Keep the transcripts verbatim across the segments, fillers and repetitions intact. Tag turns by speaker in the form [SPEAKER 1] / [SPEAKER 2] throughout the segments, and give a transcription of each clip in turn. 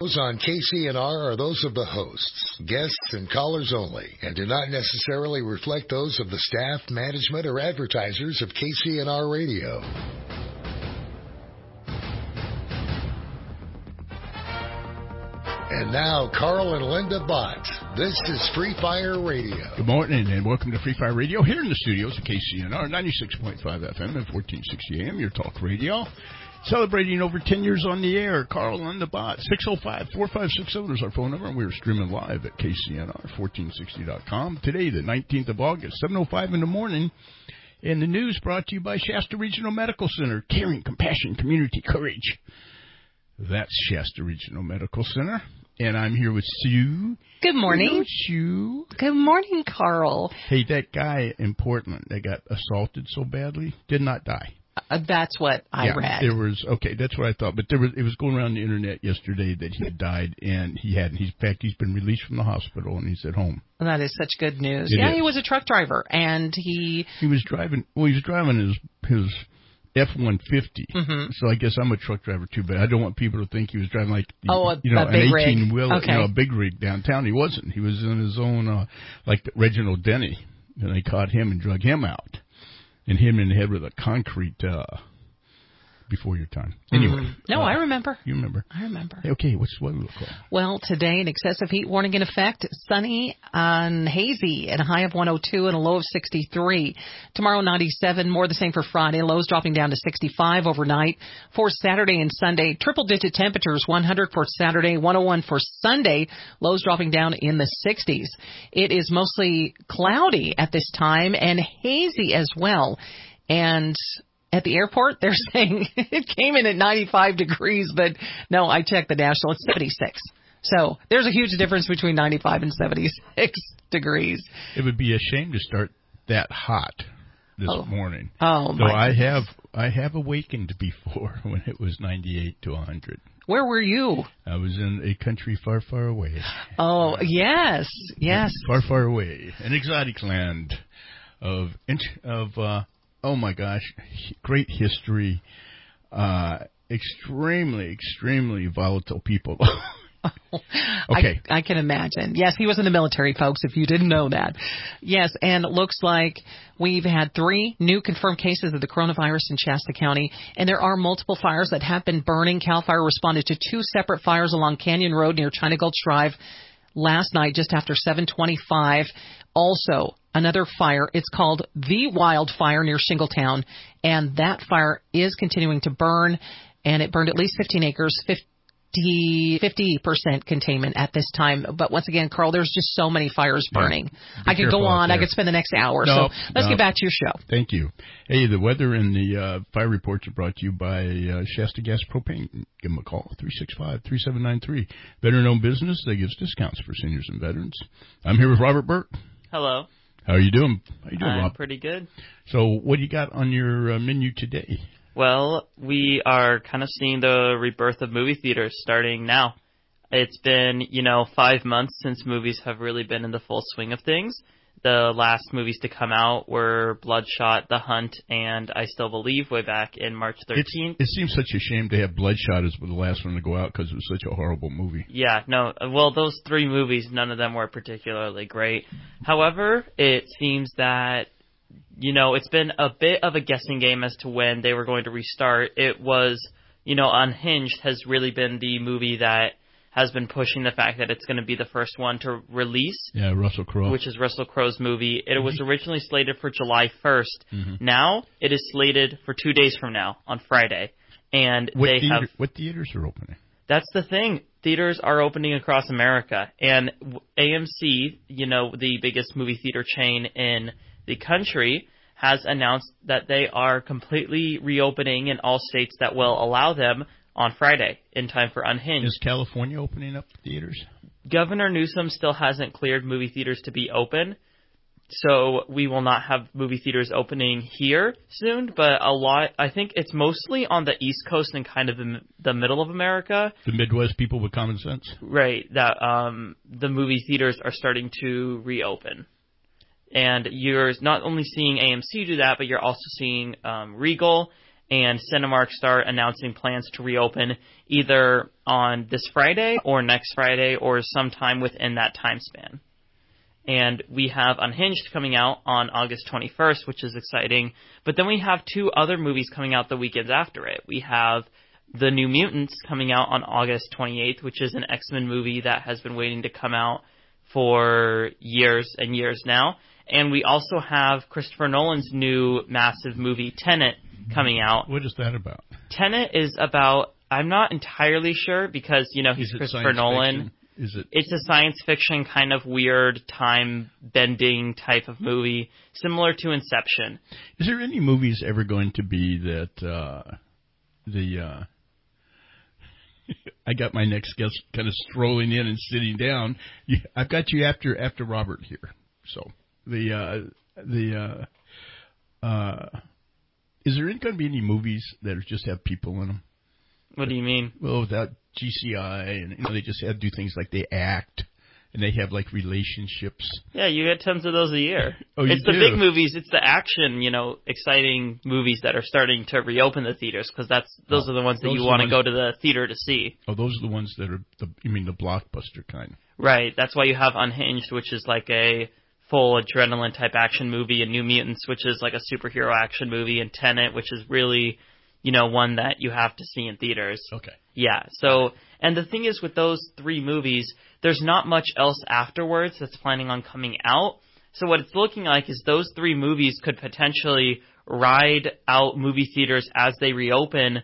[SPEAKER 1] Those on K C N R are those of the hosts, guests, and callers only, and do not necessarily reflect those of the staff, management, or advertisers of K C N R Radio. And now, Carl and Linda Bott. This is Free Fire Radio.
[SPEAKER 2] Good morning, and welcome to Free Fire Radio here in the studios of K C N R, ninety-six point five F M and fourteen sixty A M, your talk radio. Celebrating over ten years on the air, Carl and Linda Bott. six oh five, four five six seven is our phone number, and we're streaming live at K C N R fourteen sixty dot com. Today, the nineteenth of August, seven oh five in the morning. And the news brought to you by Shasta Regional Medical Center. Caring, compassion, community, courage. That's Shasta Regional Medical Center. And I'm here with Sue.
[SPEAKER 3] Good morning.
[SPEAKER 2] Hello, Sue.
[SPEAKER 3] Good morning, Carl.
[SPEAKER 2] Hey, that guy in Portland that got assaulted so badly did not die.
[SPEAKER 3] Uh, that's what I
[SPEAKER 2] yeah,
[SPEAKER 3] read.
[SPEAKER 2] There was okay. That's what I thought. But there was it was going around the internet yesterday that he had died, and he hadn't. He's in fact he's been released from the hospital and he's at home.
[SPEAKER 3] That is such good news.
[SPEAKER 2] It
[SPEAKER 3] yeah,
[SPEAKER 2] is.
[SPEAKER 3] He was a truck driver, and he
[SPEAKER 2] he was driving. Well, he was driving his his F one fifty.
[SPEAKER 3] Mm-hmm.
[SPEAKER 2] So I guess I'm a truck driver too, but I don't want people to think he was driving like
[SPEAKER 3] oh, a,
[SPEAKER 2] you know
[SPEAKER 3] a big
[SPEAKER 2] an eighteen wheeler,
[SPEAKER 3] okay.
[SPEAKER 2] you know, a big rig downtown. He wasn't. He was in his own uh, like Reginald Denny, and they caught him and drug him out, and hit him in the head with a concrete. Uh, Before your time. Anyway.
[SPEAKER 3] Mm. No,
[SPEAKER 2] uh,
[SPEAKER 3] I remember.
[SPEAKER 2] You remember.
[SPEAKER 3] I remember.
[SPEAKER 2] Okay, what's the weather look like?
[SPEAKER 3] Well, today, an excessive heat warning in effect. Sunny and hazy at a high of one oh two and a low of sixty-three. Tomorrow, ninety-seven. More the same for Friday. Lows dropping down to sixty-five overnight. For Saturday and Sunday, triple-digit temperatures. one hundred for Saturday, one oh one for Sunday. Lows dropping down in the sixties. It is mostly cloudy at this time and hazy as well. And at the airport, they're saying it came in at ninety-five degrees, but no, I checked the national. It's seventy-six. So there's a huge difference between ninety-five and seventy-six degrees.
[SPEAKER 2] It would be a shame to start that hot this
[SPEAKER 3] oh.
[SPEAKER 2] morning.
[SPEAKER 3] Oh,
[SPEAKER 2] so
[SPEAKER 3] my
[SPEAKER 2] I
[SPEAKER 3] goodness.
[SPEAKER 2] have I have awakened before when it was ninety-eight to one hundred.
[SPEAKER 3] Where were you?
[SPEAKER 2] I was in a country far, far away.
[SPEAKER 3] Oh, yes, yes.
[SPEAKER 2] Far, far away. An exotic land of of. Uh, Oh, my gosh, great history, uh, extremely, extremely volatile people. Okay.
[SPEAKER 3] I, I can imagine. Yes, he was in the military, folks, if you didn't know that. Yes, and it looks like we've had three new confirmed cases of the coronavirus in Shasta County, and there are multiple fires that have been burning. CAL FIRE responded to two separate fires along Canyon Road near China Gulch Drive last night just after seven twenty-five. Also, another fire. It's called the Wildfire near Shingletown, and that fire is continuing to burn, and it burned at least fifteen acres, fifty percent containment at this time. But once again, Carl, there's just so many fires burning.
[SPEAKER 2] Yeah,
[SPEAKER 3] I could go on. I could spend the next hour.
[SPEAKER 2] No,
[SPEAKER 3] so let's
[SPEAKER 2] no.
[SPEAKER 3] get back to your show.
[SPEAKER 2] Thank you. Hey, the weather and the uh, fire reports are brought to you by uh, Shasta Gas Propane. Give them a call, three six five, three seven nine three. Veteran-owned business that gives discounts for seniors and veterans. I'm here with Robert Burke.
[SPEAKER 4] Hello.
[SPEAKER 2] How are you doing? How are you doing,
[SPEAKER 4] I'm
[SPEAKER 2] Rob?
[SPEAKER 4] pretty good.
[SPEAKER 2] So what do you got on your uh, menu today?
[SPEAKER 4] Well, we are kind of seeing the rebirth of movie theaters starting now. It's been, you know, five months since movies have really been in the full swing of things. The last movies to come out were Bloodshot, The Hunt, and I Still Believe way back in March thirteenth.
[SPEAKER 2] It's, it seems such a shame to have Bloodshot as the last one to go out because it was such a horrible movie.
[SPEAKER 4] Yeah, no, well, those three movies, none of them were particularly great. However, it seems that, you know, it's been a bit of a guessing game as to when they were going to restart. It was, you know, Unhinged has really been the movie that has been pushing the fact that it's going to be the first one to release.
[SPEAKER 2] Yeah, Russell Crowe.
[SPEAKER 4] Which is Russell Crowe's movie. It was originally slated for July first.
[SPEAKER 2] Mm-hmm.
[SPEAKER 4] Now, it is slated for two days from now, on Friday. And
[SPEAKER 2] what
[SPEAKER 4] they
[SPEAKER 2] theater,
[SPEAKER 4] have...
[SPEAKER 2] What theaters are opening?
[SPEAKER 4] That's the thing. Theaters are opening across America. And A M C, you know, the biggest movie theater chain in the country, has announced that they are completely reopening in all states that will allow them on Friday in time for Unhinged.
[SPEAKER 2] Is California opening up theaters?
[SPEAKER 4] Governor Newsom still hasn't cleared movie theaters to be open, so we will not have movie theaters opening here soon, but a lot, I think it's mostly on the East Coast and kind of the, the middle of America.
[SPEAKER 2] The Midwest people with common sense?
[SPEAKER 4] Right, that um, the movie theaters are starting to reopen. And you're not only seeing A M C do that, but you're also seeing um, Regal and Cinemark start announcing plans to reopen either on this Friday or next Friday or sometime within that time span. And we have Unhinged coming out on August twenty-first, which is exciting. But then we have two other movies coming out the weekends after it. We have The New Mutants coming out on August twenty-eighth, which is an X-Men movie that has been waiting to come out for years and years now. And we also have Christopher Nolan's new massive movie, Tenet, coming out.
[SPEAKER 2] What is that about?
[SPEAKER 4] Tenet is about, I'm not entirely sure because, you know, he's Christopher Nolan.
[SPEAKER 2] Fiction? Is it?
[SPEAKER 4] It's a science fiction kind of weird time-bending type of movie, similar to Inception.
[SPEAKER 2] Is there any movies ever going to be that uh, the... Uh, I got my next guest kind of strolling in and sitting down. You, I've got you after after Robert here. So the uh, the uh, uh, is there going to be any movies that just have people in them?
[SPEAKER 4] What do you mean?
[SPEAKER 2] Well, without G C I, and you know, they just have to do things like they act, and they have like relationships.
[SPEAKER 4] Yeah, you get tons of those a year.
[SPEAKER 2] Oh, you
[SPEAKER 4] It's the
[SPEAKER 2] do?
[SPEAKER 4] big movies. It's the action, you know, exciting movies that are starting to reopen the theaters because that's those
[SPEAKER 2] Oh,
[SPEAKER 4] are the ones that
[SPEAKER 2] those
[SPEAKER 4] you
[SPEAKER 2] are
[SPEAKER 4] want to
[SPEAKER 2] the
[SPEAKER 4] go
[SPEAKER 2] ones-
[SPEAKER 4] to the theater to see.
[SPEAKER 2] Oh, those are the ones that are the you mean the blockbuster kind?
[SPEAKER 4] Right. That's why you have Unhinged, which is like a full adrenaline type action movie, and New Mutants, which is like a superhero action movie, and Tenet, which is really, you know, one that you have to see in theaters.
[SPEAKER 2] Okay.
[SPEAKER 4] Yeah. So, and the thing is with those three movies, there's not much else afterwards that's planning on coming out. So what it's looking like is those three movies could potentially ride out movie theaters as they reopen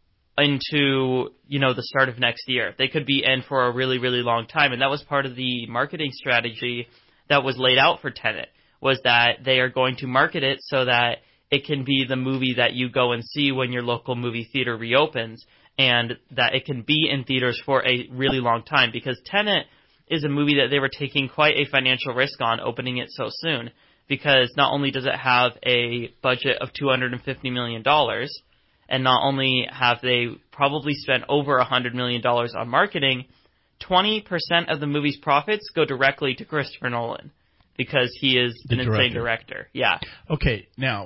[SPEAKER 4] into, you know, the start of next year. They could be in for a really, really long time. And that was part of the marketing strategy that was laid out for Tenet, was that they are going to market it so that it can be the movie that you go and see when your local movie theater reopens, and that it can be in theaters for a really long time, because Tenet is a movie that they were taking quite a financial risk on opening it so soon, because not only does it have a budget of two hundred fifty million dollars, and not only have they probably spent over one hundred million dollars on marketing, twenty percent of the movie's profits go directly to Christopher Nolan, because he is
[SPEAKER 2] The
[SPEAKER 4] an
[SPEAKER 2] director.
[SPEAKER 4] insane director. Yeah.
[SPEAKER 2] Okay, now,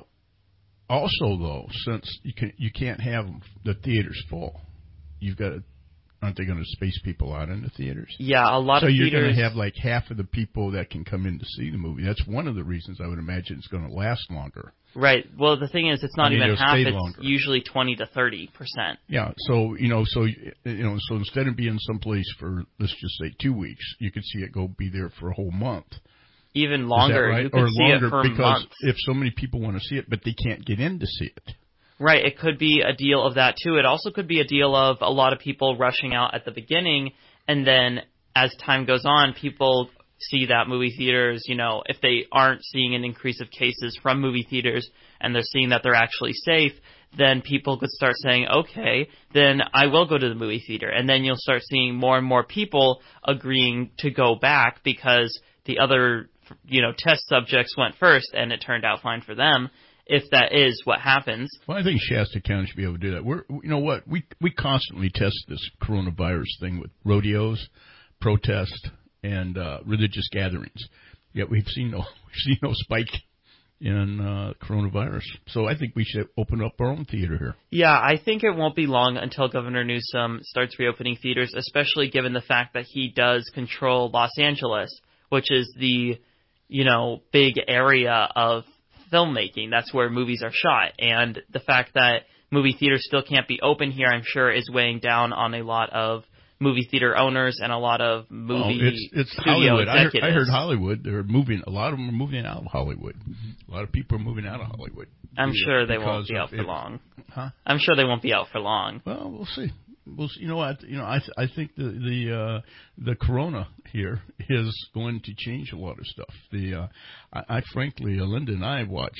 [SPEAKER 2] also though, since you can you can't have the theaters full, you've got to, aren't they going to space people out in the theaters?
[SPEAKER 4] Yeah, a lot
[SPEAKER 2] so
[SPEAKER 4] of
[SPEAKER 2] you're
[SPEAKER 4] theaters.
[SPEAKER 2] going to have like half of the people that can come in to see the movie. That's one of the reasons I would imagine it's going to last longer.
[SPEAKER 4] Right. Well, the thing is, it's not
[SPEAKER 2] I mean,
[SPEAKER 4] even
[SPEAKER 2] it'll
[SPEAKER 4] half.
[SPEAKER 2] stay
[SPEAKER 4] It's
[SPEAKER 2] longer.
[SPEAKER 4] usually twenty to thirty percent.
[SPEAKER 2] Yeah, so you know, so you know, so instead of being someplace for let's just say two weeks, you could see it go be there for a whole month.
[SPEAKER 4] Even longer.
[SPEAKER 2] Is that right?
[SPEAKER 4] You could
[SPEAKER 2] or
[SPEAKER 4] see
[SPEAKER 2] longer
[SPEAKER 4] it for
[SPEAKER 2] because
[SPEAKER 4] months.
[SPEAKER 2] if so many people want to see it, but they can't get in to see it.
[SPEAKER 4] Right. It could be a deal of that too. It also could be a deal of a lot of people rushing out at the beginning, and then as time goes on, people see that movie theaters, you know, if they aren't seeing an increase of cases from movie theaters and they're seeing that they're actually safe, then people could start saying, okay, then I will go to the movie theater. And then you'll start seeing more and more people agreeing to go back because the other, you know, test subjects went first and it turned out fine for them, if that is what happens.
[SPEAKER 2] Well, I think Shasta County should be able to do that. We're, you know what, we we constantly test this coronavirus thing with rodeos, protest, and uh, religious gatherings. Yet we've seen no we've seen no spike in uh, coronavirus. So I think we should open up our own theater here.
[SPEAKER 4] Yeah, I think it won't be long until Governor Newsom starts reopening theaters, especially given the fact that he does control Los Angeles, which is the, you know, big area of filmmaking. That's where movies are shot. And the fact that movie theaters still can't be open here, I'm sure, is weighing down on a lot of movie theater owners and a lot of movie
[SPEAKER 2] well, it's, it's
[SPEAKER 4] studio
[SPEAKER 2] Hollywood. I heard,
[SPEAKER 4] executives.
[SPEAKER 2] I heard Hollywood. They're moving. A lot of them are moving out of Hollywood. A lot of people are moving out of Hollywood.
[SPEAKER 4] I'm
[SPEAKER 2] Yeah,
[SPEAKER 4] sure they won't
[SPEAKER 2] because
[SPEAKER 4] be
[SPEAKER 2] of
[SPEAKER 4] out for
[SPEAKER 2] it.
[SPEAKER 4] long.
[SPEAKER 2] Huh?
[SPEAKER 4] I'm sure they won't be out for long.
[SPEAKER 2] Well, we'll see. We'll see. You know what? You know, I th- I think the the uh, the corona here is going to change a lot of stuff. The uh, I, I frankly, uh, Linda and I watch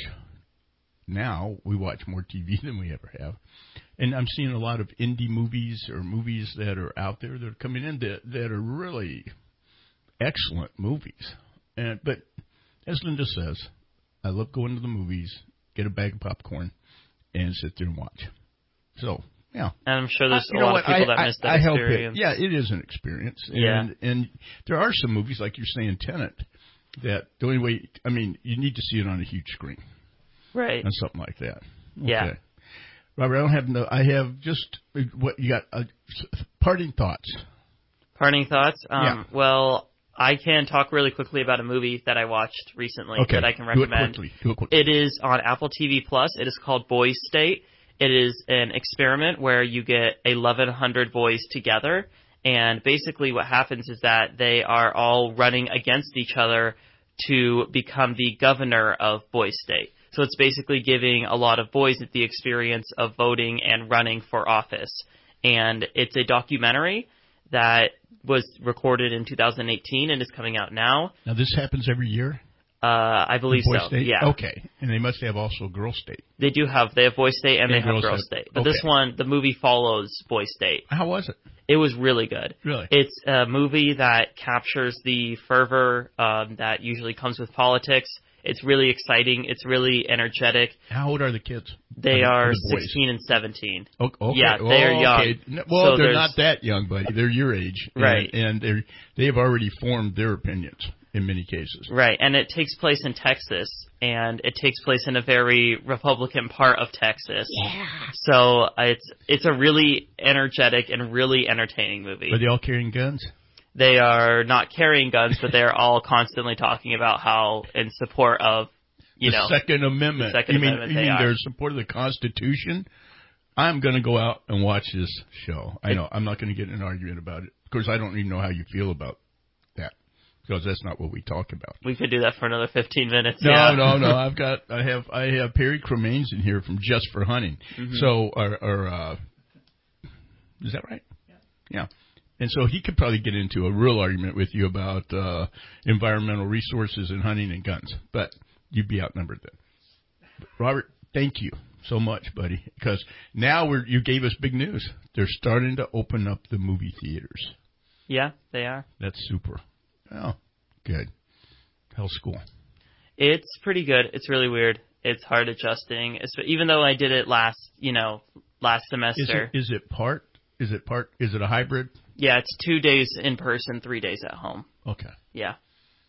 [SPEAKER 2] now. We watch more T V than we ever have, and I'm seeing a lot of indie movies or movies that are out there that are coming in that that are really excellent movies. And but as Linda says, I love going to the movies, get a bag of popcorn, and sit there and watch. So. Yeah.
[SPEAKER 4] And I'm sure there's
[SPEAKER 2] Uh, you
[SPEAKER 4] a
[SPEAKER 2] know
[SPEAKER 4] lot
[SPEAKER 2] what?
[SPEAKER 4] of people
[SPEAKER 2] I,
[SPEAKER 4] that
[SPEAKER 2] I,
[SPEAKER 4] miss that
[SPEAKER 2] I help
[SPEAKER 4] experience.
[SPEAKER 2] it. Yeah, it is an experience.
[SPEAKER 4] Yeah.
[SPEAKER 2] And, and there are some movies, like you're saying, Tenet, that the only way, I mean, you need to see it on a huge screen
[SPEAKER 4] Right.
[SPEAKER 2] and something like that. Okay.
[SPEAKER 4] Yeah.
[SPEAKER 2] Robert, I don't have no. I have just what you got. Uh, parting thoughts.
[SPEAKER 4] Parting thoughts. Um,
[SPEAKER 2] yeah.
[SPEAKER 4] Well, I can talk really quickly about a movie that I watched recently
[SPEAKER 2] okay.
[SPEAKER 4] that I can recommend.
[SPEAKER 2] Do it quickly. Do it quickly.
[SPEAKER 4] It is on Apple T V Plus. It is called Boys State. It is an experiment where you get eleven hundred boys together, and basically what happens is that they are all running against each other to become the governor of Boys State. So it's basically giving a lot of boys the experience of voting and running for office. And it's a documentary that was recorded in two thousand eighteen and is coming out now.
[SPEAKER 2] Now, this happens every year?
[SPEAKER 4] Uh, I believe
[SPEAKER 2] Boy
[SPEAKER 4] so,
[SPEAKER 2] State?
[SPEAKER 4] yeah.
[SPEAKER 2] Okay. And they must have also Girl State.
[SPEAKER 4] They do have, they have Boy State and,
[SPEAKER 2] and
[SPEAKER 4] they have
[SPEAKER 2] Girl
[SPEAKER 4] Girl
[SPEAKER 2] State.
[SPEAKER 4] State. But
[SPEAKER 2] okay.
[SPEAKER 4] this one, the movie follows Boy State.
[SPEAKER 2] How was it?
[SPEAKER 4] It was really good.
[SPEAKER 2] Really?
[SPEAKER 4] It's a movie that captures the fervor um, that usually comes with politics. It's really exciting. It's really energetic.
[SPEAKER 2] How old are the kids?
[SPEAKER 4] They
[SPEAKER 2] are,
[SPEAKER 4] are
[SPEAKER 2] the
[SPEAKER 4] sixteen and seventeen.
[SPEAKER 2] Okay.
[SPEAKER 4] Yeah, they're
[SPEAKER 2] oh,
[SPEAKER 4] young.
[SPEAKER 2] Okay. Well,
[SPEAKER 4] so
[SPEAKER 2] they're not that young, buddy. They're your age.
[SPEAKER 4] Right.
[SPEAKER 2] And, and they're, they have already formed their opinions in many cases.
[SPEAKER 4] Right. And it takes place in Texas, and it takes place in a very Republican part of Texas.
[SPEAKER 3] Yeah.
[SPEAKER 4] So uh, it's it's a really energetic and really entertaining movie.
[SPEAKER 2] Are they all carrying guns?
[SPEAKER 4] They are not carrying guns, but they're all constantly talking about how in support of, you
[SPEAKER 2] the
[SPEAKER 4] know,
[SPEAKER 2] Second Amendment.
[SPEAKER 4] The Second
[SPEAKER 2] you mean,
[SPEAKER 4] Amendment.
[SPEAKER 2] You
[SPEAKER 4] they
[SPEAKER 2] mean
[SPEAKER 4] are.
[SPEAKER 2] they're in support of the Constitution? I'm going to go out and watch this show. I know. I'm not going to get in an argument about it. Of course, I don't even know how you feel about that because that's not what we talk about.
[SPEAKER 4] We could do that for another fifteen minutes.
[SPEAKER 2] No,
[SPEAKER 4] yeah.
[SPEAKER 2] no, no. I've got, I have, I have Perry Cremains in here from Just for Hunting.
[SPEAKER 4] Mm-hmm.
[SPEAKER 2] So, or, or uh, is that right? Yeah. Yeah. And so he could probably get into a real argument with you about uh, environmental resources and hunting and guns, but you'd be outnumbered then. Robert, thank you so much, buddy, because now we're, you gave us big news. They're starting to open up the movie theaters.
[SPEAKER 4] Yeah, they are.
[SPEAKER 2] That's super. Oh, good. How's school?
[SPEAKER 4] It's pretty good. It's really weird. It's hard adjusting, it's, even though I did it last, you know, last semester.
[SPEAKER 2] Is it, is it part? Is it part? Is it a hybrid?
[SPEAKER 4] Yeah, it's two days in person, three days at home.
[SPEAKER 2] Okay.
[SPEAKER 4] Yeah.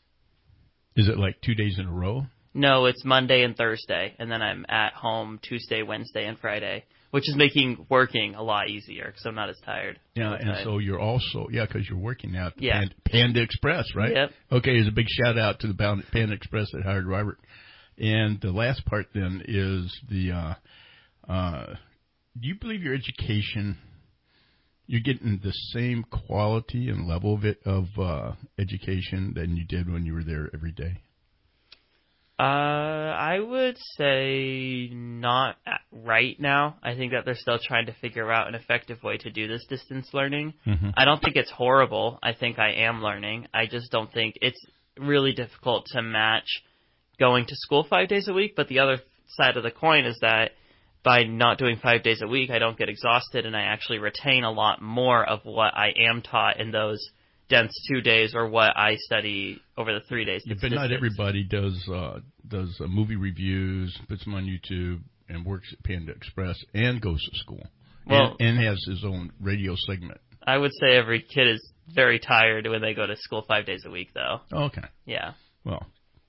[SPEAKER 2] Is it like two days in a row?
[SPEAKER 4] No, it's Monday and Thursday, and then I'm at home Tuesday, Wednesday, and Friday, which is making working a lot easier because I'm not as tired.
[SPEAKER 2] Yeah, and
[SPEAKER 4] time.
[SPEAKER 2] so you're also, yeah, because you're working now at the
[SPEAKER 4] Yeah.
[SPEAKER 2] Panda, Panda Express, right?
[SPEAKER 4] Yep.
[SPEAKER 2] Okay, there's a big shout out to the Panda Panda Express that hired Robert. And the last part then is the, uh, uh, do you believe your education, you're getting the same quality and level of it, of uh, education than you did when you were there every day?
[SPEAKER 4] Uh, I would say not at right now. I think that they're still trying to figure out an effective way to do this distance learning.
[SPEAKER 2] Mm-hmm.
[SPEAKER 4] I don't think it's horrible. I think I am learning. I just don't think it's really difficult to match going to school five days a week. But the other side of the coin is that by not doing five days a week, I don't get exhausted and I actually retain a lot more of what I am taught in those dense two days or what I study over the three days.
[SPEAKER 2] Yeah, but not everybody does uh, does uh, movie reviews, puts them on YouTube, and works at Panda Express and goes to school.
[SPEAKER 4] Well,
[SPEAKER 2] and, and has his own radio segment.
[SPEAKER 4] I would say every kid is very tired when they go to school five days a week, though.
[SPEAKER 2] Oh, okay.
[SPEAKER 4] Yeah.
[SPEAKER 2] Well,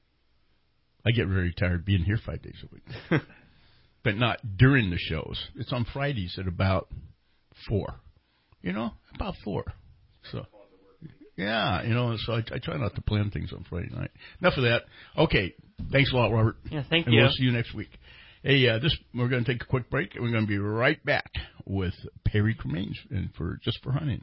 [SPEAKER 2] I get very tired being here five days a week. But not during the shows. It's on Fridays at about four. You know, about four. So, yeah, you know, so I, I try not to plan things on Friday night. Enough of that. Okay, thanks a lot, Robert.
[SPEAKER 4] Yeah, thank
[SPEAKER 2] and
[SPEAKER 4] you.
[SPEAKER 2] And we'll see you next week. Hey, uh, this we're going to take a quick break, and we're going to be right back with Perry Cremains and for Just for Hunting.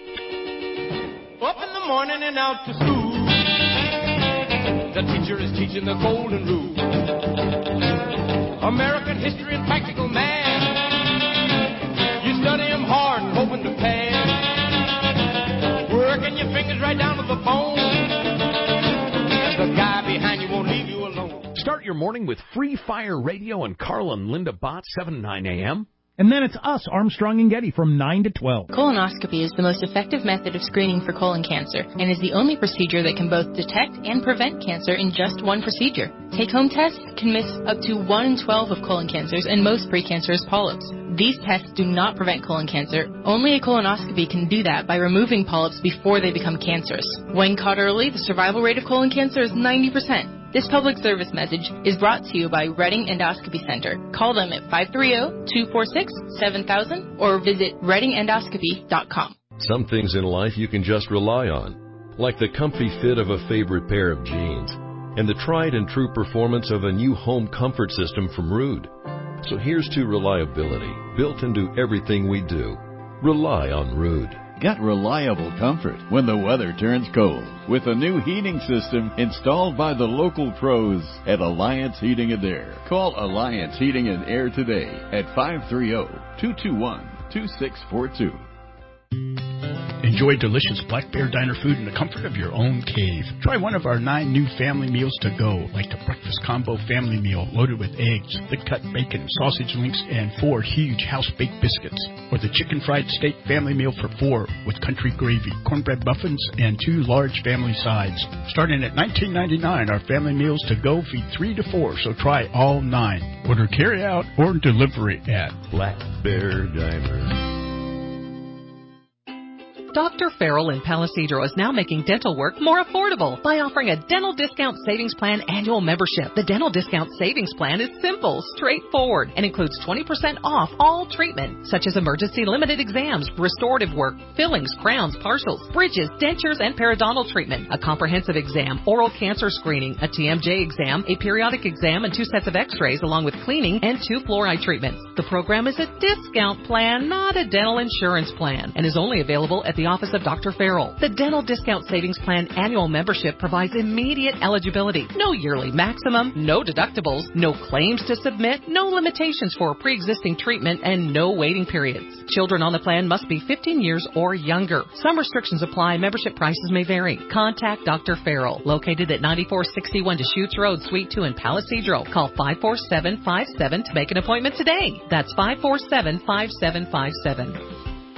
[SPEAKER 5] Up in the morning and out to school. The teacher is teaching the golden rule. American history and practical math. You study them hard and hoping to pass. Working your fingers right down to the bone. And the guy behind you won't leave you alone.
[SPEAKER 6] Start your morning with Free Fire Radio and Carl and Linda Bott, seven to nine a.m.
[SPEAKER 7] And then it's us, Armstrong and Getty, from nine to twelve.
[SPEAKER 8] Colonoscopy is the most effective method of screening for colon cancer and is the only procedure that can both detect and prevent cancer in just one procedure. Take-home tests can miss up to one in twelve of colon cancers and most precancerous polyps. These tests do not prevent colon cancer. Only a colonoscopy can do that by removing polyps before they become cancerous. When caught early, the survival rate of colon cancer is ninety percent. This public service message is brought to you by Reading Endoscopy Center. Call them at five three zero, two four six, seven thousand or visit reading endoscopy dot com.
[SPEAKER 9] Some things in life you can just rely on, like the comfy fit of a favorite pair of jeans and the tried and true performance of a new home comfort system from Rude. So here's to reliability, built into everything we do. Rely on Rude.
[SPEAKER 10] Get reliable comfort when the weather turns cold with a new heating system installed by the local pros at Alliance Heating and Air. Call Alliance Heating and Air today at five three zero, two two one, two six four two.
[SPEAKER 2] Enjoy delicious Black Bear Diner food in the comfort of your own cave. Try one of our nine new family meals to go, like the breakfast combo family meal loaded with eggs, thick-cut bacon, sausage links, and four huge house-baked biscuits. Or the chicken fried steak family meal for four with country gravy, cornbread muffins, and two large family sides. Starting at nineteen ninety-nine dollars, our family meals to go feed three to four, so try all nine. Order carry-out or delivery at Black Bear Diner.
[SPEAKER 3] Doctor Farrell in Palisadro is now making dental work more affordable by offering a Dental Discount Savings Plan annual membership. The Dental Discount Savings Plan is simple, straightforward, and includes twenty percent off all treatment, such as emergency limited exams, restorative work, fillings, crowns, partials, bridges, dentures, and periodontal treatment, a comprehensive exam, oral cancer screening, a T M J exam, a periodic exam, and two sets of x-rays, along with cleaning and two fluoride treatments. The program is a discount plan, not a dental insurance plan, and is only available at the office of Doctor Farrell. The Dental Discount Savings Plan annual membership provides immediate eligibility. No yearly maximum, no deductibles, no claims to submit, no limitations for pre-existing treatment, and no waiting periods. Children on the plan must be fifteen years or younger. Some restrictions apply. Membership prices may vary. Contact Doctor Farrell, located at ninety-four sixty-one Deschutes Road, Suite two in Palisadro. Call five four seven five seven to make an appointment today. That's five four seven five seven five seven.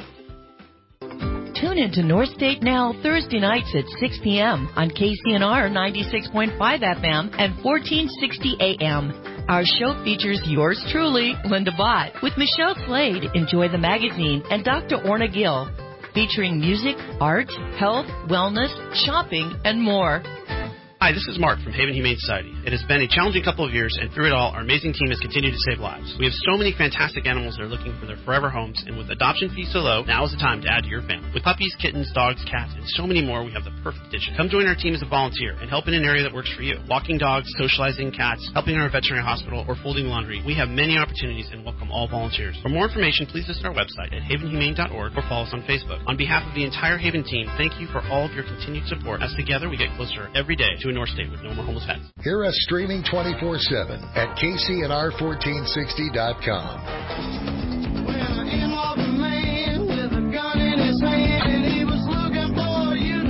[SPEAKER 11] Tune into North State Now Thursday nights at six p.m. on K C N R ninety-six point five F M and fourteen sixty A M. Our show features yours truly, Linda Bott, with Michelle Slade, Enjoy the Magazine, and Doctor Orna Gill, featuring music, art, health, wellness, shopping, and more.
[SPEAKER 12] Hi, this is Mark from Haven Humane Society. It has been a challenging couple of years, and through it all, our amazing team has continued to save lives. We have so many fantastic animals that are looking for their forever homes, and with adoption fees so low, now is the time to add to your family. With puppies, kittens, dogs, cats, and so many more, we have the perfect addition. Come join our team as a volunteer and help in an area that works for you. Walking dogs, socializing cats, helping in our veterinary hospital, or folding laundry. We have many opportunities and welcome all volunteers. For more information, please visit our website at haven humane dot org or follow us on Facebook. On behalf of the entire Haven team, thank you for all of your continued support, as together we get closer every day to a North State with no more homeless pets.
[SPEAKER 1] Hear us streaming twenty-four seven at K C N R fourteen sixty dot com.
[SPEAKER 5] Well, in walked a man with a gun in his hand, and he was looking for, you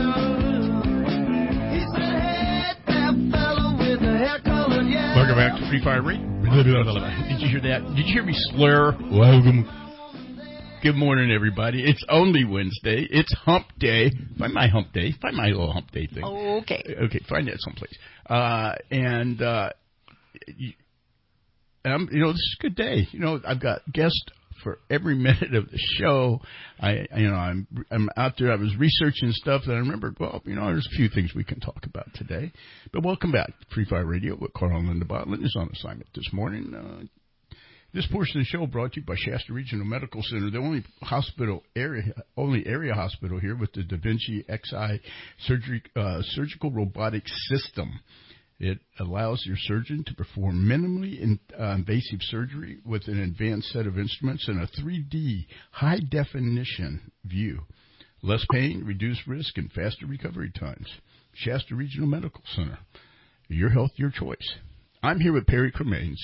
[SPEAKER 5] know. He said, hey, that fellow with the hair-colored, yeah.
[SPEAKER 2] Welcome back to Free Fire Radio. Did you hear that? Did you hear me slur? Welcome. Good morning, everybody. It's only Wednesday. It's hump day. Find my hump day. Find my little hump day thing.
[SPEAKER 3] Okay.
[SPEAKER 2] Okay, find that someplace. Uh, and, uh, you, um, you know, this is a good day. You know, I've got guests for every minute of the show. I, you know, I'm, I'm out there. I was researching stuff that I remembered. Well, you know, there's a few things we can talk about today. But welcome back to Free Fire Radio with Carl and Linda Bott. Linda's on assignment this morning. Uh, This portion of the show brought to you by Shasta Regional Medical Center, the only hospital area, only area hospital here with the Da Vinci X I surgery, uh, surgical robotic system. It allows your surgeon to perform minimally in, uh, invasive surgery with an advanced set of instruments and a three D high-definition view. Less pain, reduced risk, and faster recovery times. Shasta Regional Medical Center. Your health, your choice. I'm here with Perry Cremains,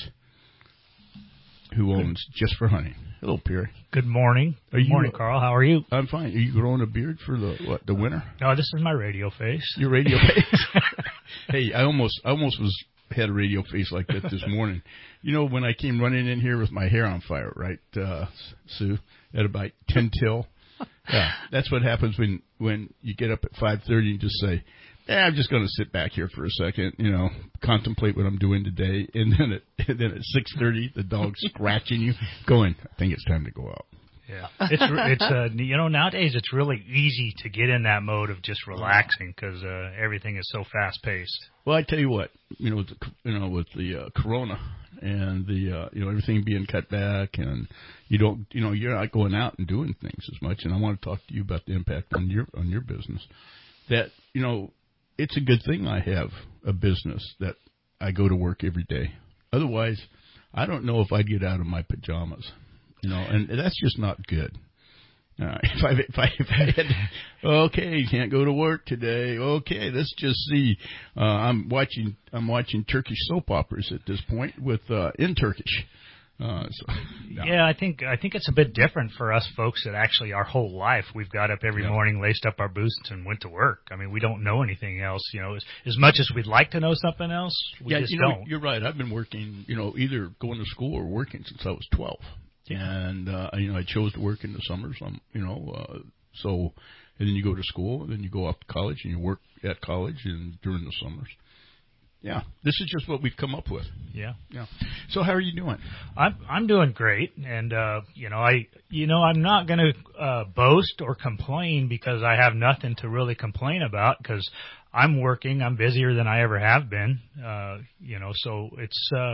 [SPEAKER 2] who owns Just for Hunting. Hello, Perry.
[SPEAKER 13] Good morning.
[SPEAKER 2] Are
[SPEAKER 13] Good
[SPEAKER 2] you,
[SPEAKER 13] morning, Carl. How are you?
[SPEAKER 2] I'm fine. Are you growing a beard for the what? The winter?
[SPEAKER 13] No, this is my radio face.
[SPEAKER 2] Your radio face. Hey, I almost, I almost was had a radio face like that this morning. You know, when I came running in here with my hair on fire, right, uh, Sue, at about ten till. Yeah, that's what happens when when you get up at five thirty and just say, yeah, I'm just going to sit back here for a second, you know, contemplate what I'm doing today. And then at, and then at six thirty, the dog's scratching you, going, I think it's time to go out.
[SPEAKER 13] Yeah, it's it's uh, you know nowadays it's really easy to get in that mode of just relaxing because uh, everything is so fast paced.
[SPEAKER 2] Well, I tell you what, you know, with the, you know, with the uh, Corona and the uh, you know everything being cut back, and you don't, you know, you're not going out and doing things as much. And I want to talk to you about the impact on your on your business. That you know, it's a good thing I have a business that I go to work every day. Otherwise, I don't know if I'd get out of my pajamas. You know, and that's just not good. Uh, if I if I if I had, okay, you can't go to work today. Okay, let's just see. Uh, I'm watching I'm watching Turkish soap operas at this point with uh, in Turkish. Uh, so, no.
[SPEAKER 13] Yeah, I think I think it's a bit different for us folks that actually our whole life we've got up every
[SPEAKER 2] yeah.
[SPEAKER 13] morning, laced up our boots, and went to work. I mean, we don't know anything else. You know, as, as much as we'd like to know something else, we
[SPEAKER 2] yeah,
[SPEAKER 13] just
[SPEAKER 2] you know,
[SPEAKER 13] don't.
[SPEAKER 2] You're right. I've been working, you know, either going to school or working since I was twelve. And, uh, you know, I chose to work in the summers, um, you know, uh, so, and then you go to school, and then you go off to college, and you work at college and during the summers. Yeah, this is just what we've come up with.
[SPEAKER 13] Yeah.
[SPEAKER 2] Yeah. So how are you doing?
[SPEAKER 13] I'm I'm doing great, and uh, you know I you know I'm not going to uh, boast or complain because I have nothing to really complain about because I'm working. I'm busier than I ever have been. Uh, you know, so it's. Uh,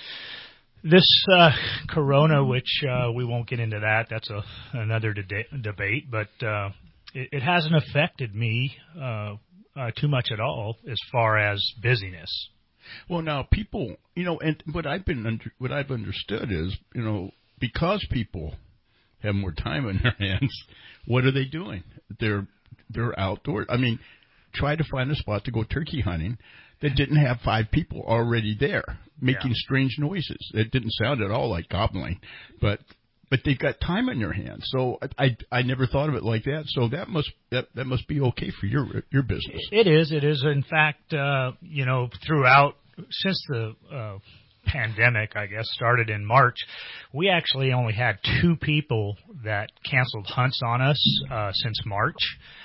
[SPEAKER 13] This uh, Corona, which uh, we won't get into that, that's a, another de- debate, but uh, it, it hasn't affected me uh, uh, too much at all as far as busyness.
[SPEAKER 2] Well, now people, you know, and what I've been under, what I've understood is, you know, because people have more time in their hands, what are they doing? They're they're outdoors. I mean, try to find a spot to go turkey hunting that didn't have five people already there making yeah. strange noises. It didn't sound at all like gobbling, but but they've got time on their hands. So I, I I never thought of it like that. So that must that that must be okay for your your business.
[SPEAKER 13] It is. It is. In fact, uh, you know, throughout since the uh, pandemic, I guess, started in March, we actually only had two people that canceled hunts on us uh, since March.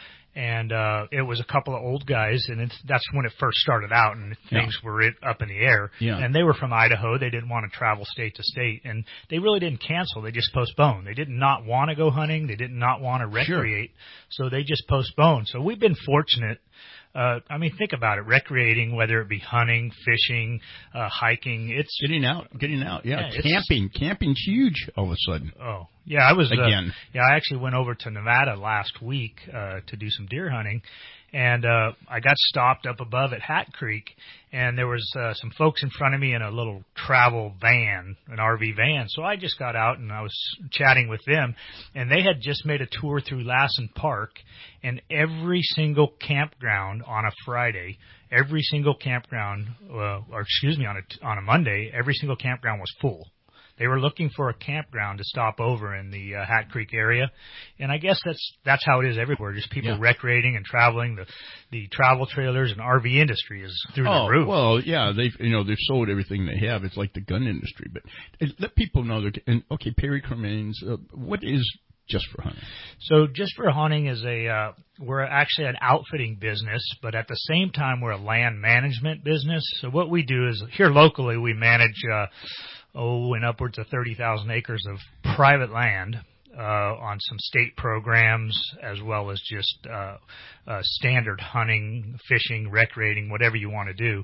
[SPEAKER 13] And uh, it was a couple of old guys, and it's, that's when it first started out, and things yeah. were it, up in the air.
[SPEAKER 2] Yeah.
[SPEAKER 13] And they were from Idaho. They didn't want to travel state to state, and they really didn't cancel. They just postponed. They did not want to go hunting. They did not want to recreate, sure. so they just postponed. So we've been fortunate. Uh, I mean, think about it. Recreating, whether it be hunting, fishing, uh, hiking, it's
[SPEAKER 2] getting out, getting out. Yeah,
[SPEAKER 13] yeah
[SPEAKER 2] camping. Camping's huge all of a sudden.
[SPEAKER 13] Oh, yeah. I was
[SPEAKER 2] again.
[SPEAKER 13] Uh, yeah, I actually went over to Nevada last week uh, to do some deer hunting, and uh, I got stopped up above at Hat Creek, and there was uh, some folks in front of me in a little travel van, an R V van. So I just got out and I was chatting with them, and they had just made a tour through Lassen Park, and every single campground on a Friday, every single campground, uh, or excuse me, on a on a Monday, every single campground was full. They were looking for a campground to stop over in the uh, Hat Creek area, and I guess that's that's how it is everywhere. Just people
[SPEAKER 2] yeah.
[SPEAKER 13] recreating and traveling. The the travel trailers and R V industry is through
[SPEAKER 2] oh,
[SPEAKER 13] the roof.
[SPEAKER 2] Well, yeah, they've you know they've sold everything they have. It's like the gun industry, but let people know that. And okay, Perry Cremains, uh, what is Just for Hunting?
[SPEAKER 13] So Just for Hunting is a uh, we're actually an outfitting business, but at the same time we're a land management business. So what we do is here locally we manage. Uh, oh, and upwards of thirty thousand acres of private land uh, on some state programs, as well as just uh, uh, standard hunting, fishing, recreating, whatever you want to do.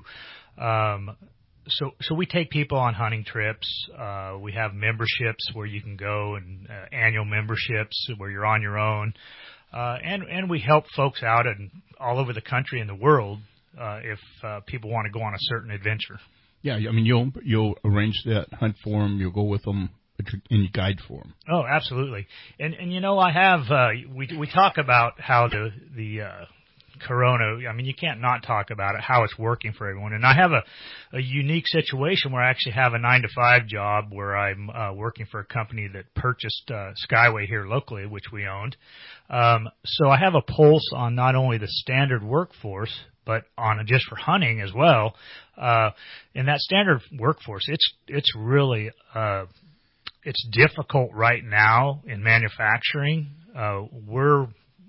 [SPEAKER 13] Um, so, so we take people on hunting trips. Uh, we have memberships where you can go, and uh, annual memberships where you're on your own. Uh, and, and we help folks out in, all over the country and the world uh, if uh, people want to go on a certain adventure.
[SPEAKER 2] Yeah, I mean, you'll you'll arrange that hunt for them. You'll go with them and you guide for them.
[SPEAKER 13] Oh, absolutely. And and you know, I have uh, we we talk about how the the uh, Corona. I mean, you can't not talk about it. How it's working for everyone. And I have a a unique situation where I actually have a nine to five job where I'm uh, working for a company that purchased uh, Skyway here locally, which we owned. Um, so I have a pulse on not only the standard workforce, but on a Just for Hunting as well. Uh, in that standard workforce, it's it's really uh, it's difficult right now in manufacturing. Uh, we're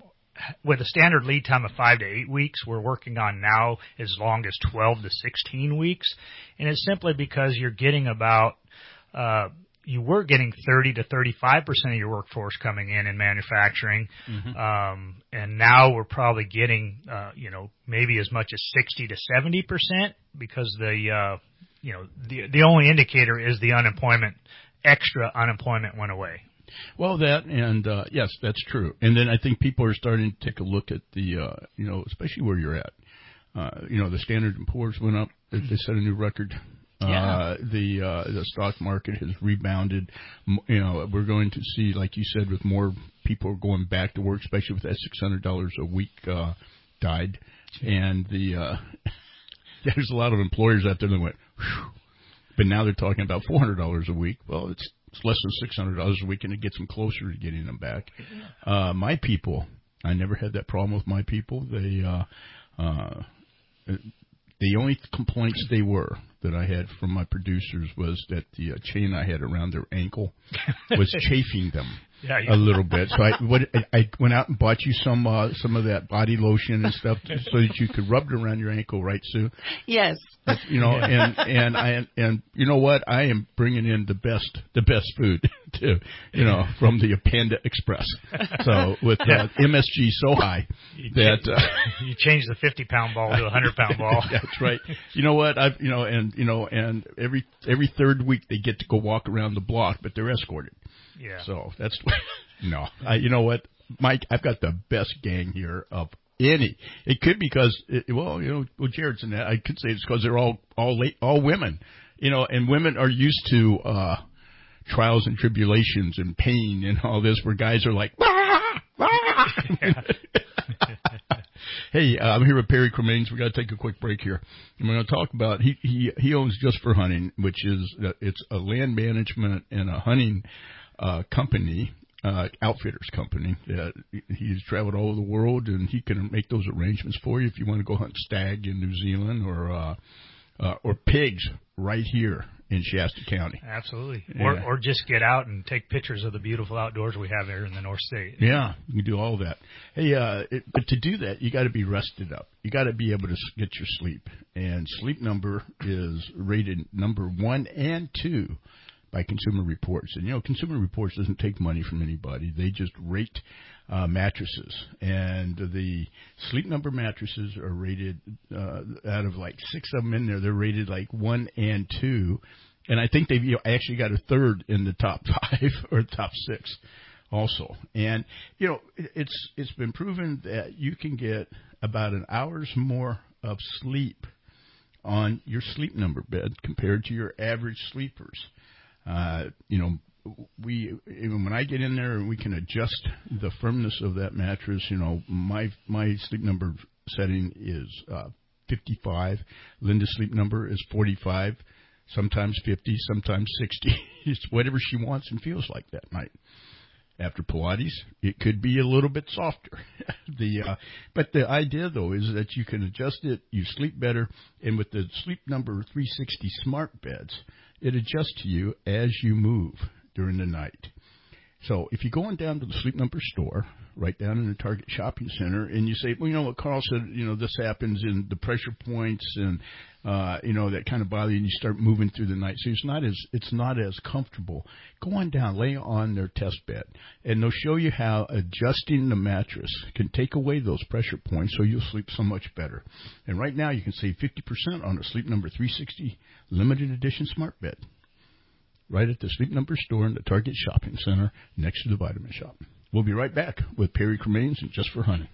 [SPEAKER 13] with a standard lead time of five to eight weeks. We're working on now as long as twelve to sixteen weeks, and it's simply because you're getting about uh, you were getting thirty to thirty-five percent of your workforce coming in in manufacturing,
[SPEAKER 2] Mhm.
[SPEAKER 13] um, and now we're probably getting, uh, you know, maybe as much as sixty to seventy percent because the, uh, you know, the the only indicator is the unemployment, extra unemployment went away.
[SPEAKER 2] Well, that and uh, yes, that's true. And then I think people are starting to take a look at the, uh, you know, especially where you're at. Uh, you know, the Standard and Poor's went up; they, they set a new record.
[SPEAKER 4] Yeah.
[SPEAKER 2] Uh, the uh, the stock market has rebounded. M- You know, we're going to see, like you said, with more people going back to work, especially with that six hundred dollars a week uh, died, and the uh, there's a lot of employers out there that went, whew. But now they're talking about four hundred dollars a week. Well, it's it's less than six hundred dollars a week, and it gets them closer to getting them back. Uh, my people, I never had that problem with my people. They, uh, uh, the only complaints they were that I had from my producers was that the uh, chain I had around their ankle was chafing them
[SPEAKER 13] Yeah, you-
[SPEAKER 2] a little bit. So I, what, I went out and bought you some uh, some of that body lotion and stuff so that you could rub it around your ankle, right, Sue?
[SPEAKER 3] Yes.
[SPEAKER 2] That's, you know, and and I and you know what? I am bringing in the best the best food too. You know, from the Panda Express. So with uh, M S G so high that uh,
[SPEAKER 13] you change the fifty pound ball to a hundred pound ball.
[SPEAKER 2] That's right. You know what? I've you know, and you know, and every every third week they get to go walk around the block, but they're escorted.
[SPEAKER 13] Yeah.
[SPEAKER 2] So that's no. I, you know what, Mike? I've got the best gang here of any. It could be because it, well, you know, well, Jared's in that. I could say it's because they're all all late, all women. You know, and women are used to uh trials and tribulations and pain and all this, where guys are like, ah, ah. Hey, uh, I'm here with Perry Cremains. We got to take a quick break here. I'm going to talk about he he he owns Just for Hunting, which is uh, it's a land management and a hunting uh, company, uh, outfitters company. Uh, he's traveled all over the world, and he can make those arrangements for you if you want to go hunt stag in New Zealand or uh, uh, or pigs right here in Shasta County.
[SPEAKER 13] Absolutely.
[SPEAKER 2] Yeah.
[SPEAKER 13] Or or just get out and take pictures of the beautiful outdoors we have here in the North State.
[SPEAKER 2] Yeah, you can do all that. Hey, uh, it, but to do that, you got to be rested up. You got to be able to s- get your sleep. And Sleep Number is rated number one and two by Consumer Reports. And, you know, Consumer Reports doesn't take money from anybody. They just rate uh, mattresses. And the Sleep Number mattresses are rated, uh, out of like six of them in there, they're rated like one and two. And I think they've you know, actually got a third in the top five or top six also. And, you know, it, it's it's been proven that you can get about an hour's more of sleep on your Sleep Number bed compared to your average sleepers. Uh, you know, we even when I get in there and we can adjust the firmness of that mattress. You know, my my Sleep Number setting is uh, fifty-five. Linda's Sleep Number is forty-five. Sometimes fifty, sometimes sixty. It's whatever she wants and feels like that night. After Pilates, it could be a little bit softer. the uh, but the idea though is that you can adjust it, you sleep better, and with the Sleep Number three sixty smart beds, it adjusts to you as you move during the night. So if you go on down to the Sleep Number store, right down in the Target Shopping Center, and you say, well, you know what Carl said, you know, this happens in the pressure points and, uh, you know, that kind of bother you, and you start moving through the night. So it's not as, it's not as comfortable. Go on down, lay on their test bed, and they'll show you how adjusting the mattress can take away those pressure points so you'll sleep so much better. And right now you can save fifty percent on a Sleep Number three sixty limited edition smart bed. Right at the Sleep Number store in the Target Shopping Center next to the Vitamin Shop. We'll be right back with Perry Cremains and Just for Hunting.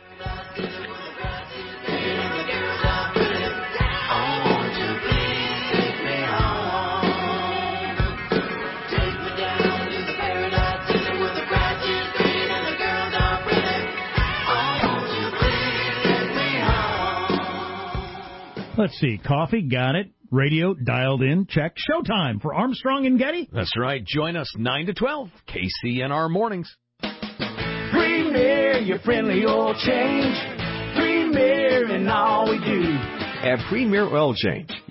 [SPEAKER 7] Let's see. Coffee, got it. Radio, dialed in, check. Showtime for Armstrong and Getty.
[SPEAKER 6] That's right. Join us nine to twelve, K C N R Mornings.
[SPEAKER 5] Premier, your friendly oil change. Premier in all we do.
[SPEAKER 6] At Premier Oil Change,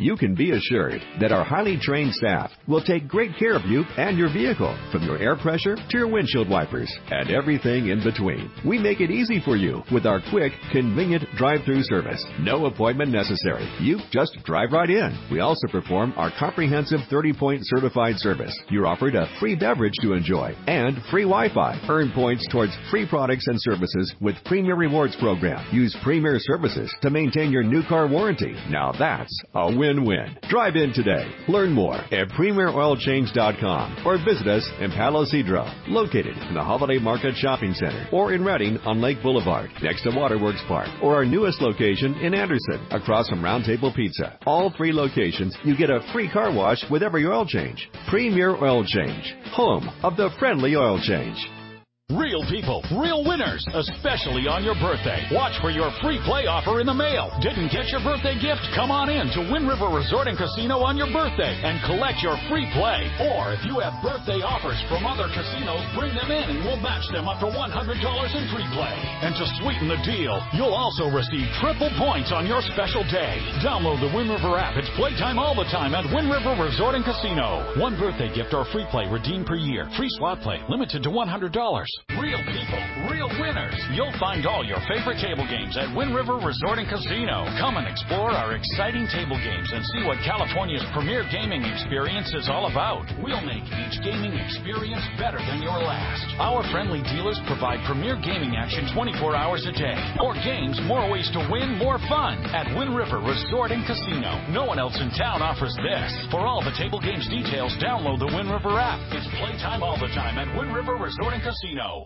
[SPEAKER 6] you can be assured that our highly trained staff will take great care of you and your vehicle, from your air pressure to your windshield wipers and everything in between. We make it easy for you with our quick, convenient drive-through service. No appointment necessary. You just drive right in. We also perform our comprehensive thirty-point certified service. You're offered a free beverage to enjoy and free Wi-Fi. Earn points towards free products and services with Premier Rewards program. Use Premier Services to maintain your new car warranty. Now that's a win-win. Drive in today. Learn more at premier oil change dot com or visit us in Palo Cedro, located in the Holiday Market Shopping Center, or in Redding on Lake Boulevard, next to Waterworks Park, or our newest location in Anderson, across from Round Table Pizza. All three locations, you get a free car wash with every oil change. Premier Oil Change, home of the friendly oil change.
[SPEAKER 14] Real people, real winners, especially on your birthday. Watch for your free play offer in the mail. Didn't get your birthday gift? Come on in to Wind River Resort and Casino on your birthday and collect your free play. Or if you have birthday offers from other casinos, bring them in and we'll match them up to one hundred dollars in free play. And to sweeten the deal, you'll also receive triple points on your special day. Download the Wind River app. It's playtime all the time at Wind River Resort and Casino. One birthday gift or free play redeemed per year. Free slot play limited to one hundred dollars. Real people, real winners. You'll find all your favorite table games at Wind River Resort and Casino. Come and explore our exciting table games and see what California's premier gaming experience is all about. We'll make each gaming experience better than your last. Our friendly dealers provide premier gaming action twenty-four hours a day. More games, more ways to win, more fun at Wind River Resort and Casino. No one else in town offers this. For all the table games details, download the Wind River app. It's playtime all the time at Wind River Resort and Casino.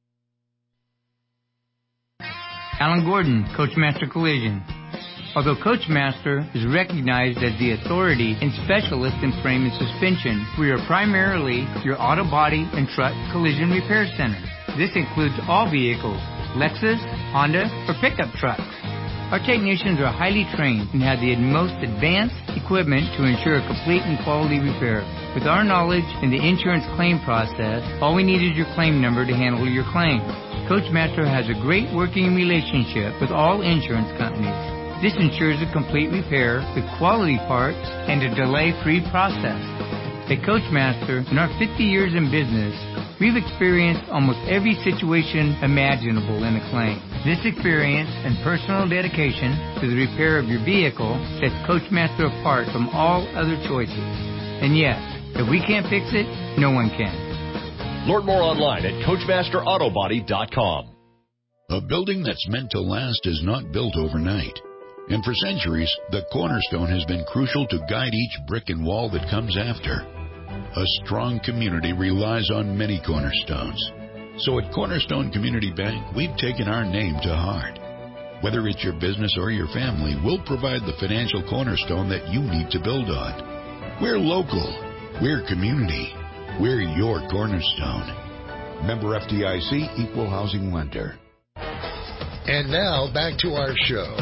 [SPEAKER 15] Alan Gordon, Coachmaster Collision. Although Coachmaster is recognized as the authority and specialist in frame and suspension, we are primarily your auto body and truck collision repair center. This includes all vehicles, Lexus, Honda, or pickup trucks. Our technicians are highly trained and have the most advanced equipment to ensure a complete and quality repair. With our knowledge in the insurance claim process, all we need is your claim number to handle your claim. Coachmaster has a great working relationship with all insurance companies. This ensures a complete repair with quality parts and a delay-free process. At Coachmaster, in our fifty years in business, we've experienced almost every situation imaginable in a claim. This experience and personal dedication to the repair of your vehicle sets Coachmaster apart from all other choices. And yes, if we can't fix it, no one can.
[SPEAKER 9] Learn more online at coachmaster auto body dot com.
[SPEAKER 16] A building that's meant to last is not built overnight. And for centuries, the cornerstone has been crucial to guide each brick and wall that comes after. A strong community relies on many cornerstones. So at Cornerstone Community Bank, we've taken our name to heart. Whether it's your business or your family, we'll provide the financial cornerstone that you need to build on. We're local. We're community. We're your cornerstone. Member F D I C, Equal Housing Lender.
[SPEAKER 1] And now, back to our show.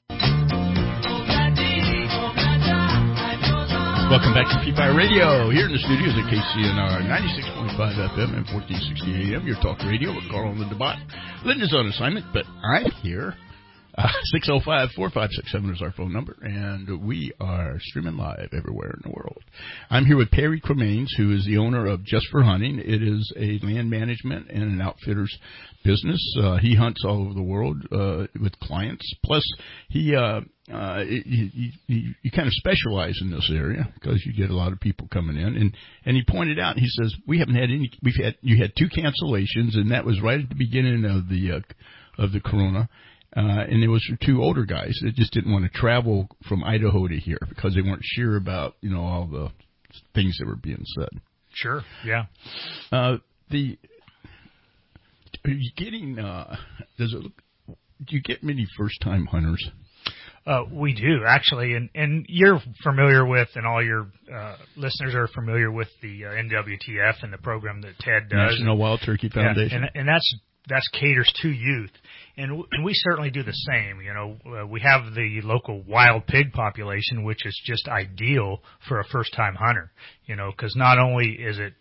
[SPEAKER 2] Welcome back to P P I Radio, here in the studios at K C N R ninety-six point five F M and fourteen sixty A M, your talk radio with Carl and Linda Bott. Linda's on assignment, but I'm here. Uh, six oh five, four five six seven is our phone number, and we are streaming live everywhere in the world. I'm here with Perry Cremains, who is the owner of Just for Hunting. It is a land management and an outfitter's business. Uh, he hunts all over the world uh, with clients. Plus, he uh, uh, he, he, he kind of specialize in this area because you get a lot of people coming in. And, and he pointed out, he says, we haven't had any. We've had you had two cancellations, and that was right at the beginning of the uh, of the corona. Uh, and it was for two older guys that just didn't want to travel from Idaho to here because they weren't sure about, you know, all the things that were being said.
[SPEAKER 13] Sure, yeah.
[SPEAKER 2] Uh, the are you getting? Uh, does it look? Do you get many first-time hunters?
[SPEAKER 13] Uh, we do, actually, and, and you're familiar with, and all your uh, listeners are familiar with the uh, N W T F and the program that Ted does.
[SPEAKER 2] National Wild Turkey Foundation.
[SPEAKER 13] Yeah, and, and that's that's caters to youth. And, w- and we certainly do the same. You know, uh, we have the local wild pig population, which is just ideal for a first-time hunter. You know, because not only is it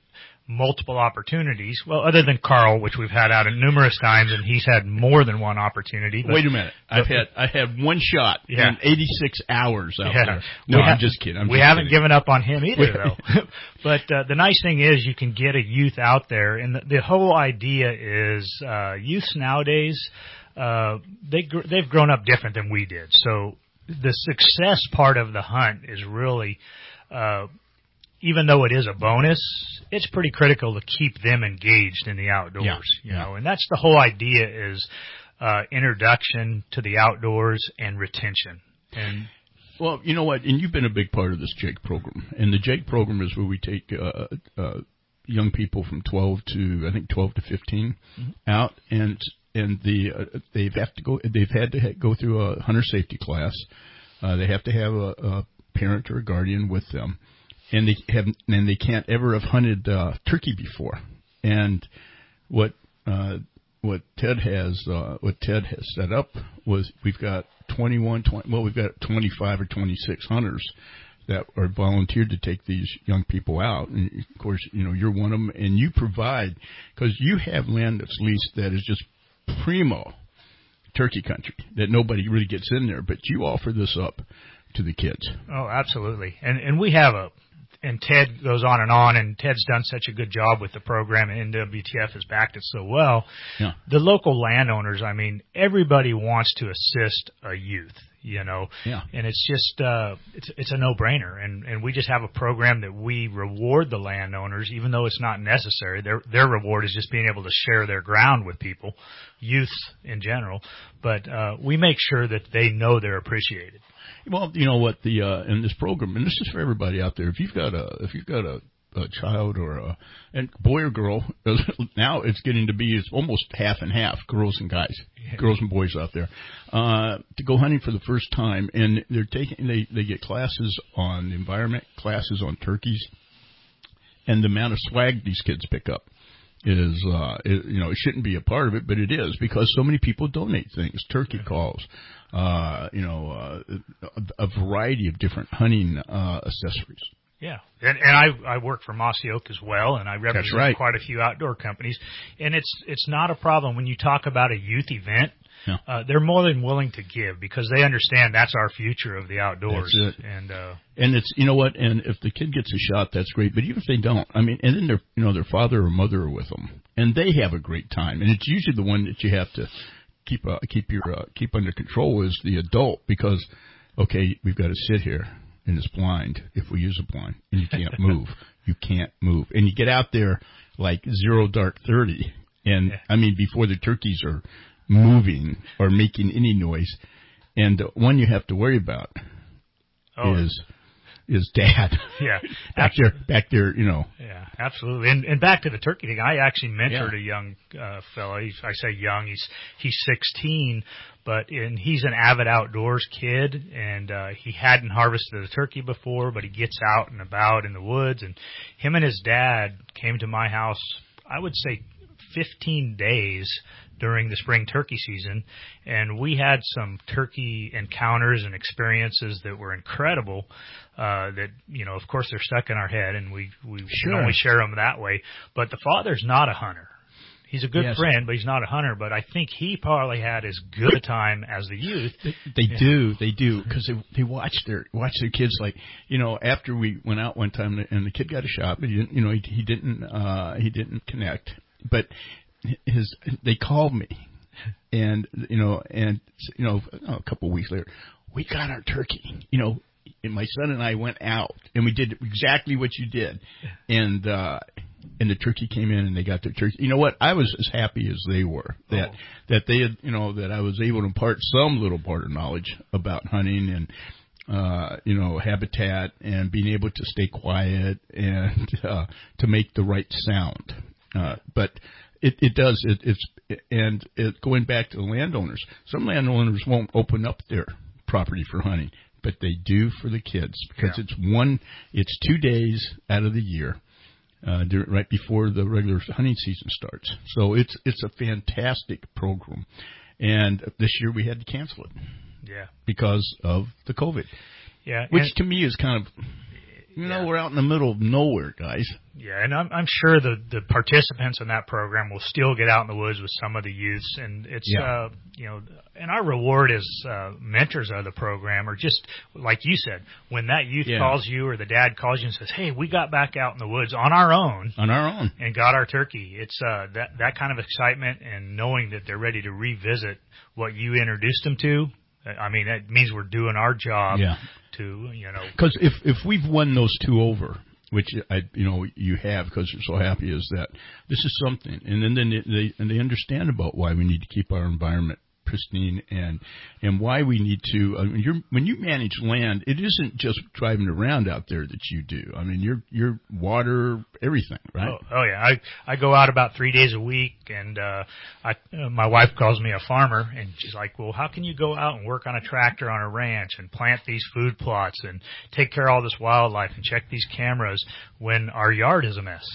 [SPEAKER 13] multiple opportunities. Well, other than Carl, which we've had out numerous times, and he's had more than one opportunity. But,
[SPEAKER 2] Wait a minute. I've had I had one shot
[SPEAKER 13] yeah.
[SPEAKER 2] in eighty-six hours out
[SPEAKER 13] yeah.
[SPEAKER 2] there. No,
[SPEAKER 13] we
[SPEAKER 2] I'm
[SPEAKER 13] ha-
[SPEAKER 2] just kidding. I'm
[SPEAKER 13] we
[SPEAKER 2] just
[SPEAKER 13] haven't
[SPEAKER 2] kidding.
[SPEAKER 13] given up on him either, though. But uh, the nice thing is you can get a youth out there, and the, the whole idea is uh, youths nowadays, uh, they gr- they've grown up different than we did. So the success part of the hunt is really uh, – even though it is a bonus, it's pretty critical to keep them engaged in the outdoors.
[SPEAKER 2] Yeah,
[SPEAKER 13] you
[SPEAKER 2] yeah.
[SPEAKER 13] know, and that's the whole idea is uh, introduction to the outdoors and retention. And
[SPEAKER 2] well, you know what? And you've been a big part of this Jake program. And the Jake program is where we take uh, uh, young people from twelve to I think twelve to fifteen mm-hmm. out, and and the uh, they've have to go. They've had to ha- go through a hunter safety class. Uh, they have to have a, a parent or a guardian with them. And they have, and they can't ever have hunted uh, turkey before. And what uh, what Ted has uh, what Ted has set up was we've got twenty-one, twenty, well we've got twenty-five or twenty-six hunters that are volunteered to take these young people out. And of course, you know you're one of them, and you provide because you have land that's leased that is just primo turkey country that nobody really gets in there, but you offer this up to the kids.
[SPEAKER 13] Oh, absolutely, and and we have a. And Ted goes on and on, and Ted's done such a good job with the program, and N W T F has backed it so well.
[SPEAKER 2] Yeah.
[SPEAKER 13] The local landowners, I mean, everybody wants to assist a youth, you know.
[SPEAKER 2] Yeah.
[SPEAKER 13] And it's just, uh, it's it's a no-brainer, and and we just have a program that we reward the landowners, even though it's not necessary. Their their reward is just being able to share their ground with people, youth in general. But uh, we make sure that they know they're appreciated.
[SPEAKER 2] Well, you know what the uh, in this program, and this is for everybody out there. If you've got a if you've got a, a child or a and boy or girl, now it's getting to be it's almost half and half, girls and guys, yeah. girls and boys out there, uh, to go hunting for the first time, and they're taking they they get classes on the environment, classes on turkeys, and the amount of swag these kids pick up is, uh, it, you know, it shouldn't be a part of it, but it is because so many people donate things, turkey calls, uh, you know, uh, a, a variety of different hunting, uh, accessories.
[SPEAKER 13] Yeah. And, and I, I work for Mossy Oak as well, and I represent
[SPEAKER 2] That's right.
[SPEAKER 13] quite a few outdoor companies. And it's, it's not a problem when you talk about a youth event.
[SPEAKER 2] Yeah.
[SPEAKER 13] Uh, they're more than willing to give because they understand that's our future of the outdoors.
[SPEAKER 2] That's it.
[SPEAKER 13] And, uh,
[SPEAKER 2] and it's, you know what, and if the kid gets a shot, that's great, but even if they don't, I mean, and then their, you know, their father or mother are with them, and they have a great time, and it's usually the one that you have to keep, uh, keep your, uh, keep under control is the adult because, okay, we've got to sit here in this blind, if we use a blind, and you can't move, you can't move, and you get out there like zero dark thirty, and, yeah. I mean, before the turkeys are moving or making any noise. And the one you have to worry about
[SPEAKER 13] oh.
[SPEAKER 2] is is Dad.
[SPEAKER 13] Yeah,
[SPEAKER 2] back there, back there, you know.
[SPEAKER 13] Yeah, absolutely. And and back to the turkey thing, I actually mentored
[SPEAKER 2] yeah.
[SPEAKER 13] a young uh, fella. He's, I say young, he's he's sixteen, but and he's an avid outdoors kid, and uh, he hadn't harvested a turkey before, but he gets out and about in the woods. And him and his dad came to my house, I would say, fifteen days during the spring turkey season, and we had some turkey encounters and experiences that were incredible, uh, that, you know, of course they're stuck in our head, and we, we
[SPEAKER 2] sure.
[SPEAKER 13] can only share them that way. But the father's not a hunter. He's a good
[SPEAKER 2] yes.
[SPEAKER 13] friend, but he's not a hunter. But I think he probably had as good a time as the youth.
[SPEAKER 2] They, they yeah. do, they do, because they they watch their watch their kids. Like, you know, after we went out one time and the kid got a shot, but he didn't, you know, he, he didn't uh, he didn't connect, but. His, they called me, and you know, and you know, a couple of weeks later, we got our turkey. You know, and my son and I went out, and we did exactly what you did, and uh, and the turkey came in, and they got their turkey. You know what? I was as happy as they were that oh. that they had, you know, that I was able to impart some little part of knowledge about hunting and. Uh, you know, habitat and being able to stay quiet and uh, to make the right sound. Uh, but it, it does. It, it's and it, going back to the landowners, some landowners won't open up their property for hunting, but they do for the kids because yeah. it's one. It's two days out of the year, uh, right before the regular hunting season starts. So it's it's a fantastic program, and this year we had to cancel it.
[SPEAKER 13] Yeah,
[SPEAKER 2] because of the COVID.
[SPEAKER 13] Yeah,
[SPEAKER 2] which to me is kind of You know, we're out in the middle of nowhere, guys.
[SPEAKER 13] Yeah, and I'm, I'm sure the, the participants in that program will still get out in the woods with some of the youths, and it's,
[SPEAKER 2] Yeah.
[SPEAKER 13] uh, you know, and our reward as uh, mentors of the program are just, like you said, when that youth
[SPEAKER 2] Yeah.
[SPEAKER 13] calls you or the dad calls you and says, hey, we got back out in the woods on our own.
[SPEAKER 2] On our own.
[SPEAKER 13] And got our turkey. It's uh, that, that kind of excitement and knowing that they're ready to revisit what you introduced them to. I mean, that means we're doing our job
[SPEAKER 2] Yeah.
[SPEAKER 13] to, you know.
[SPEAKER 2] Because if, if we've won those two over, which I, you know, you have because you're so happy, is that this is something. And then, then they, and they understand about why we need to keep our environment pristine and and why we need to. I mean, you're, when you manage land, it isn't just driving around out there that you do. I mean, you're you're water, everything, right?
[SPEAKER 13] Oh, oh yeah, I I go out about three days a week, and uh, I uh, my wife calls me a farmer, and she's like, well, how can you go out and work on a tractor on a ranch and plant these food plots and take care of all this wildlife and check these cameras when our yard is a mess?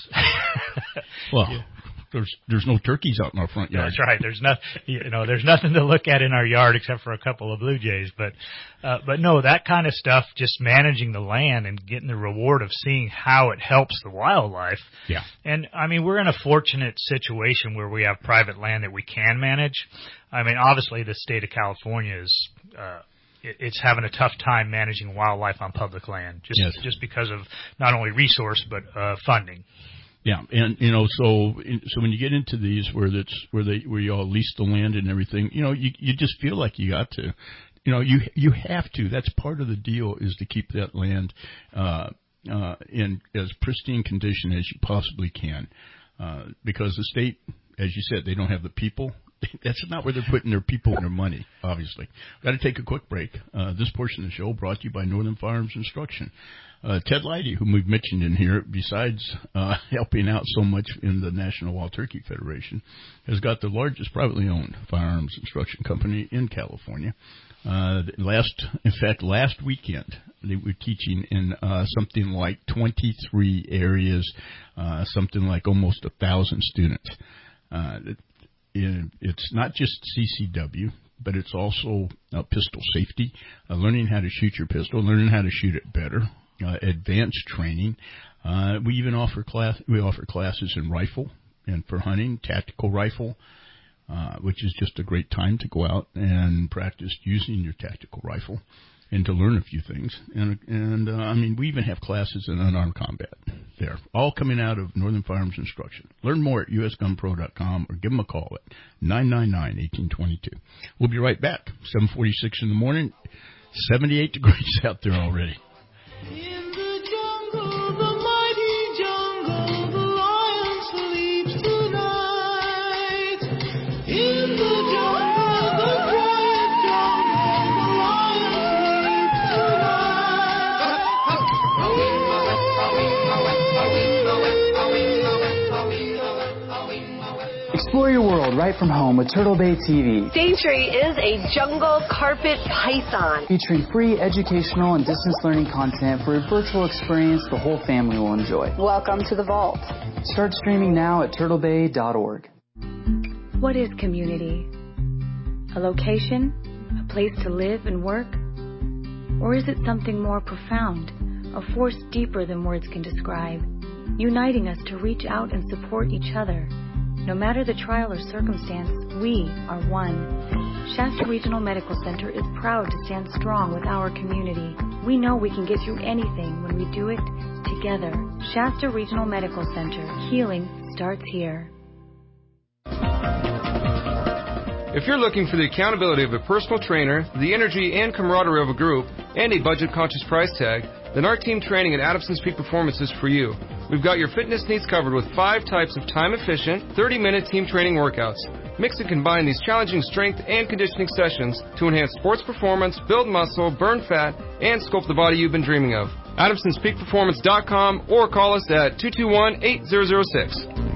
[SPEAKER 2] Well.
[SPEAKER 13] Yeah.
[SPEAKER 2] There's there's no turkeys out in our front yard.
[SPEAKER 13] That's right. There's not, you know, there's nothing to look at in our yard except for a couple of blue jays. But, uh, but no, that kind of stuff, just managing the land and getting the reward of seeing how it helps the wildlife.
[SPEAKER 2] Yeah.
[SPEAKER 13] And I mean, we're in a fortunate situation where we have private land that we can manage. I mean, obviously the state of California is, uh, it's having a tough time managing wildlife on public land, just
[SPEAKER 2] Yes.
[SPEAKER 13] just because of not only resource but uh, funding.
[SPEAKER 2] Yeah, and you know, so so when you get into these where that's where they where you all lease the land and everything, you know, you you just feel like you got to, you know, you you have to. That's part of the deal, is to keep that land uh, uh, in as pristine condition as you possibly can, uh, because the state, as you said, they don't have the people. That's not where they're putting their people and their money, obviously. Got to take a quick break. Uh, this portion of the show brought to you by Northern Firearms Instruction. Uh, Ted Leidy, whom we've mentioned in here, besides uh, helping out so much in the National Wild Turkey Federation, has got the largest privately owned firearms instruction company in California. Uh, last, in fact, last weekend, they were teaching in uh, something like twenty-three areas, uh, something like almost a thousand students. Uh, it, it's not just C C W, but it's also uh, pistol safety, uh, learning how to shoot your pistol, learning how to shoot it better. Uh, advanced training. Uh, we even offer class. We offer classes in rifle and for hunting, tactical rifle, uh, which is just a great time to go out and practice using your tactical rifle and to learn a few things. And and uh, I mean, we even have classes in unarmed combat there, all coming out of Northern Firearms Instruction. Learn more at U S gun pro dot com or give them a call at nine nine nine, one eight two two. We'll be right back. seven forty-six in the morning, seventy-eight degrees out there already.
[SPEAKER 5] In the jungle, the mighty jungle, the lion sleeps tonight. In the jungle, the quiet jungle, the lion sleeps tonight.
[SPEAKER 17] Explore your world right from home with Turtle Bay T V.
[SPEAKER 18] Daintree is a jungle carpet python.
[SPEAKER 17] Featuring free educational and distance learning content for a virtual experience the whole family will enjoy.
[SPEAKER 18] Welcome to the vault.
[SPEAKER 17] Start streaming now at turtle bay dot org.
[SPEAKER 19] What is community? A location? A place to live and work? Or is it something more profound, a force deeper than words can describe, uniting us to reach out and support each other? No matter the trial or circumstance, we are one. Shasta Regional Medical Center is proud to stand strong with our community. We know we can get through anything when we do it together. Shasta Regional Medical Center. Healing starts here.
[SPEAKER 20] If you're looking for the accountability of a personal trainer, the energy and camaraderie of a group, and a budget-conscious price tag, then our team training at Adamson's Peak Performance is for you. We've got your fitness needs covered with five types of time-efficient, thirty-minute team training workouts. Mix and combine these challenging strength and conditioning sessions to enhance sports performance, build muscle, burn fat, and sculpt the body you've been dreaming of. Adamsons Peak Performance dot com or call us at two two one, eight zero zero six.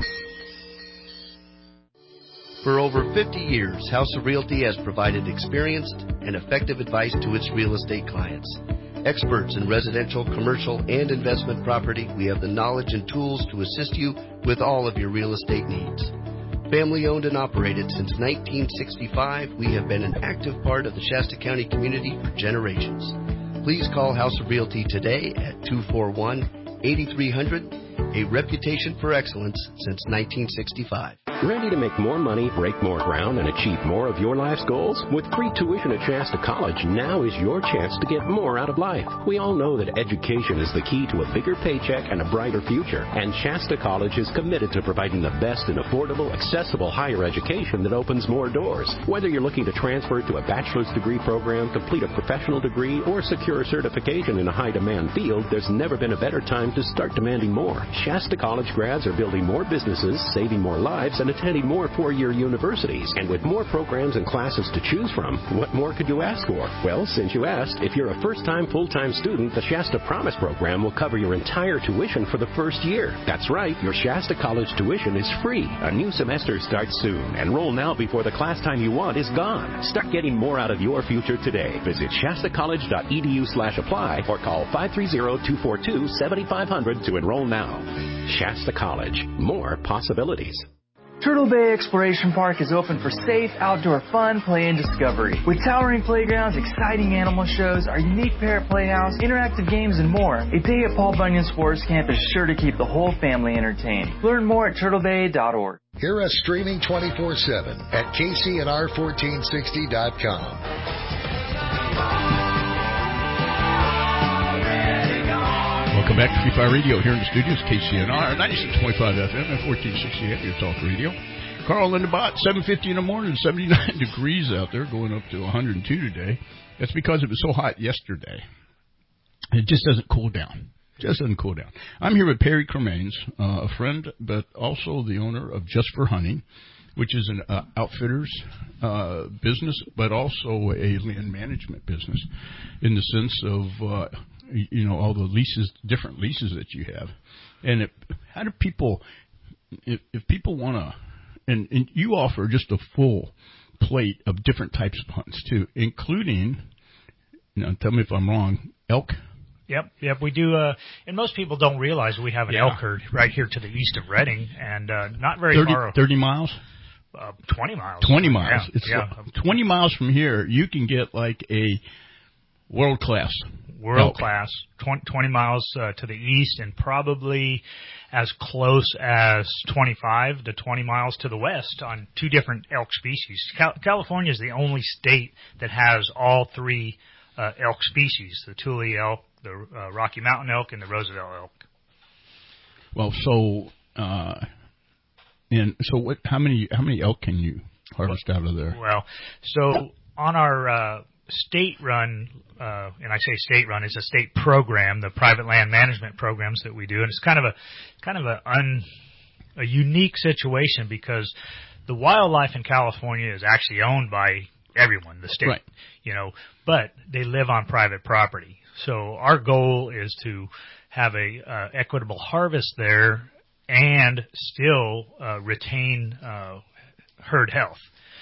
[SPEAKER 21] For over fifty years, House of Realty has provided experienced and effective advice to its real estate clients. Experts in residential, commercial, and investment property, we have the knowledge and tools to assist you with all of your real estate needs. Family owned and operated since nineteen sixty-five, we have been an active part of the Shasta County community for generations. Please call House of Realty today at two four one, eight three zero zero, a reputation for excellence since nineteen sixty-five.
[SPEAKER 8] Ready to make more money, break more ground, and achieve more of your life's goals? With free tuition at Shasta College, now is your chance to get more out of life. We all know that education is the key to a bigger paycheck and a brighter future, and Shasta College is committed to providing the best in affordable, accessible higher education that opens more doors. Whether you're looking to transfer to a bachelor's degree program, complete a professional degree, or secure a certification in a high-demand field, there's never been a better time to start demanding more. Shasta College grads are building more businesses, saving more lives, and attending more four-year universities. And with more programs and classes to choose from, what more could you ask for? Well, since you asked, if you're a first-time full-time student, the Shasta Promise program will cover your entire tuition for the first year. That's right, your Shasta College tuition is free. A new semester starts soon. Enroll now before the class time you want is gone. Start getting more out of your future today. Visit shastacollege.edu slash apply or call five three zero, two four two, seven five zero zero to enroll now. Shasta College. More possibilities.
[SPEAKER 22] Turtle Bay Exploration Park is open for safe, outdoor fun, play, and discovery. With towering playgrounds, exciting animal shows, our unique parrot playhouse, interactive games, and more, a day at Paul Bunyan Sports Camp is sure to keep the whole family entertained. Learn more at turtle bay dot org.
[SPEAKER 1] Hear us streaming twenty-four seven at K C N R fourteen sixty dot com.
[SPEAKER 2] Welcome back to Free Fire Radio here in the studios, K C N R, ninety-six point five F M and fourteen sixty A M, your talk radio. Carl and the Bot, seven fifty in the morning, seventy-nine degrees out there, going up to one hundred two today. That's because it was so hot yesterday. It just doesn't cool down. Just doesn't cool down. I'm here with Perry Cremains, uh, a friend, but also the owner of Just for Hunting, which is an uh, outfitter's uh, business, but also a land management business in the sense of... Uh, you know, all the leases, different leases that you have. And it, how do people, if, if people want to, and, and you offer just a full plate of different types of hunts too, including, you know, tell me if I'm wrong, elk.
[SPEAKER 13] Yep, yep, we do. Uh, and most people don't realize we have an yeah. elk herd right here to the east of Reading, and uh, not very
[SPEAKER 2] thirty,
[SPEAKER 13] far.
[SPEAKER 2] thirty miles?
[SPEAKER 13] Uh, twenty miles.
[SPEAKER 2] twenty miles.
[SPEAKER 13] Yeah,
[SPEAKER 2] it's
[SPEAKER 13] yeah.
[SPEAKER 2] Like twenty miles from here, you can get like a world-class
[SPEAKER 13] World
[SPEAKER 2] elk.
[SPEAKER 13] class, twenty, twenty miles uh, to the east, and probably as close as twenty-five to twenty miles to the west on two different elk species. Cal- California is the only state that has all three uh, elk species: the Tule elk, the uh, Rocky Mountain elk, and the Roosevelt elk.
[SPEAKER 2] Well, so uh, and so what? How many how many elk can you harvest out of there?
[SPEAKER 13] Well, so on our uh, state-run, uh, and I say state-run, it's a state program, the private land management programs that we do, and it's kind of a kind of a, un, a unique situation because the wildlife in California is actually owned by everyone, the state,
[SPEAKER 2] right.
[SPEAKER 13] you know, but they live on private property. So our goal is to have a uh, equitable harvest there and still uh, retain uh, herd health.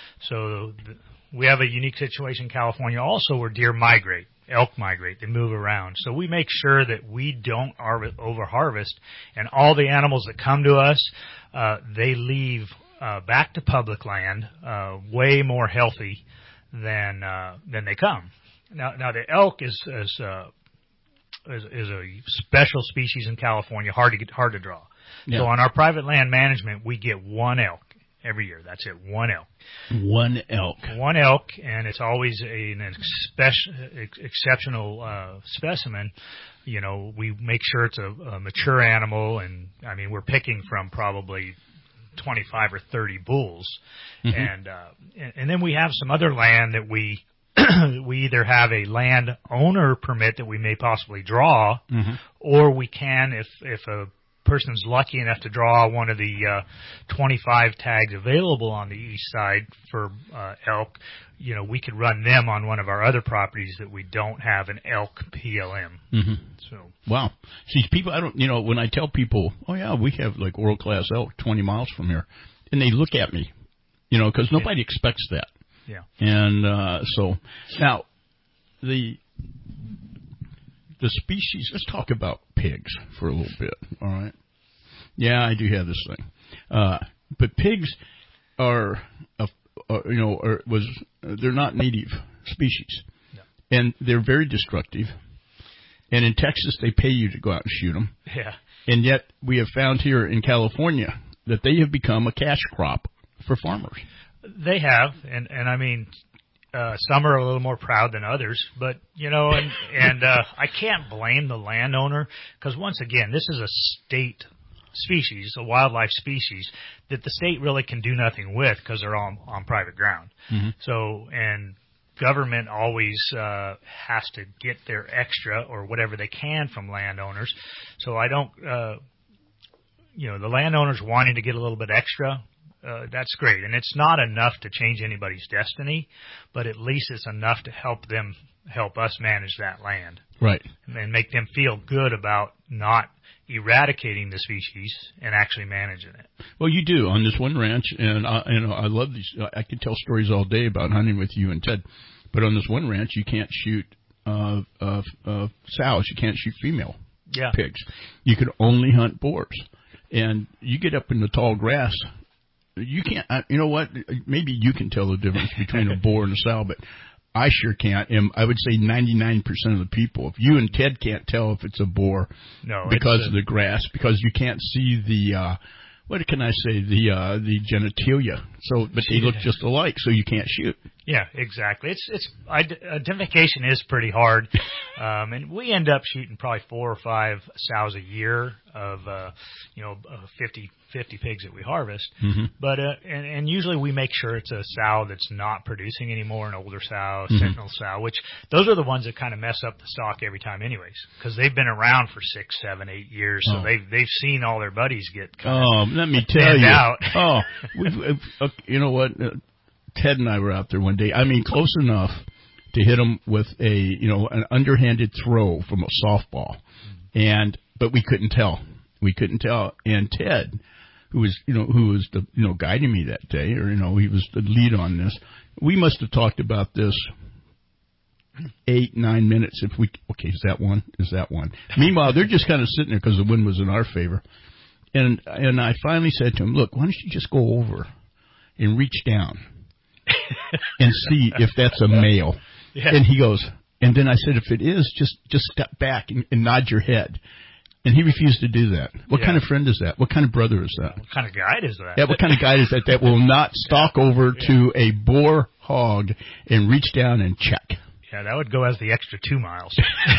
[SPEAKER 13] So the, we have a unique situation in California also where deer migrate, elk migrate, they move around. So we make sure that we don't over harvest, and all the animals that come to us, uh, they leave uh, back to public land uh, way more healthy than uh, than they come. Now, now the elk is is, uh, is is a special species in California, hard to get, hard to draw.
[SPEAKER 2] Yeah.
[SPEAKER 13] So on our private land management, we get one elk every year. That's it, one elk.
[SPEAKER 2] One elk.
[SPEAKER 13] One elk, and it's always a, an ex- exceptional uh, specimen. You know, we make sure it's a, a mature animal, and I mean, we're picking from probably twenty-five or thirty bulls,
[SPEAKER 2] mm-hmm.
[SPEAKER 13] and, uh, and and then we have some other land that we we either have a land owner permit that we may possibly draw,
[SPEAKER 2] mm-hmm.
[SPEAKER 13] or we can, if if a person's lucky enough to draw one of the uh, twenty-five tags available on the east side for uh, elk, you know, we could run them on one of our other properties that we don't have an elk P L M.
[SPEAKER 2] Mm-hmm.
[SPEAKER 13] So
[SPEAKER 2] wow, see, people, I don't, you know, when I tell people, oh yeah, we have like world class elk twenty miles from here, and they look at me, you know, because nobody yeah. expects that.
[SPEAKER 13] Yeah.
[SPEAKER 2] And uh, so now the. The species, let's talk about pigs for a little bit, all right? Yeah, I do have this thing. Uh, but pigs are, a, uh, you know, are, was they're not native species.
[SPEAKER 13] No.
[SPEAKER 2] And they're very destructive. And in Texas, they pay you to go out and shoot them.
[SPEAKER 13] Yeah.
[SPEAKER 2] And yet, we have found here in California that they have become a cash crop for farmers.
[SPEAKER 13] They have, and and I mean, uh, some are a little more proud than others, but you know, and and uh, I can't blame the landowner because once again, this is a state species, a wildlife species that the state really can do nothing with because they're on on private ground.
[SPEAKER 2] Mm-hmm.
[SPEAKER 13] So and. Government always uh, has to get their extra or whatever they can from landowners. So I don't, uh, you know, the landowners wanting to get a little bit extra, uh, that's great. And it's not enough to change anybody's destiny, but at least it's enough to help them, help us manage that land.
[SPEAKER 2] Right.
[SPEAKER 13] And make them feel good about not eradicating the species and actually managing it.
[SPEAKER 2] Well, you do on this one ranch, and I, you know, I love these. I could tell stories all day about hunting with you and Ted, but on this one ranch, you can't shoot uh, uh, uh, sows. You can't shoot female
[SPEAKER 13] yeah.
[SPEAKER 2] pigs. You can only hunt boars, and you get up in the tall grass. You can't. Uh, you know what? Maybe you can tell the difference between a boar and a sow, but I sure can't. And I would say ninety-nine percent of the people, if you and Ted can't tell if it's a boar
[SPEAKER 13] no,
[SPEAKER 2] because
[SPEAKER 13] a,
[SPEAKER 2] of the grass, because you can't see the, uh, what can I say, the uh, the genitalia. So, but they look just alike, so you can't shoot.
[SPEAKER 13] Yeah, exactly. It's it's identification is pretty hard, um, and we end up shooting probably four or five sows a year of uh, you know uh, fifty, fifty pigs that we harvest.
[SPEAKER 2] Mm-hmm.
[SPEAKER 13] But uh, and, and usually we make sure it's a sow that's not producing anymore, an older sow,
[SPEAKER 2] Mm-hmm.
[SPEAKER 13] sentinel sow, which those are the ones that kind of mess up the stock every time, anyways, because they've been around for six, seven, eight years, so
[SPEAKER 2] Oh.
[SPEAKER 13] they've they've seen all their buddies get kind
[SPEAKER 2] Oh,
[SPEAKER 13] of
[SPEAKER 2] let me tell
[SPEAKER 13] thinned
[SPEAKER 2] you.
[SPEAKER 13] out.
[SPEAKER 2] Oh, we've, we've, uh, you know what? Uh, Ted and I were out there one day. I mean, close enough to hit him with a, you know, an underhanded throw from a softball, and but we couldn't tell. We couldn't tell. And Ted, who was, you know, who was the, you know, guiding me that day, or you know, he was the lead on this. We must have talked about this eight, nine minutes. If we, okay, is that one? Is that one? Meanwhile, they're just kind of sitting there because the wind was in our favor. And and I finally said to him, look, why don't you just go over and reach down and see if that's a male.
[SPEAKER 13] Yeah.
[SPEAKER 2] And he goes, and then I said, if it is, just just step back and, and nod your head. And he refused to do that. What
[SPEAKER 13] Yeah.
[SPEAKER 2] kind of friend is that? What kind of brother is that?
[SPEAKER 13] What kind of guide is that?
[SPEAKER 2] Yeah, what kind of guy is that that will not stalk over to a boar hog and reach down and check?
[SPEAKER 13] Yeah, that would go as the extra two miles.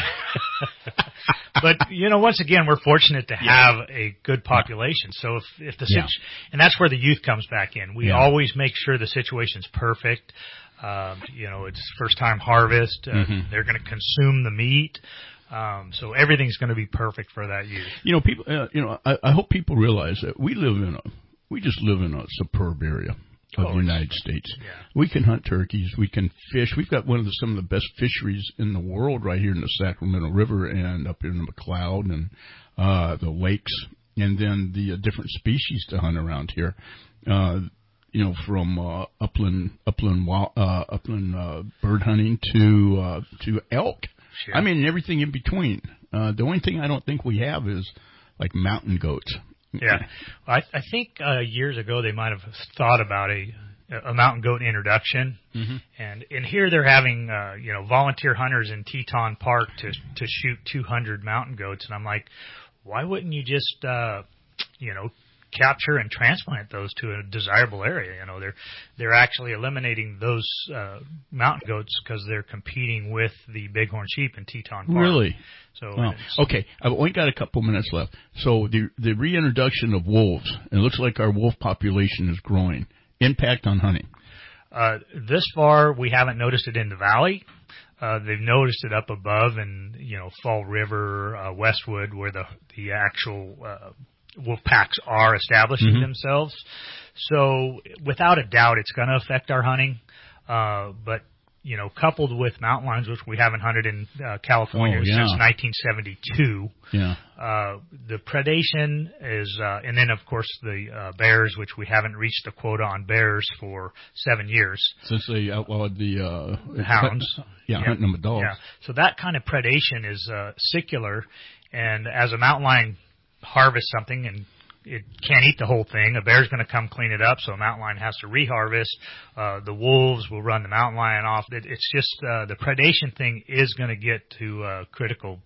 [SPEAKER 13] But, you know, once again, we're fortunate to have a good population. So if, if the,
[SPEAKER 2] Yeah.
[SPEAKER 13] situ- and that's where the youth comes back in. We
[SPEAKER 2] Yeah.
[SPEAKER 13] always make sure the situation's perfect. Um, you know, it's first time harvest. Uh,
[SPEAKER 2] Mhm.
[SPEAKER 13] They're going to consume the meat. Um, so everything's going to be perfect for that youth.
[SPEAKER 2] You know, people. Uh, you know, I, I hope people realize that we live in a, we just live in a superb area of
[SPEAKER 13] Oh,
[SPEAKER 2] the United States. We can hunt turkeys. We can fish. We've got one of the, some of the best fisheries in the world right here in the Sacramento River and up in the McCloud and uh, the lakes, and then the uh, different species to hunt around here. Uh, you know, from uh, upland upland wild, uh, upland uh, bird hunting to uh, to elk.
[SPEAKER 13] Sure.
[SPEAKER 2] I mean, everything in between. Uh, the only thing I don't think we have is like mountain goats.
[SPEAKER 13] Yeah, I, I think uh, years ago they might have thought about a a mountain goat introduction,
[SPEAKER 2] Mm-hmm.
[SPEAKER 13] and and here they're having uh, you know volunteer hunters in Teton Park to to shoot two hundred mountain goats, and I'm like, why wouldn't you just uh, you know capture and transplant those to a desirable area? You know, they're they're actually eliminating those uh, mountain goats because they're competing with the bighorn sheep in Teton Park.
[SPEAKER 2] Really?
[SPEAKER 13] So
[SPEAKER 2] Oh,
[SPEAKER 13] it's-
[SPEAKER 2] okay, I've only got a couple minutes left. So the the reintroduction of wolves, and it looks like our wolf population is growing. Impact on hunting.
[SPEAKER 13] Uh, this far, we haven't noticed it in the valley. Uh, they've noticed it up above in, you know, Fall River, uh, Westwood, where the the actual uh, wolf packs are establishing
[SPEAKER 2] Mhm.
[SPEAKER 13] themselves. So, without a doubt, it's going to affect our hunting. Uh, but you know, coupled with mountain lions, which we haven't hunted in uh, California
[SPEAKER 2] Oh, yeah.
[SPEAKER 13] since nineteen seventy-two.
[SPEAKER 2] Yeah.
[SPEAKER 13] Uh, the predation is, uh, and then of course the uh, bears, which we haven't reached the quota on bears for seven years.
[SPEAKER 2] Since they outlawed the uh,
[SPEAKER 13] The hounds.
[SPEAKER 2] Yeah, hunting them with dogs.
[SPEAKER 13] Yeah. So that kind of predation is uh, secular, and as a mountain lion harvests something and it can't eat the whole thing, a bear's going to come clean it up, so a mountain lion has to reharvest. Uh, the wolves will run the mountain lion off. It, it's just uh, the predation thing is going to get to uh, critical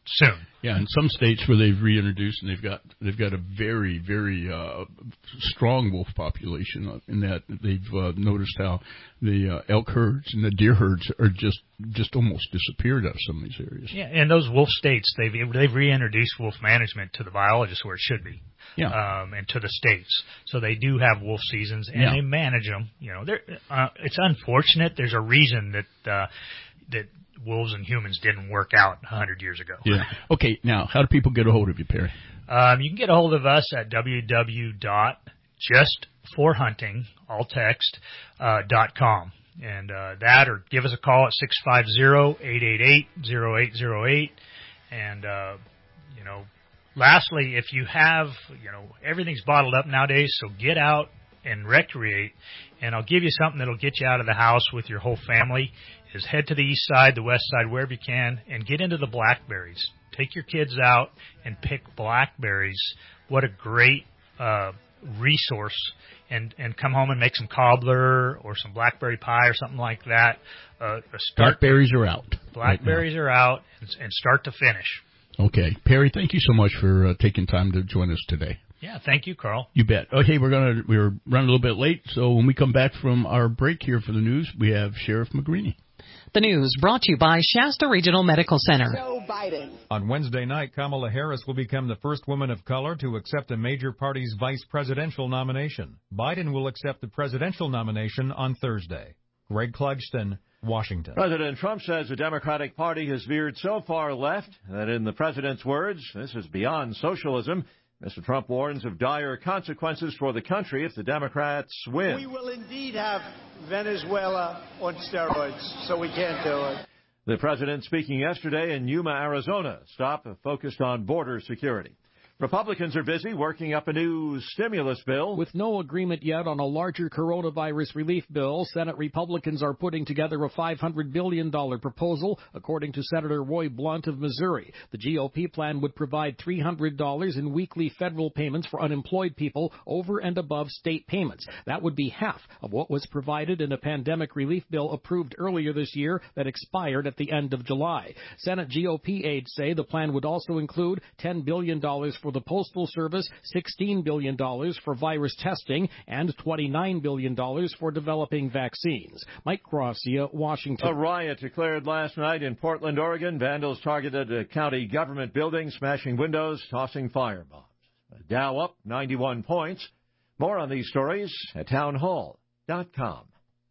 [SPEAKER 13] soon.
[SPEAKER 2] Yeah, in some states where they've reintroduced and they've got they've got a very very uh, strong wolf population. In that they've uh, noticed how the uh, elk herds and the deer herds are just just almost disappeared out of some of these areas.
[SPEAKER 13] Yeah, and those wolf states they've they've reintroduced wolf management to the biologists where it should be.
[SPEAKER 2] Yeah.
[SPEAKER 13] Um, and to the states, so they do have wolf seasons and
[SPEAKER 2] Yeah.
[SPEAKER 13] they manage them. You know, they're, uh, it's unfortunate. There's a reason that uh, that wolves and humans didn't work out a hundred years ago.
[SPEAKER 2] Yeah. Okay. Now, how do people get a hold of you, Perry?
[SPEAKER 13] Um, you can get a hold of us at w w w dot just for hunting all text uh, dot com, and uh, that or give us a call at six five zero, eight eight eight, zero eight zero eight, and uh, you know. Lastly, if you have, you know, everything's bottled up nowadays, so get out and recreate. And I'll give you something that'll get you out of the house with your whole family, is head to the east side, the west side, wherever you can, and get into the blackberries. Take your kids out and pick blackberries. What a great uh, resource. And, and come home and make some cobbler or some blackberry pie or something like that. Uh, start,
[SPEAKER 2] Blackberries are out.
[SPEAKER 13] Blackberries
[SPEAKER 2] right
[SPEAKER 13] are out, and, and start to finish.
[SPEAKER 2] Okay. Perry, thank you so much for uh, taking time to join us today.
[SPEAKER 13] Yeah, thank you, Carl.
[SPEAKER 2] You bet. Okay, we're gonna we're running a little bit late, so when we come back from our break here for the news, we have Sheriff McGreeny.
[SPEAKER 3] The news brought to you by Shasta Regional Medical Center.
[SPEAKER 10] Joe Biden.
[SPEAKER 11] On Wednesday night, Kamala Harris will become the first woman of color to accept a major party's vice presidential nomination. Biden will accept the presidential nomination on Thursday. Greg Clugston, Washington.
[SPEAKER 23] President Trump says the Democratic Party has veered so far left that, in the president's words, this is beyond socialism. Mister Trump warns of dire consequences for the country if the Democrats win.
[SPEAKER 10] We will indeed have Venezuela on steroids, so we can't do it.
[SPEAKER 23] The president speaking yesterday in Yuma, Arizona, stop focused on border security. Republicans are busy working up a new stimulus bill.
[SPEAKER 24] With no agreement yet on a larger coronavirus relief bill, Senate Republicans are putting together a five hundred billion dollars proposal, according to Senator Roy Blunt of Missouri. The G O P plan would provide three hundred dollars in weekly federal payments for unemployed people over and above state payments. That would be half of what was provided in a pandemic relief bill approved earlier this year that expired at the end of July. Senate G O P aides say the plan would also include ten billion dollars for the Postal Service, sixteen billion dollars for virus testing, and twenty-nine billion dollars for developing vaccines. Mike Gracia, Washington.
[SPEAKER 23] A riot declared last night in Portland, Oregon. Vandals targeted a county government building, smashing windows, tossing firebombs. Dow up ninety-one points. More on these stories at town hall dot com.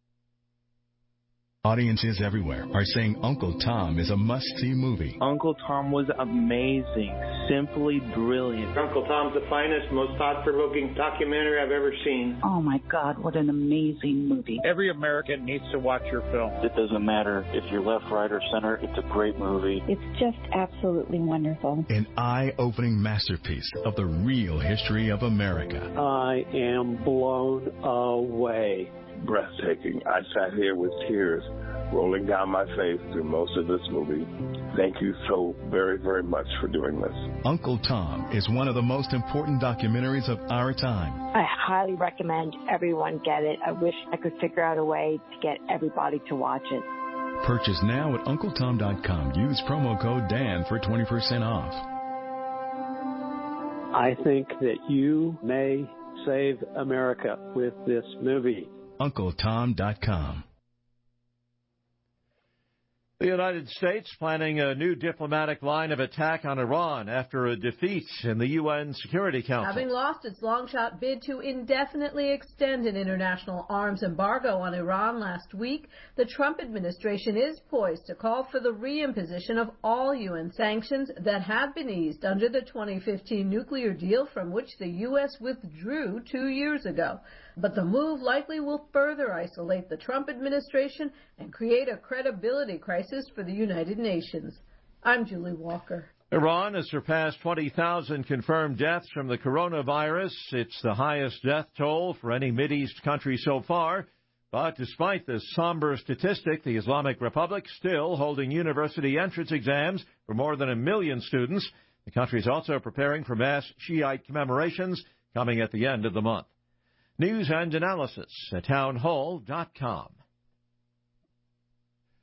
[SPEAKER 25] Audiences everywhere are saying Uncle Tom is a must-see movie.
[SPEAKER 26] Uncle Tom was amazing, simply brilliant.
[SPEAKER 27] Uncle Tom's the finest, most thought-provoking documentary I've ever seen.
[SPEAKER 28] Oh my God, what an amazing movie.
[SPEAKER 26] Every American needs to watch your film.
[SPEAKER 27] It doesn't matter if you're left, right, or center. It's a great movie.
[SPEAKER 28] It's just absolutely wonderful.
[SPEAKER 25] An eye-opening masterpiece of the real history of America.
[SPEAKER 27] I am blown away.
[SPEAKER 29] Breathtaking. I sat here with tears rolling down my face through most of this movie. Thank you so very, very much for doing this.
[SPEAKER 25] Uncle Tom is one of the most important documentaries of our time.
[SPEAKER 28] I highly recommend everyone get it. I wish I could figure out a way to get everybody to watch it.
[SPEAKER 25] Purchase now at Uncle Tom dot com. Use promo code Dan for twenty percent off.
[SPEAKER 27] I think that you may save America with this movie.
[SPEAKER 25] Uncle Tom dot com.
[SPEAKER 23] The United States planning a new diplomatic line of attack on Iran after a defeat in the U N Security Council.
[SPEAKER 30] Having lost its long-shot bid to indefinitely extend an international arms embargo on Iran last week, the Trump administration is poised to call for the reimposition of all U N sanctions that have been eased under the twenty fifteen nuclear deal from which the U S withdrew two years ago. But the move likely will further isolate the Trump administration and create a credibility crisis for the United Nations. I'm Julie Walker.
[SPEAKER 23] Iran has surpassed twenty thousand confirmed deaths from the coronavirus. It's the highest death toll for any Mideast country so far. But despite this somber statistic, the Islamic Republic still holding university entrance exams for more than a million students. The country is also preparing for mass Shiite commemorations coming at the end of the month. News and analysis at town hall dot com.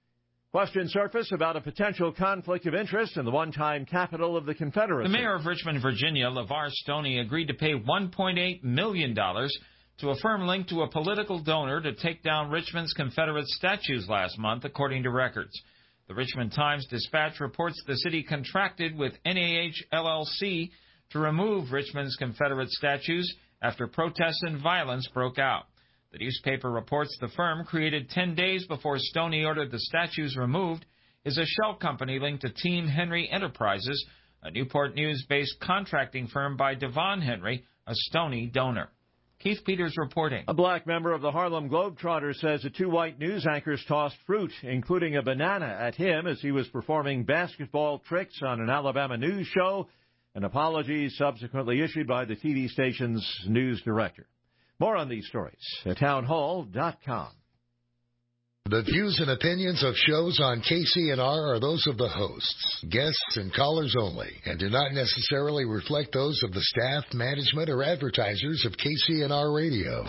[SPEAKER 23] Questions surface about a potential conflict of interest in the one-time capital of the Confederacy.
[SPEAKER 4] The mayor of Richmond, Virginia, LeVar Stoney, agreed to pay one point eight million dollars to a firm linked to a political donor to take down Richmond's Confederate statues last month, according to records. The Richmond Times-Dispatch reports the city contracted with N A H L L C to remove Richmond's Confederate statues after protests and violence broke out. The newspaper reports the firm, created ten days before Stoney ordered the statues removed, is a shell company linked to Team Henry Enterprises, a Newport News-based contracting firm by Devon Henry, a Stoney donor. Keith Peters reporting.
[SPEAKER 23] A black member of the Harlem Globetrotters says the two white news anchors tossed fruit, including a banana, at him as he was performing basketball tricks on an Alabama news show, an apology subsequently issued by the T V station's news director. More on these stories at townhall dot com.
[SPEAKER 1] The views and opinions of shows on K C N R are those of the hosts, guests, and callers only, and do not necessarily reflect those of the staff, management, or advertisers of K C N R Radio.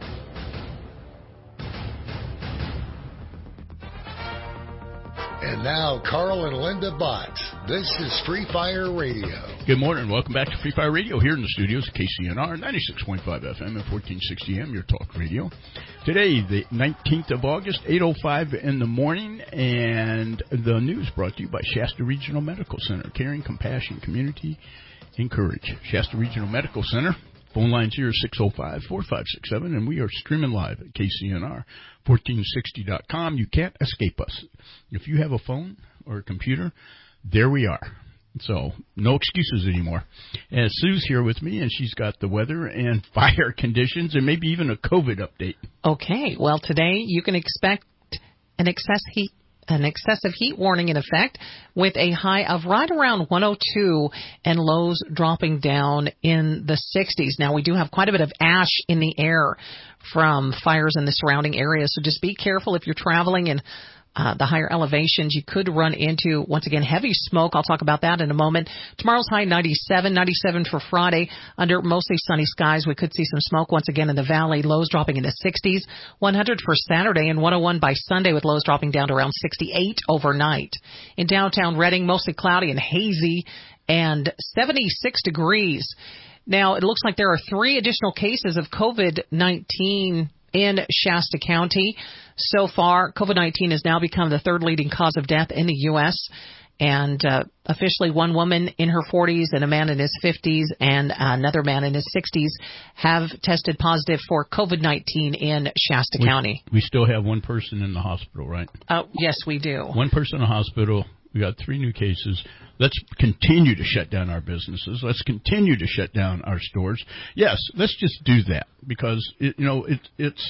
[SPEAKER 1] And now, Carl and Linda Bott. This is Free Fire Radio.
[SPEAKER 2] Good morning. Welcome back to Free Fire Radio here in the studios of K C N R, ninety-six point five F M and fourteen sixty A M, your talk radio. Today, the nineteenth of August, eight oh five in the morning, and the news brought to you by Shasta Regional Medical Center. Caring, compassion, community, and courage. Shasta Regional Medical Center. Phone lines here are six oh five, four five six seven, and we are streaming live at K C N R fourteen sixty dot com. You can't escape us. If you have a phone or a computer, there we are. So, no excuses anymore. And Sue's here with me, and she's got the weather and fire conditions and maybe even a COVID update.
[SPEAKER 3] Okay. Well, today you can expect an excess heat. An excessive heat warning in effect with a high of right around one oh two and lows dropping down in the sixties. Now, we do have quite a bit of ash in the air from fires in the surrounding area, so just be careful if you're traveling in Uh, the higher elevations. You could run into, once again, heavy smoke. I'll talk about that in a moment. Tomorrow's high ninety-seven, ninety-seven for Friday. Under mostly sunny skies, we could see some smoke once again in the valley. Lows dropping into sixties. one hundred for Saturday and one oh one by Sunday with lows dropping down to around sixty-eight overnight. In downtown Reading, mostly cloudy and hazy and seventy-six degrees. Now, it looks like there are three additional cases of COVID nineteen in Shasta County. So far, COVID nineteen has now become the third leading cause of death in the U S And uh, officially, one woman in her forties and a man in his fifties and another man in his sixties have tested positive for COVID nineteen in Shasta
[SPEAKER 2] we,
[SPEAKER 3] County.
[SPEAKER 2] We still have one person in the hospital, right?
[SPEAKER 3] Oh, yes, we do.
[SPEAKER 2] One person in the hospital. We got three new cases. Let's continue to shut down our businesses. Let's continue to shut down our stores. Yes, let's just do that because, it, you know, it, it's...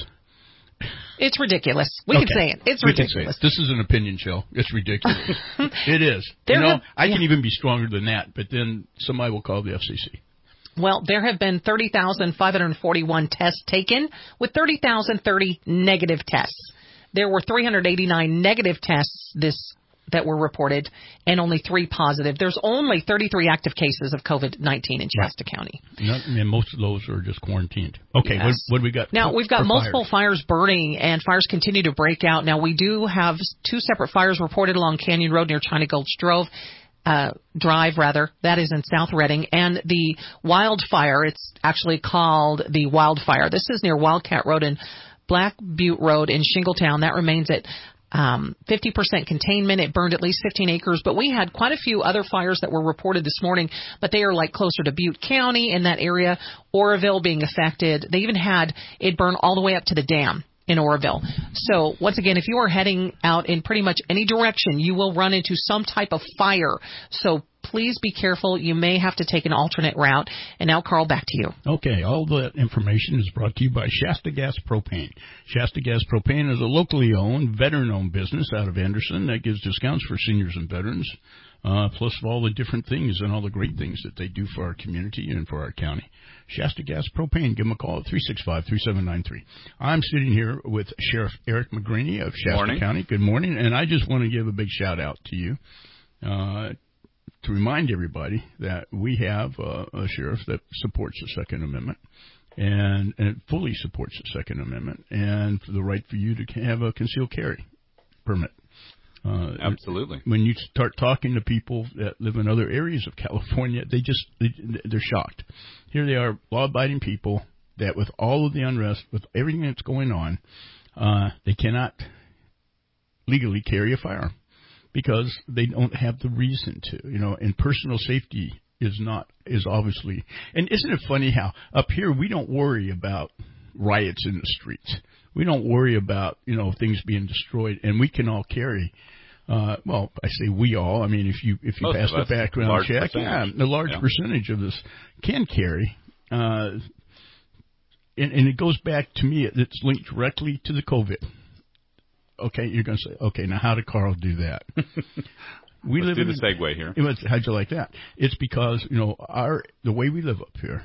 [SPEAKER 3] It's ridiculous. We
[SPEAKER 2] okay.
[SPEAKER 3] can say it. It's
[SPEAKER 2] we
[SPEAKER 3] ridiculous.
[SPEAKER 2] Can say it. This is an opinion show. It's ridiculous. It is.
[SPEAKER 3] There
[SPEAKER 2] you know,
[SPEAKER 3] have,
[SPEAKER 2] I
[SPEAKER 3] yeah.
[SPEAKER 2] can even be stronger than that, but then somebody will call the F C C.
[SPEAKER 3] Well, there have been thirty thousand five hundred forty-one tests taken with thirty thousand thirty negative tests. There were three hundred eighty-nine negative tests this that were reported and only three positive. There's only thirty-three active cases of COVID nineteen in Shasta right. County.
[SPEAKER 2] Not, and most of those are just quarantined. Okay,
[SPEAKER 3] yes.
[SPEAKER 2] what, what do we got?
[SPEAKER 3] Now,
[SPEAKER 2] for,
[SPEAKER 3] we've got multiple
[SPEAKER 2] fires?
[SPEAKER 3] fires burning, and fires continue to break out. Now, we do have two separate fires reported along Canyon Road near China Gulch Drove. Uh, drive, rather. That is in South Reading. And the wildfire, it's actually called the Wildfire. This is near Wildcat Road and Black Butte Road in Shingletown. That remains at Um, fifty percent containment. It burned at least fifteen acres, but we had quite a few other fires that were reported this morning, but they are like closer to Butte County in that area, Oroville being affected. They even had it burn all the way up to the dam in Oroville. So once again, if you are heading out in pretty much any direction, you will run into some type of fire. So please be careful. You may have to take an alternate route. And now, Carl, back to you.
[SPEAKER 2] Okay. All that information is brought to you by Shasta Gas Propane. Shasta Gas Propane is a locally owned, veteran-owned business out of Anderson that gives discounts for seniors and veterans, uh, plus all the different things and all the great things that they do for our community and for our county. Shasta Gas Propane. Give them a call at three six five, three seven nine three. I'm sitting here with Sheriff Eric McGraney of Shasta
[SPEAKER 5] morning.
[SPEAKER 2] County. Good morning. And I just want to give a big shout-out to you. Uh to remind everybody that we have uh, a sheriff that supports the Second Amendment and, and fully supports the Second Amendment and for the right for you to have a concealed carry permit. Uh,
[SPEAKER 5] Absolutely.
[SPEAKER 2] When you start talking to people that live in other areas of California, they just, they, they're shocked. Here they are, law-abiding people that with all of the unrest, with everything that's going on, uh, they cannot legally carry a firearm because they don't have the reason to, you know, and personal safety is not, is obviously, and isn't it funny how up here we don't worry about riots in the streets. We don't worry about, you know, things being destroyed, and we can all carry. Uh, well, I say we all. I mean, if you if you
[SPEAKER 5] Most
[SPEAKER 2] pass the
[SPEAKER 5] us,
[SPEAKER 2] background check, yeah,
[SPEAKER 5] percentage.
[SPEAKER 2] the large
[SPEAKER 5] yeah.
[SPEAKER 2] percentage of this can carry. Uh, and, and it goes back to me. It's linked directly to the COVID. Okay, you're going to say, okay, now how did Carl do that? We
[SPEAKER 5] Let's
[SPEAKER 2] live
[SPEAKER 5] do
[SPEAKER 2] in,
[SPEAKER 5] the segue here.
[SPEAKER 2] How'd you like that? It's because, you know, our the way we live up here,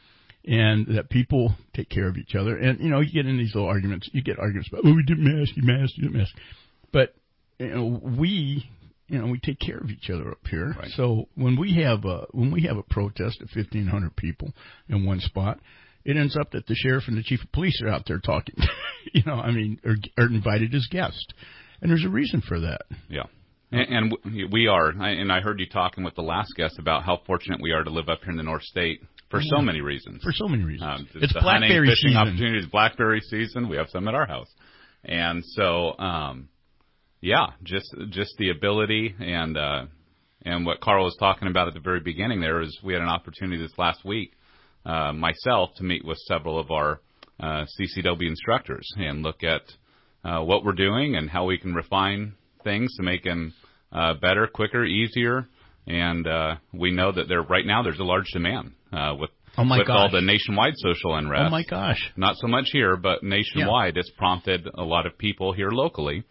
[SPEAKER 2] and that people take care of each other. And, you know, you get in these little arguments. You get arguments about, oh, we didn't mask, you mask, you didn't mask. But, you know, we, you know, we take care of each other up here.
[SPEAKER 5] Right.
[SPEAKER 2] So when we have a, when we have a protest of fifteen hundred people in one spot, it ends up that the sheriff and the chief of police are out there talking, you know, I mean, are, are invited as guests. And there's a reason for that.
[SPEAKER 5] Yeah. And, and we are, and I heard you talking with the last guest about how fortunate we are to live up here in the North State for
[SPEAKER 2] yeah.
[SPEAKER 5] so many reasons.
[SPEAKER 2] For so many reasons. Um,
[SPEAKER 5] it's
[SPEAKER 2] it's blackberry
[SPEAKER 5] hunting, fishing
[SPEAKER 2] season.
[SPEAKER 5] opportunities, blackberry season. We have some at our house. And so, um, yeah, just just the ability and uh, and what Carl was talking about at the very beginning there is we had an opportunity this last week, uh, myself, to meet with several of our uh, C C W instructors and look at uh, what we're doing and how we can refine things to make them uh, better, quicker, easier. And uh, we know that there right now there's a large demand uh, with,
[SPEAKER 2] oh my
[SPEAKER 5] with
[SPEAKER 2] gosh.
[SPEAKER 5] all the nationwide social unrest.
[SPEAKER 2] Oh, my gosh.
[SPEAKER 5] Not so much here, but nationwide.
[SPEAKER 2] Yeah.
[SPEAKER 5] It's prompted a lot of people here locally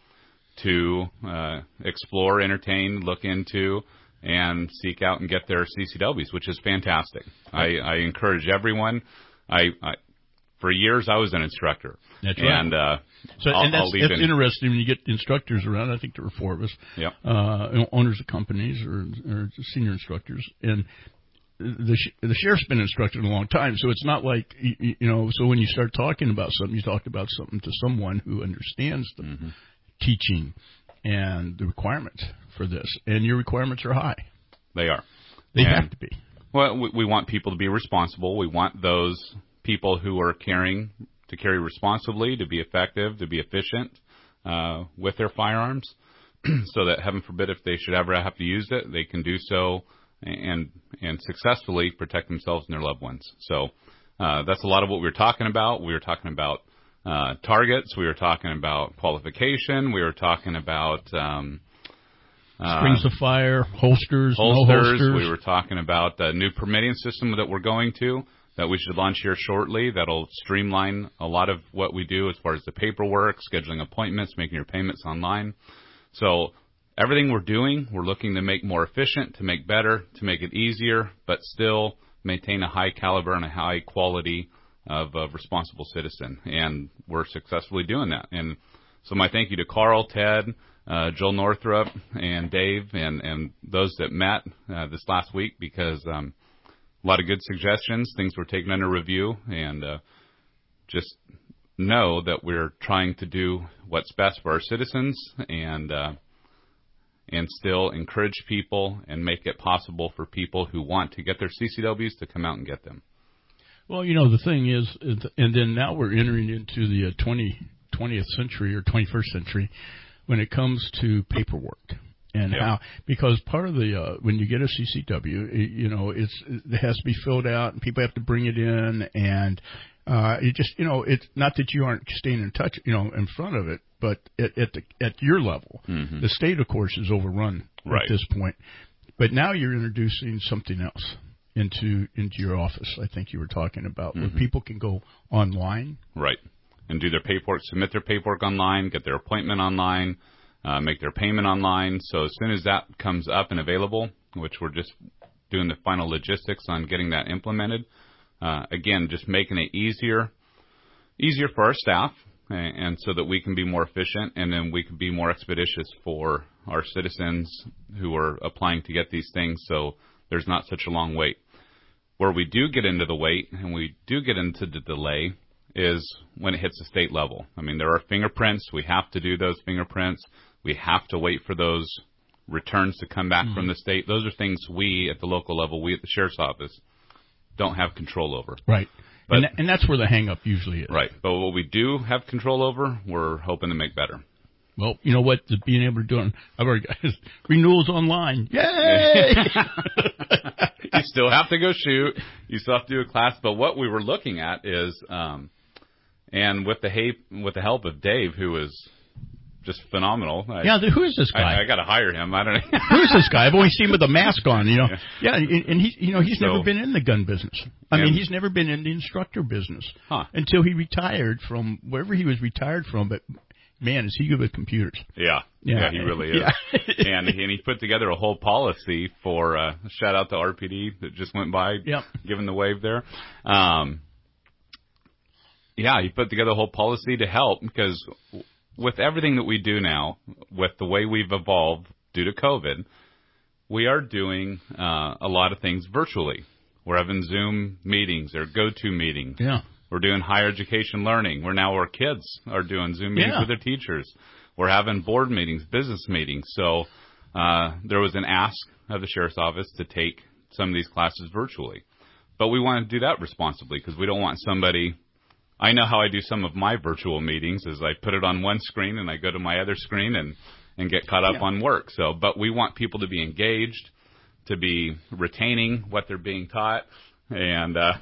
[SPEAKER 5] to uh, explore, entertain, look into, and seek out and get their C C Ws, which is fantastic. I, I encourage everyone. I, I For years, I was an instructor.
[SPEAKER 2] That's right.
[SPEAKER 5] And, uh,
[SPEAKER 2] so,
[SPEAKER 5] I'll,
[SPEAKER 2] and that's,
[SPEAKER 5] I'll leave
[SPEAKER 2] that's
[SPEAKER 5] in.
[SPEAKER 2] interesting when you get instructors around. I think there were four of us.
[SPEAKER 5] Yep.
[SPEAKER 2] Uh, owners of companies or, or senior instructors. And the the sheriff's been instructed a long time, so it's not like, you, you know, so when you start talking about something, you talk about something to someone who understands the mm-hmm. teaching and the requirements for this. And your requirements are high.
[SPEAKER 5] They are.
[SPEAKER 2] They
[SPEAKER 5] and,
[SPEAKER 2] have to be.
[SPEAKER 5] Well, we, we want people to be responsible. We want those people who are carrying to carry responsibly, to be effective, to be efficient uh, with their firearms, so that, heaven forbid, if they should ever have to use it, they can do so and and successfully protect themselves and their loved ones. So uh, that's a lot of what we were talking about. We were talking about uh, targets. We were talking about qualification. We were talking about um, uh,
[SPEAKER 2] strings of fire, holsters,
[SPEAKER 5] holsters.
[SPEAKER 2] No holsters.
[SPEAKER 5] We were talking about the new permitting system that we're going to, that we should launch here shortly. That'll streamline a lot of what we do as far as the paperwork, scheduling appointments, making your payments online. So everything we're doing, we're looking to make more efficient, to make better, to make it easier, but still maintain a high caliber and a high quality of a responsible citizen. And we're successfully doing that. And so my thank you to Carl, Ted, uh, Joel Northrup, and Dave, and, and those that met uh, this last week, because um, a lot of good suggestions, things were taken under review, and uh, just know that we're trying to do what's best for our citizens and uh, and still encourage people and make it possible for people who want to get their C C Ws to come out and get them.
[SPEAKER 2] Well, you know, the thing is, and then now we're entering into the twentieth century or twenty-first century when it comes to paperwork. And
[SPEAKER 5] yeah.
[SPEAKER 2] how, because part of the, uh, when you get a C C W, it, you know, it's, it has to be filled out and people have to bring it in, and, uh, it just, you know, it's not that you aren't staying in touch, you know, in front of it, but at, at the, at your level,
[SPEAKER 5] mm-hmm.
[SPEAKER 2] the state, of course, is overrun
[SPEAKER 5] right.
[SPEAKER 2] at this point. But now you're introducing something else into, into your office. I think you were talking about
[SPEAKER 5] mm-hmm.
[SPEAKER 2] where people can go online.
[SPEAKER 5] Right. And do their paperwork, submit their paperwork online, get their appointment online. Uh, make their payment online. So as soon as that comes up and available, which we're just doing the final logistics on getting that implemented, uh, again, just making it easier, easier for our staff, and, and so that we can be more efficient, and then we can be more expeditious for our citizens who are applying to get these things, so there's not such a long wait. Where we do get into the wait, and we do get into the delay, is when it hits the state level. I mean, there are fingerprints. We have to do those fingerprints. We have to wait for those returns to come back mm-hmm. from the state. Those are things we at the local level, we at the sheriff's office, don't have control over.
[SPEAKER 2] Right.
[SPEAKER 5] But,
[SPEAKER 2] and, th- and that's where the hang-up usually is.
[SPEAKER 5] Right. But what we do have control over, we're hoping to make better.
[SPEAKER 2] Well, you know what? Being able to do it, I've already got renewals online. Yay!
[SPEAKER 5] You still have to go shoot. You still have to do a class. But what we were looking at is, um, and with the, ha- with the help of Dave, who is just phenomenal. I,
[SPEAKER 2] yeah, who is this guy?
[SPEAKER 5] I, I got to hire him. I don't know.
[SPEAKER 2] Who is this guy? I've only seen him with a mask on. You know. Yeah, yeah and, and he, you know, he's so, never been in the gun business. I mean, he's never been in the instructor business
[SPEAKER 5] huh.
[SPEAKER 2] until he retired from wherever he was retired from. But man, is he good with computers?
[SPEAKER 5] Yeah, yeah, yeah he really is. Yeah. and and he put together a whole policy for uh, shout out to R P D that just went by,
[SPEAKER 2] yep.
[SPEAKER 5] giving the wave there. Um, yeah, he put together a whole policy to help because. With everything that we do now, with the way we've evolved due to COVID, we are doing uh, a lot of things virtually. We're having Zoom meetings or go-to meetings.
[SPEAKER 2] Yeah.
[SPEAKER 5] We're doing higher education learning. We're now our kids are doing Zoom meetings
[SPEAKER 2] yeah.
[SPEAKER 5] with their teachers. We're having board meetings, business meetings. So uh, there was an ask of the sheriff's office to take some of these classes virtually. But we want to do that responsibly because we don't want somebody... I know how I do some of my virtual meetings is I put it on one screen and I go to my other screen and, and get caught up yeah. on work. So, but we want people to be engaged, to be retaining what they're being taught. And, uh,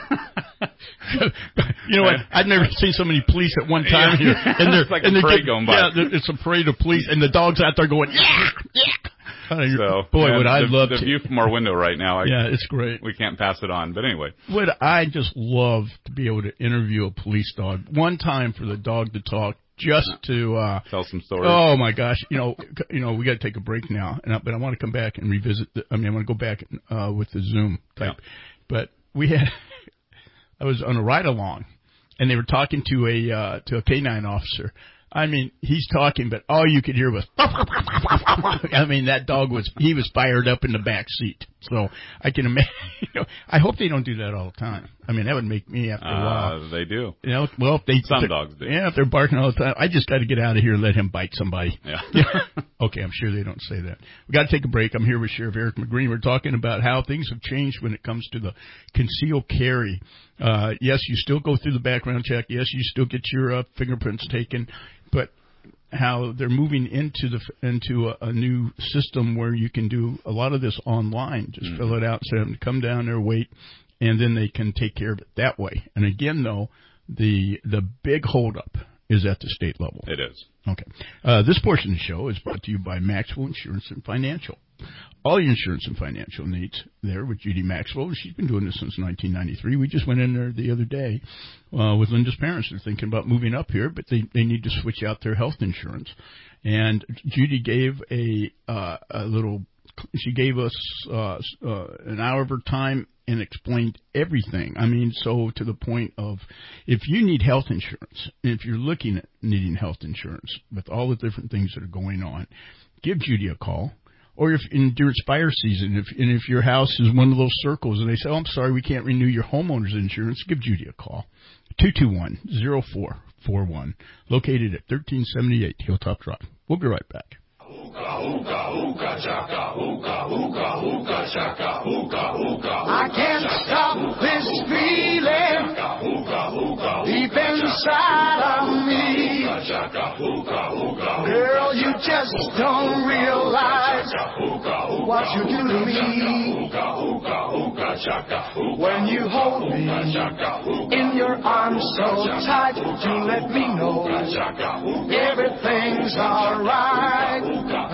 [SPEAKER 2] you know what? I've never seen so many police at one time
[SPEAKER 5] yeah.
[SPEAKER 2] here. And they're,
[SPEAKER 5] it's like
[SPEAKER 2] and
[SPEAKER 5] a parade
[SPEAKER 2] get,
[SPEAKER 5] going by.
[SPEAKER 2] Yeah, it's a parade of police and the dogs out there going, yeah, yeah.
[SPEAKER 5] So,
[SPEAKER 2] boy, would I
[SPEAKER 5] the,
[SPEAKER 2] love
[SPEAKER 5] the
[SPEAKER 2] to.
[SPEAKER 5] view from our window right now. I,
[SPEAKER 2] yeah, it's great.
[SPEAKER 5] We can't pass it on, but anyway.
[SPEAKER 2] Would I just love to be able to interview a police dog one time for the dog to talk, just to uh,
[SPEAKER 5] tell some stories.
[SPEAKER 2] Oh my gosh, you know, you know, we got to take a break now, and I, but I want to come back and revisit. The, I mean, I want to go back uh, with the Zoom type.
[SPEAKER 5] Yeah.
[SPEAKER 2] But we had, I was on a ride along, and they were talking to a uh, to a K nine officer. I mean, he's talking, but all you could hear was, I mean, that dog was, he was fired up in the back seat. So I can imagine, you know, I hope they don't do that all the time. I mean, that would make me after a while.
[SPEAKER 5] Uh, they do.
[SPEAKER 2] You know, well, if they,
[SPEAKER 5] some dogs do.
[SPEAKER 2] Yeah, if they're barking all the time, I just got to get out of here and let him bite somebody.
[SPEAKER 5] Yeah.
[SPEAKER 2] yeah. Okay, I'm sure they don't say that. We got to take a break. I'm here with Sheriff Eric McGreen. We're talking about how things have changed when it comes to the concealed carry. Uh, yes, you still go through the background check. Yes, you still get your uh, fingerprints taken. But how they're moving into the into a, a new system where you can do a lot of this online. Just mm-hmm. fill it out, send them to come down there, wait, and then they can take care of it that way. And again, though, the the big holdup is at the state level.
[SPEAKER 5] It is.
[SPEAKER 2] Okay. Uh, this portion of the show is brought to you by Maxwell Insurance and Financial. All your insurance and financial needs there with Judy Maxwell. She's been doing this since nineteen ninety-three. We just went in there the other day uh, with Linda's parents. They're thinking about moving up here, but they, they need to switch out their health insurance. And Judy gave a, uh, a little, she gave us uh, uh, an hour of her time and explained everything. I mean, so to the point of if you need health insurance, and if you're looking at needing health insurance with all the different things that are going on, give Judy a call. Or if in during fire season, if and if your house is one of those circles and they say, oh, I'm sorry, we can't renew your homeowner's insurance, give Judy a call. two two one, zero four four one, located at thirteen seventy-eight Hilltop Drive. We'll be right back.
[SPEAKER 6] I can't stop this feeling deep inside of me. Girl, you just don't realize what you do to me. When you hold me in your arms so tight, you let me know everything's alright.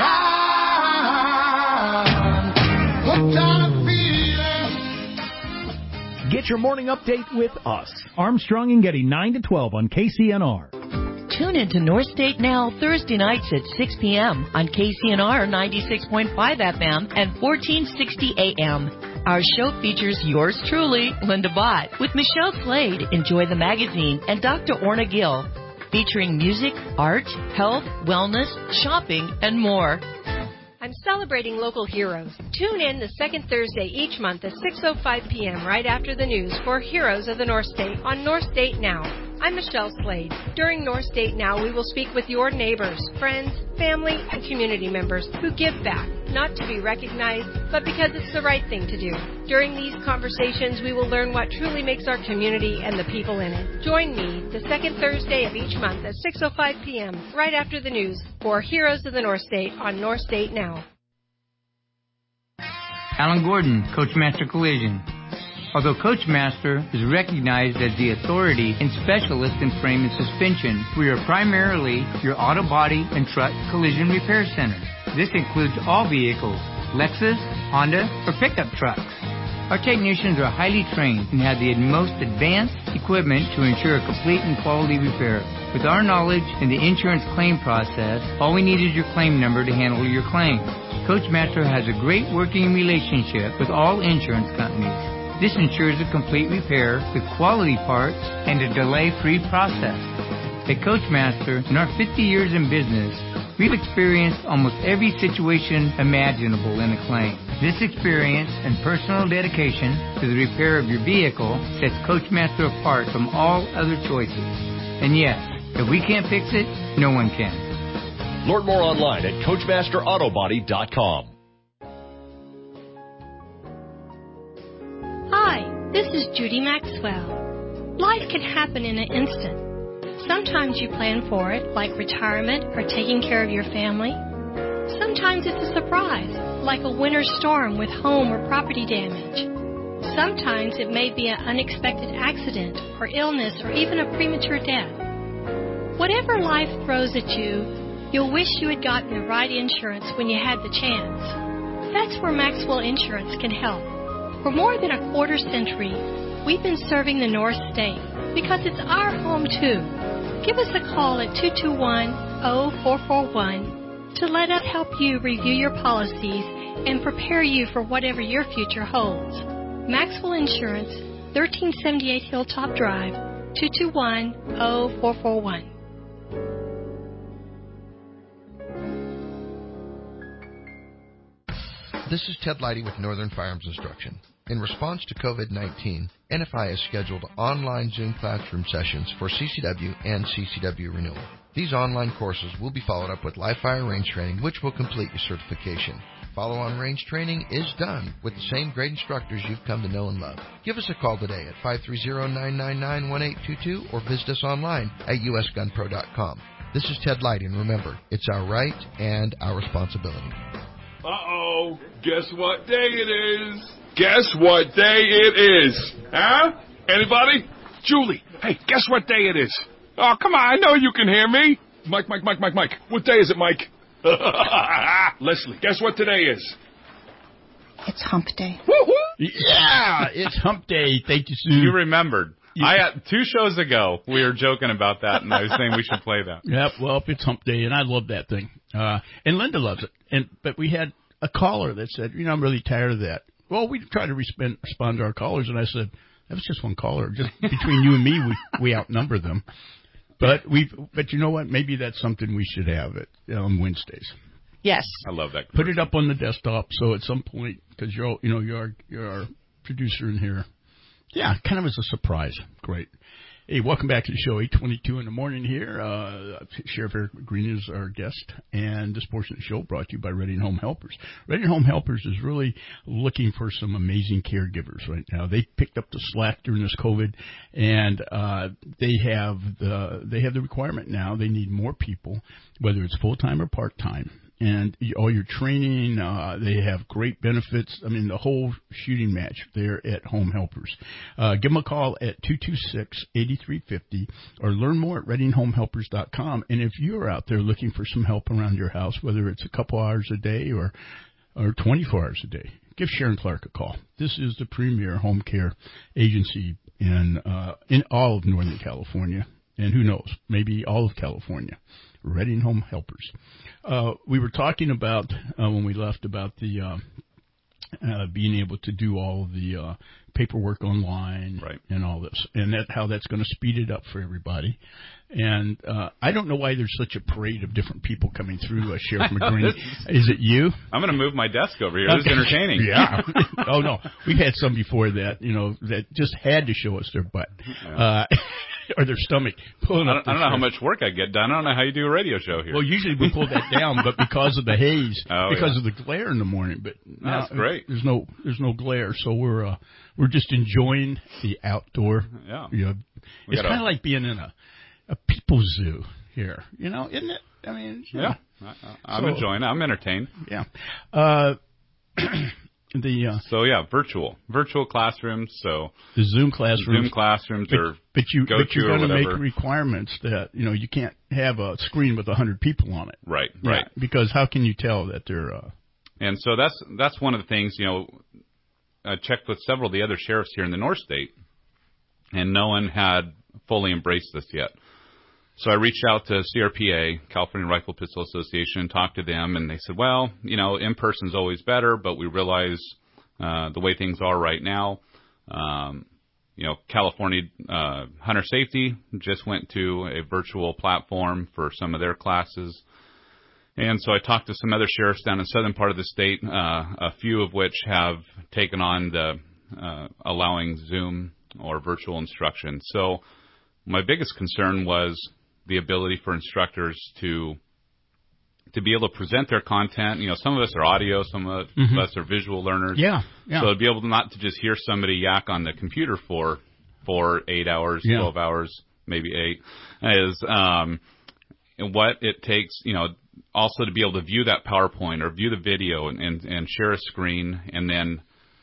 [SPEAKER 6] I'm hooked on a feeling.
[SPEAKER 7] Get your morning update with us. Armstrong and Getty, nine to twelve on K C N R.
[SPEAKER 9] Tune into North State Now Thursday nights at six p.m. on K C N R ninety-six point five F M and fourteen sixty A M. Our show features yours truly, Linda Bott, with Michelle Slade, Enjoy the Magazine, and Doctor Orna Gill, featuring music, art, health, wellness, shopping, and more.
[SPEAKER 12] I'm celebrating local heroes. Tune in the second Thursday each month at six oh five p.m. right after the news for Heroes of the North State on North State Now. I'm Michelle Slade. During North State Now, we will speak with your neighbors, friends, family, and community members who give back, not to be recognized, but because it's the right thing to do. During these conversations, we will learn what truly makes our community and the people in it. Join me the second Thursday of each month at six oh five p.m., right after the news, for Heroes of the North State on North State Now.
[SPEAKER 8] Alan Gordon, Coachmaster Collision. Although Coachmaster is recognized as the authority and specialist in frame and suspension, we are primarily your auto body and truck collision repair center. This includes all vehicles, Lexus, Honda, or pickup trucks. Our technicians are highly trained and have the most advanced equipment to ensure a complete and quality repair. With our knowledge in the insurance claim process, all we need is your claim number to handle your claim. Coachmaster has a great working relationship with all insurance companies. This ensures a complete repair with quality parts and a delay-free process. At Coachmaster, in our fifty years in business, we've experienced almost every situation imaginable in a claim. This experience and personal dedication to the repair of your vehicle sets Coachmaster apart from all other choices. And yes, if we can't fix it, no one can.
[SPEAKER 14] Learn more online at Coachmaster Auto Body dot com.
[SPEAKER 12] Hi, this is Judy Maxwell. Life can happen in an instant. Sometimes you plan for it, like retirement or taking care of your family. Sometimes it's a surprise, like a winter storm with home or property damage. Sometimes it may be an unexpected accident or illness or even a premature death. Whatever life throws at you, you'll wish you had gotten the right insurance when you had the chance. That's where Maxwell Insurance can help. For more than a quarter century, we've been serving the North State because it's our home too. Give us a call at two two one, oh four four one to let us help you review your policies and prepare you for whatever your future holds. Maxwell Insurance, thirteen seventy-eight Hilltop Drive, two two one, oh four four one.
[SPEAKER 15] This is Ted Leidy with Northern Firearms Instruction. In response to COVID nineteen, N F I has scheduled online Zoom classroom sessions for C C W and C C W renewal. These online courses will be followed up with live fire range training, which will complete your certification. Follow-on range training is done with the same great instructors you've come to know and love. Give us a call today at five three zero, nine nine nine, one eight two two or visit us online at U S gun pro dot com. This is Ted Leidy, and remember, it's our right and our responsibility.
[SPEAKER 16] Uh-oh, guess what day it is? Guess what day it is? Huh? Anybody? Julie, hey, guess what day it is? Oh, come on, I know you can hear me. Mike, Mike, Mike, Mike, Mike. What day is it, Mike? Leslie, guess what today is?
[SPEAKER 17] It's hump day.
[SPEAKER 2] Yeah, it's hump day. Thank you, Sue.
[SPEAKER 5] You remembered. I uh, two shows ago, we were joking about that, and I was saying we should play that.
[SPEAKER 2] Yep, well, it's hump day, and I love that thing. Uh, and Linda loves it. And But we had a caller that said, you know, I'm really tired of that. Well, we try to respond, respond to our callers, and I said, that was just one caller. Just between you and me, we, we outnumber them. But we, but you know what? Maybe that's something we should have it on Wednesdays.
[SPEAKER 3] Yes,
[SPEAKER 5] I love that.
[SPEAKER 2] Put it up on the desktop, so at some point, because you're, you know, you're our, you're our producer in here. Yeah, kind of as a surprise. Great. Hey, welcome back to the show. eight twenty-two in the morning here. Uh, Sheriff Eric Green is our guest, and this portion of the show brought to you by Reading Home Helpers. Reading Home Helpers is really looking for some amazing caregivers right now. They picked up the slack during this COVID, and uh, they have the they have the requirement now. They need more people, whether it's full time or part time. And all your training, uh, they have great benefits. I mean, the whole shooting match there at Home Helpers. Uh, give them a call at two two six, eight three five zero or learn more at reading home helpers dot com. And if you're out there looking for some help around your house, whether it's a couple hours a day or, or twenty-four hours a day, give Sharon Clark a call. This is the premier home care agency in, uh, in all of Northern California. And who knows, maybe all of California. Reading Home Helpers. Uh, we were talking about, uh, when we left, about the uh, uh, being able to do all of the uh, paperwork online
[SPEAKER 5] right.
[SPEAKER 2] and all this, and that how that's going to speed it up for everybody. And uh, I don't know why there's such a parade of different people coming through, uh, Sheriff McGreen. Is it you?
[SPEAKER 5] I'm going to move my desk over here. This is entertaining.
[SPEAKER 2] Yeah. Oh, no. We've had some before that, you know, that just had to show us their butt.
[SPEAKER 5] Yeah.
[SPEAKER 2] Uh or their stomach pulling
[SPEAKER 5] I
[SPEAKER 2] up.
[SPEAKER 5] don't, I don't know how much work I get done. I don't know how you do a radio show here.
[SPEAKER 2] Well, usually we pull that down, but because of the haze,
[SPEAKER 5] oh,
[SPEAKER 2] because
[SPEAKER 5] yeah.
[SPEAKER 2] of the glare in the morning. But now,
[SPEAKER 5] that's great.
[SPEAKER 2] There's no there's no glare, so we're uh, we're just enjoying the outdoor.
[SPEAKER 5] Yeah,
[SPEAKER 2] you know, it's
[SPEAKER 5] gotta,
[SPEAKER 2] kind of like being in a a people zoo here. You know, isn't it? I mean,
[SPEAKER 5] yeah,
[SPEAKER 2] know.
[SPEAKER 5] I, I'm
[SPEAKER 2] so,
[SPEAKER 5] enjoying it. I'm entertained.
[SPEAKER 2] Yeah. Uh, The, uh,
[SPEAKER 5] so yeah, virtual virtual classrooms. So
[SPEAKER 2] the Zoom classrooms,
[SPEAKER 5] Zoom classrooms,
[SPEAKER 2] but,
[SPEAKER 5] or
[SPEAKER 2] but you
[SPEAKER 5] go
[SPEAKER 2] but you're
[SPEAKER 5] going to
[SPEAKER 2] make requirements that you know you can't have a screen with a hundred people on it.
[SPEAKER 5] Right,
[SPEAKER 2] yeah,
[SPEAKER 5] right.
[SPEAKER 2] Because how can you tell that they're? Uh,
[SPEAKER 5] and so that's that's one of the things. You know, I checked with several of the other sheriffs here in the North State, and no one had fully embraced this yet. So I reached out to C R P A, California Rifle Pistol Association, and talked to them, and they said, well, you know, in person is always better, but we realize uh, the way things are right now. Um, you know, California uh, Hunter Safety just went to a virtual platform for some of their classes. And so I talked to some other sheriffs down in the southern part of the state, uh, a few of which have taken on the uh, allowing Zoom or virtual instruction. So my biggest concern was the ability for instructors to to be able to present their content. You know, some of us are audio, some of
[SPEAKER 2] mm-hmm.
[SPEAKER 5] us are visual learners.
[SPEAKER 2] Yeah, yeah.
[SPEAKER 5] So to be able to not to just hear somebody yak on the computer for for eight hours,
[SPEAKER 2] yeah.
[SPEAKER 5] twelve hours, maybe eight, is um, what it takes. You know, also to be able to view that PowerPoint or view the video and, and, and share a screen, and then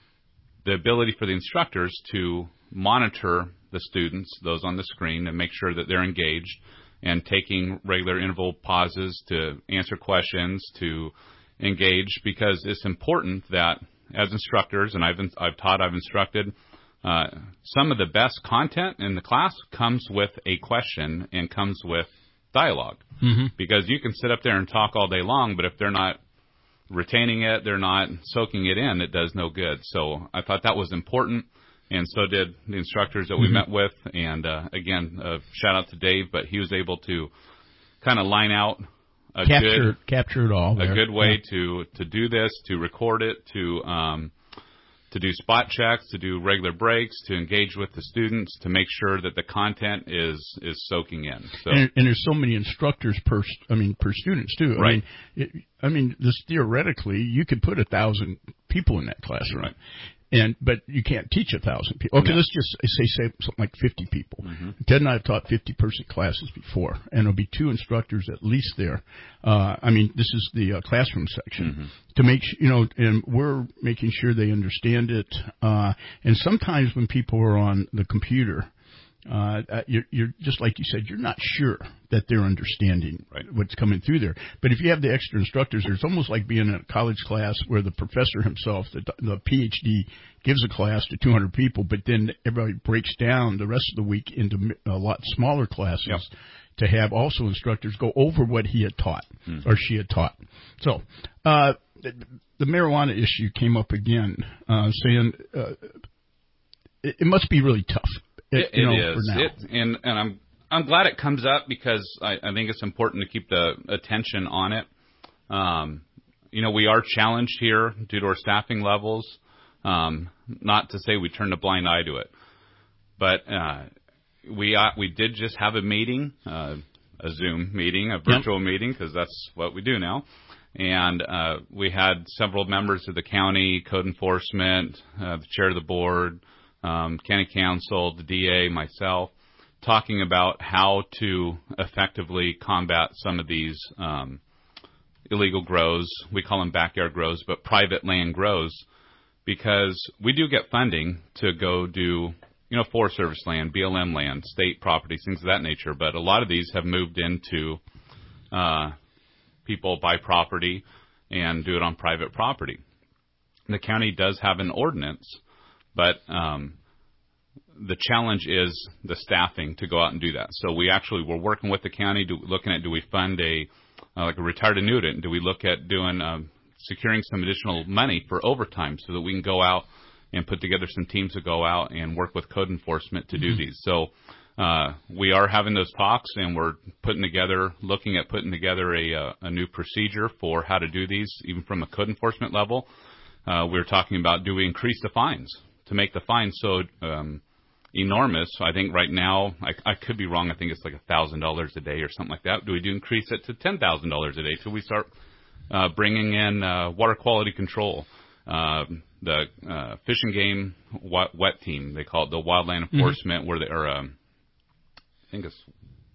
[SPEAKER 5] the ability for the instructors to monitor the students, those on the screen, and make sure that they're engaged, and taking regular interval pauses to answer questions, to engage, because it's important that as instructors, and I've I've taught, I've instructed, uh, some of the best content in the class comes with a question and comes with dialogue.
[SPEAKER 2] Mm-hmm.
[SPEAKER 5] Because you can sit up there and talk all day long, but if they're not retaining it, they're not soaking it in, it does no good. So I thought that was important. And so did the instructors that we
[SPEAKER 2] mm-hmm.
[SPEAKER 5] met with. And, uh, again, uh, shout out to Dave, but he was able to kind of line out a
[SPEAKER 2] capture,
[SPEAKER 5] good,
[SPEAKER 2] capture it all
[SPEAKER 5] a
[SPEAKER 2] there.
[SPEAKER 5] good way
[SPEAKER 2] yeah.
[SPEAKER 5] to, to do this, to record it, to, um, to do spot checks, to do regular breaks, to engage with the students, to make sure that the content is, is soaking in. So.
[SPEAKER 2] And, and there's so many instructors per, I mean, per students too.
[SPEAKER 5] Right.
[SPEAKER 2] I mean, it, I mean, this theoretically, you could put a thousand people in that classroom.
[SPEAKER 5] Right.
[SPEAKER 2] And but you can't teach a thousand people. Okay,
[SPEAKER 5] no.
[SPEAKER 2] let's just say, say something like fifty people.
[SPEAKER 5] Mm-hmm.
[SPEAKER 2] Ted and I have taught fifty-person classes before, and there'll be two instructors at least there. Uh, I mean, this is the uh, classroom section
[SPEAKER 5] mm-hmm.
[SPEAKER 2] to make you know, and we're making sure they understand it. Uh, and sometimes when people are on the computer, uh, you're, you're just like you said, you're not sure that they're understanding
[SPEAKER 5] right.
[SPEAKER 2] what's coming through there. But if you have the extra instructors, it's almost like being in a college class where the professor himself, the, the P H D, gives a class to two hundred people, but then everybody breaks down the rest of the week into a lot smaller classes
[SPEAKER 5] yep.
[SPEAKER 2] to have also instructors go over what he had taught
[SPEAKER 5] mm.
[SPEAKER 2] or she had taught. So uh, the, the marijuana issue came up again, uh, saying uh, it, it must be really tough.
[SPEAKER 5] It,
[SPEAKER 2] you know,
[SPEAKER 5] it is,
[SPEAKER 2] for now.
[SPEAKER 5] it, and and I'm I'm glad it comes up because I, I think it's important to keep the attention on it. Um, you know, we are challenged here due to our staffing levels. Um, not to say we turned a blind eye to it, but uh, we uh, we did just have a meeting, uh, a Zoom meeting, a virtual yep. meeting, because that's what we do now. And uh, we had several members of the county, code enforcement, uh, the chair of the board, um, county council, the D A, myself, talking about how to effectively combat some of these um, illegal grows. We call them backyard grows, but private land grows, because we do get funding to go do, you know, Forest Service land, B L M land, state properties, things of that nature. But a lot of these have moved into uh, people buy property and do it on private property. The county does have an ordinance, but um, the challenge is the staffing to go out and do that. So we actually we're working with the county, do, looking at do we fund a uh, like a retired annuitant? Do we look at doing um, securing some additional money for overtime so that we can go out and put together some teams to go out and work with code enforcement to do mm-hmm. these. So uh, we are having those talks, and we're putting together, looking at putting together a, uh, a new procedure for how to do these, even from a code enforcement level. Uh, we were talking about, do we increase the fines to make the fines so um, enormous. I think right now, I, I could be wrong. I think it's like one thousand dollars a day or something like that. Do we do increase it to ten thousand dollars a day till we start uh, bringing in uh, water quality control? Uh, the uh, Fish and Game wet, wet team, they call it the Wildland Enforcement, mm-hmm. where they are, um, I think it's,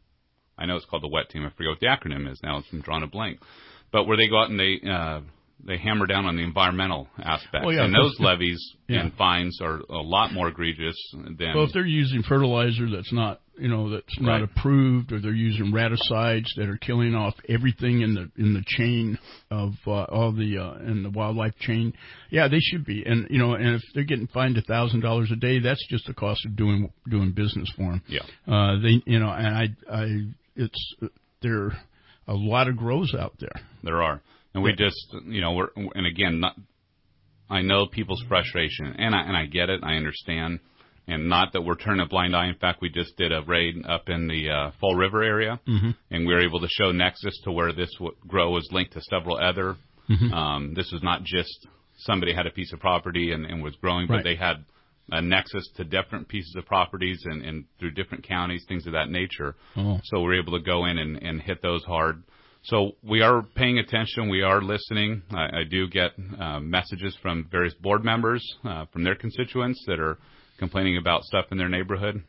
[SPEAKER 5] I know it's called the wet team. I forget what the acronym is now. I'm drawing a blank. But where they go out and they uh, they hammer down on the environmental aspects.
[SPEAKER 2] Well, yeah,
[SPEAKER 5] and those levies
[SPEAKER 2] yeah.
[SPEAKER 5] and fines are a lot more egregious than...
[SPEAKER 2] Well, if they're using fertilizer that's not, you know, that's
[SPEAKER 5] right.
[SPEAKER 2] not approved, or they're using raticides that are killing off everything in the in the chain of uh, all the uh, in the wildlife chain, yeah, they should be. And you know, and if they're getting fined a thousand dollars a day, that's just the cost of doing doing business for them.
[SPEAKER 5] Yeah.
[SPEAKER 2] Uh, they, you know, and I, I, it's there are a lot of grows out there.
[SPEAKER 5] There are. And we just, you know, we're, and again, not, I know people's frustration, and I, and I get it, I understand, and not that we're turning a blind eye. In fact, we just did a raid up in the uh, Fall River area,
[SPEAKER 2] mm-hmm.
[SPEAKER 5] and we were able to show nexus to where this w- grow was linked to several other.
[SPEAKER 2] Mm-hmm.
[SPEAKER 5] Um, this was not just somebody had a piece of property and, and was growing, but
[SPEAKER 2] right.
[SPEAKER 5] they had a nexus to different pieces of properties and, and through different counties, things of that nature.
[SPEAKER 2] Oh.
[SPEAKER 5] So we're able to go in and, and hit those hard. So we are paying attention. We are listening. I, I do get uh, messages from various board members, uh, from their constituents that are complaining about stuff in their neighborhood.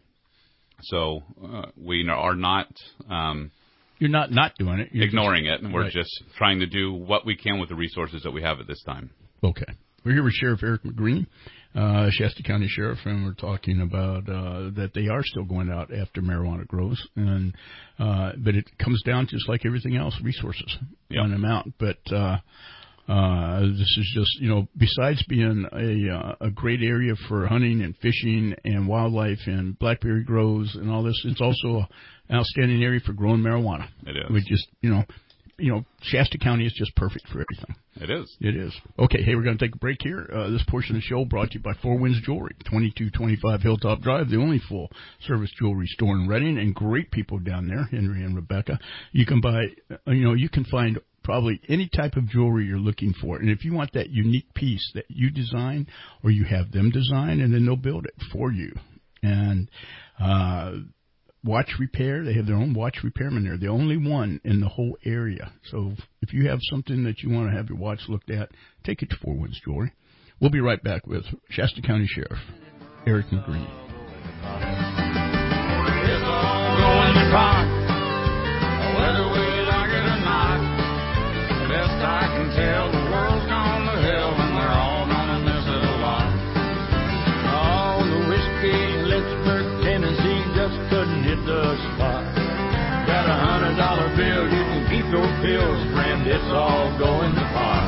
[SPEAKER 5] So uh, we are not... Um,
[SPEAKER 2] You're not not doing it. You're
[SPEAKER 5] ignoring
[SPEAKER 2] just,
[SPEAKER 5] it. And we're
[SPEAKER 2] right.
[SPEAKER 5] just trying to do what we can with the resources that we have at this time.
[SPEAKER 2] Okay. We're here with Sheriff Eric McGreen, uh, Shasta County Sheriff, and we're talking about uh, that they are still going out after marijuana grows, and uh, but it comes down just like everything else, resources,
[SPEAKER 5] yep.
[SPEAKER 2] an amount. But uh, uh, this is just, you know, besides being a uh, a great area for hunting and fishing and wildlife and blackberry grows and all this, it's also an outstanding area for growing marijuana.
[SPEAKER 5] It is.
[SPEAKER 2] We just, you know. You know, Shasta County is just perfect for everything.
[SPEAKER 5] It is.
[SPEAKER 2] It is. Okay, hey, we're going to take a break here. Uh, this portion of the show brought to you by Four Winds Jewelry, twenty-two twenty-five Hilltop Drive, the only full-service jewelry store in Redding, and great people down there, Henry and Rebecca. You can buy, uh, you know, you can find probably any type of jewelry you're looking for. And if you want that unique piece that you design or you have them design, and then they'll build it for you. And, uh, watch repair, they have their own watch repairman there, the only one in the whole area. So if you have something that you want to have your watch looked at, take it to Four Winds Jewelry. We'll be right back with Shasta County Sheriff Eric McGreen.
[SPEAKER 6] It's all going to pot, whether we like it or not. Best I can tell, the world's gone to hell and we're all gonna miss it a lot. Oh, the whiskey in Lynchburg, Tennessee just couldn't hit the spot. Got a hundred dollar bill, you can keep your pills, friend, it's all going to pot.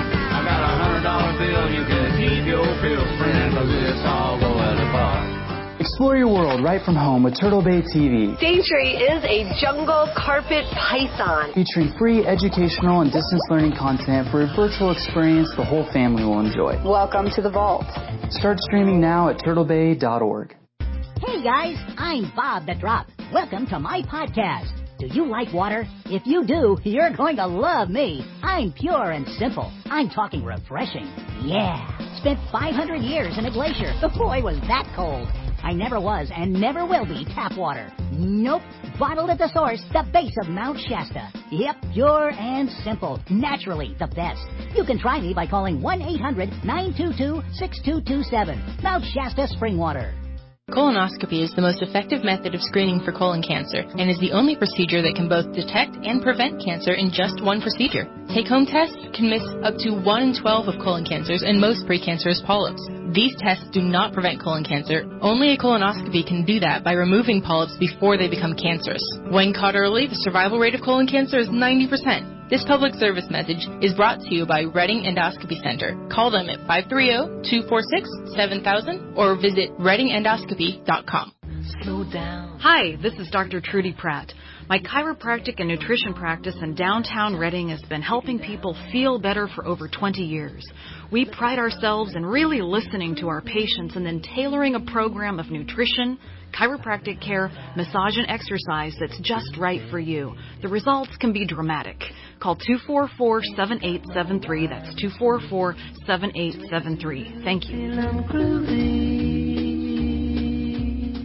[SPEAKER 6] I got a hundred dollar bill, you can keep your pills, friend, cause it's all going to pot.
[SPEAKER 10] Explore your world right from home with Turtle Bay T V.
[SPEAKER 11] Daintree is a jungle carpet python.
[SPEAKER 10] Featuring free educational and distance learning content for a virtual experience the whole family will enjoy.
[SPEAKER 11] Welcome to the vault.
[SPEAKER 10] Start streaming now at turtle bay dot org.
[SPEAKER 13] Hey guys, I'm Bob the Drop. Welcome to my podcast. Do you like water? If you do, you're going to love me. I'm pure and simple. I'm talking refreshing. Yeah. Spent five hundred years in a glacier. The boy was that cold. I never was and never will be tap water. Nope. Bottled at the source, the base of Mount Shasta. Yep, pure and simple. Naturally the best. You can try me by calling one eight hundred nine two two six two two seven. Mount Shasta Spring Water.
[SPEAKER 18] Colonoscopy is the most effective method of screening for colon cancer and is the only procedure that can both detect and prevent cancer in just one procedure. Take-home tests can miss up to one in twelve of colon cancers and most precancerous polyps. These tests do not prevent colon cancer. Only a colonoscopy can do that by removing polyps before they become cancerous. When caught early, the survival rate of colon cancer is ninety percent. This public service message is brought to you by Redding Endoscopy Center. Call them at five three zero, two four six, seven thousand or visit redding endoscopy dot com.
[SPEAKER 19] Slow down. Hi, this is Doctor Trudy Pratt. My chiropractic and nutrition practice in downtown Redding has been helping people feel better for over twenty years. We pride ourselves in really listening to our patients and then tailoring a program of nutrition, chiropractic care, massage, and exercise that's just right for you. The results can be dramatic. Call two four four, seven eight seven three. That's two four four, seven eight seven three. Thank you.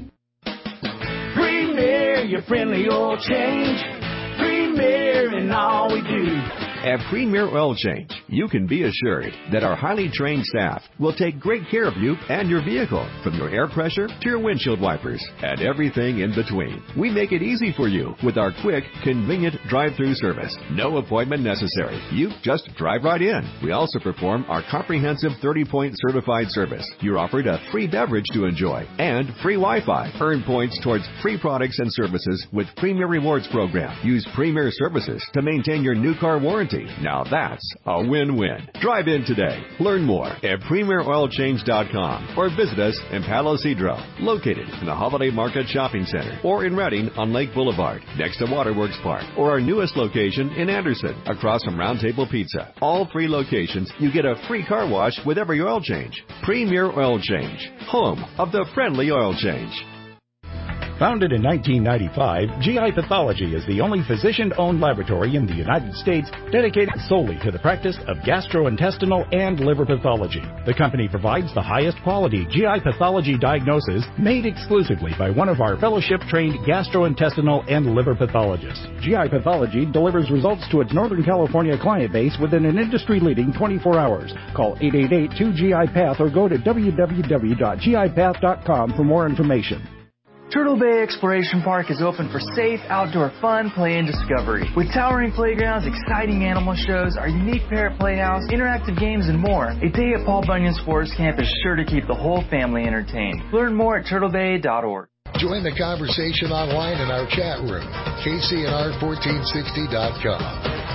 [SPEAKER 7] Premier, your friendly oil change. Premier in all we do.
[SPEAKER 20] At Premier Oil Change, you can be assured that our highly trained staff will take great care of you and your vehicle, from your air pressure to your windshield wipers and everything in between. We make it easy for you with our quick, convenient drive-through service. No appointment necessary. You just drive right in. We also perform our comprehensive thirty-point certified service. You're offered a free beverage to enjoy and free Wi-Fi. Earn points towards free products and services with Premier Rewards program. Use Premier services to maintain your new car warranty. Now that's a win-win. Drive in today. Learn more at premier oil change dot com or visit us in Palo Cedro, located in the Holiday Market Shopping Center, or in Redding on Lake Boulevard, next to Waterworks Park, or our newest location in Anderson, across from Round Table Pizza. All three locations, you get a free car wash with every oil change. Premier Oil Change, home of the friendly oil change.
[SPEAKER 7] Founded in nineteen ninety-five, G I Pathology is the only physician-owned laboratory in the United States dedicated solely to the practice of gastrointestinal and liver pathology. The company provides the highest quality G I pathology diagnosis made exclusively by one of our fellowship-trained gastrointestinal and liver pathologists. G I Pathology delivers results to its Northern California client base within an industry-leading twenty-four hours. Call eight eight eight, two G I Path or go to w w w dot g i path dot com for more information.
[SPEAKER 21] Turtle Bay Exploration Park is open for safe, outdoor fun, play, and discovery. With towering playgrounds, exciting animal shows, our unique parrot playhouse, interactive games, and more, a day at Paul Bunyan Sports Camp is sure to keep the whole family entertained. Learn more at turtle bay dot org.
[SPEAKER 1] Join the conversation online in our chat room, K C N R fourteen sixty dot com.